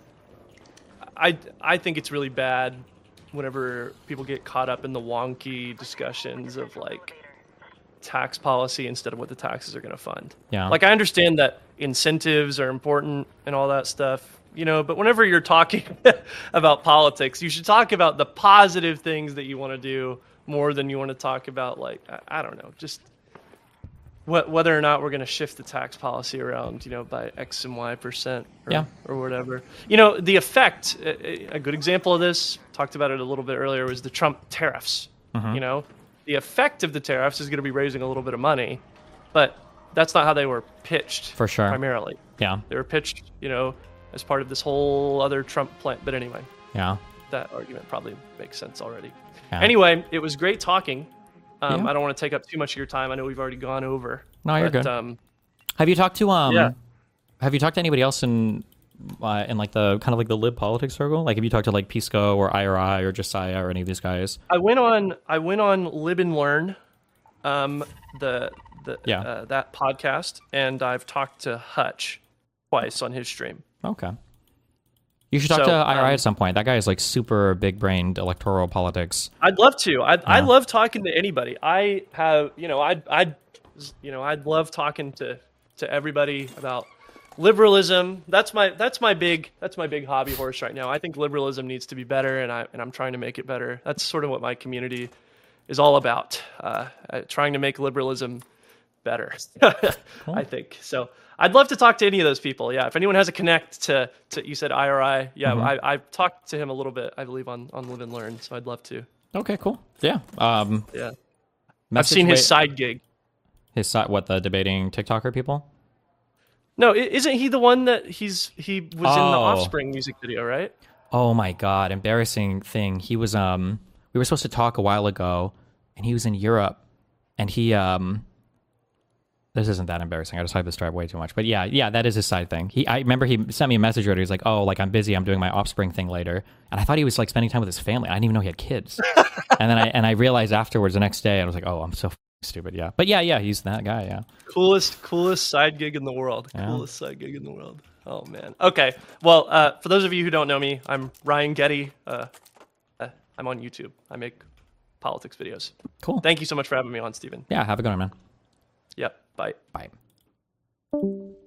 [SPEAKER 2] I, I think it's really bad whenever people get caught up in the wonky discussions of like tax policy instead of what the taxes are going to fund.
[SPEAKER 1] Yeah.
[SPEAKER 2] Like I understand that incentives are important and all that stuff, you know, but whenever you're talking about politics, you should talk about the positive things that you want to do more than you want to talk about like, I, I don't know, just wh- whether or not we're going to shift the tax policy around, you know, by X and Y percent or,
[SPEAKER 1] Yeah.
[SPEAKER 2] or whatever. You know, the effect, a, a good example of this, talked about it a little bit earlier, was the Trump tariffs.
[SPEAKER 1] Mhm.
[SPEAKER 2] You know, the effect of the tariffs is going to be raising a little bit of money, but that's not how they were pitched.
[SPEAKER 1] For sure.
[SPEAKER 2] Primarily.
[SPEAKER 1] Yeah.
[SPEAKER 2] They were pitched, you know, as part of this whole other Trump plan. But anyway,
[SPEAKER 1] Yeah.
[SPEAKER 2] that argument probably makes sense already.
[SPEAKER 1] Yeah.
[SPEAKER 2] Anyway, it was great talking. Um,
[SPEAKER 1] Yeah.
[SPEAKER 2] I don't want to take up too much of your time. I know we've already gone over.
[SPEAKER 1] No, you're
[SPEAKER 2] but,
[SPEAKER 1] good.
[SPEAKER 2] Um,
[SPEAKER 1] Have you talked to um?
[SPEAKER 2] Yeah.
[SPEAKER 1] Have you talked to anybody else in uh, in like the kind of like the lib politics circle? Like, have you talked to like Pisco or I R I or Josiah or any of these guys?
[SPEAKER 2] I went on. I went on Lib and Learn, um, the the
[SPEAKER 1] Yeah.
[SPEAKER 2] uh, that podcast, and I've talked to Hutch twice on his stream.
[SPEAKER 1] Okay. You should talk
[SPEAKER 2] So,
[SPEAKER 1] to I R I
[SPEAKER 2] um,
[SPEAKER 1] at some point. That guy is like super big brained electoral politics.
[SPEAKER 2] I'd love to. I I
[SPEAKER 1] Yeah.
[SPEAKER 2] love talking to anybody. I have, you know, I'd I'd you know, I'd love talking to to everybody about liberalism. That's my that's my big that's my big hobby horse right now. I think liberalism needs to be better, and I and I'm trying to make it better. That's sort of what my community is all about. Uh, uh, trying to make liberalism better. I think so. I'd love to talk to any of those people. Yeah, if anyone has a connect to, to you said I R I. Yeah,
[SPEAKER 1] Mhm.
[SPEAKER 2] I I've talked to him a little bit. I believe on on Live and Learn. So I'd love to.
[SPEAKER 1] Okay, cool. Yeah. Um,
[SPEAKER 2] Yeah, I've
[SPEAKER 1] message
[SPEAKER 2] seen his
[SPEAKER 1] wa-
[SPEAKER 2] side gig.
[SPEAKER 1] his side. What, the debating TikToker people?
[SPEAKER 2] No, i- isn't he the one that he's he was in the
[SPEAKER 1] Oh.
[SPEAKER 2] Offspring music video, right?
[SPEAKER 1] Oh my god, embarrassing thing. He was um we were supposed to talk a while ago and he was in Europe and he um this isn't that embarrassing. I just hyped this drive way too much. But yeah, yeah, that is his side thing. He I remember he sent me a message earlier. He's like, "Oh, like I'm busy. I'm doing my Offspring thing later." And I thought he was like spending time with his family. I didn't even know he had kids. and then I and I realized afterwards the next day I was like, "Oh, I'm so f- stupid." Yeah. But yeah, yeah, he's that guy, yeah.
[SPEAKER 2] Coolest coolest side gig in the world.
[SPEAKER 1] Yeah.
[SPEAKER 2] Coolest side gig in the world. Oh man. Okay. Well, uh, for those of you who don't know me, I'm Ryan Getty. Uh, uh, I'm on YouTube. I make politics videos.
[SPEAKER 1] Cool.
[SPEAKER 2] Thank you so much for having me on, Stephen.
[SPEAKER 1] Yeah, have a good one, man.
[SPEAKER 2] Yep. Bye.
[SPEAKER 1] Bye.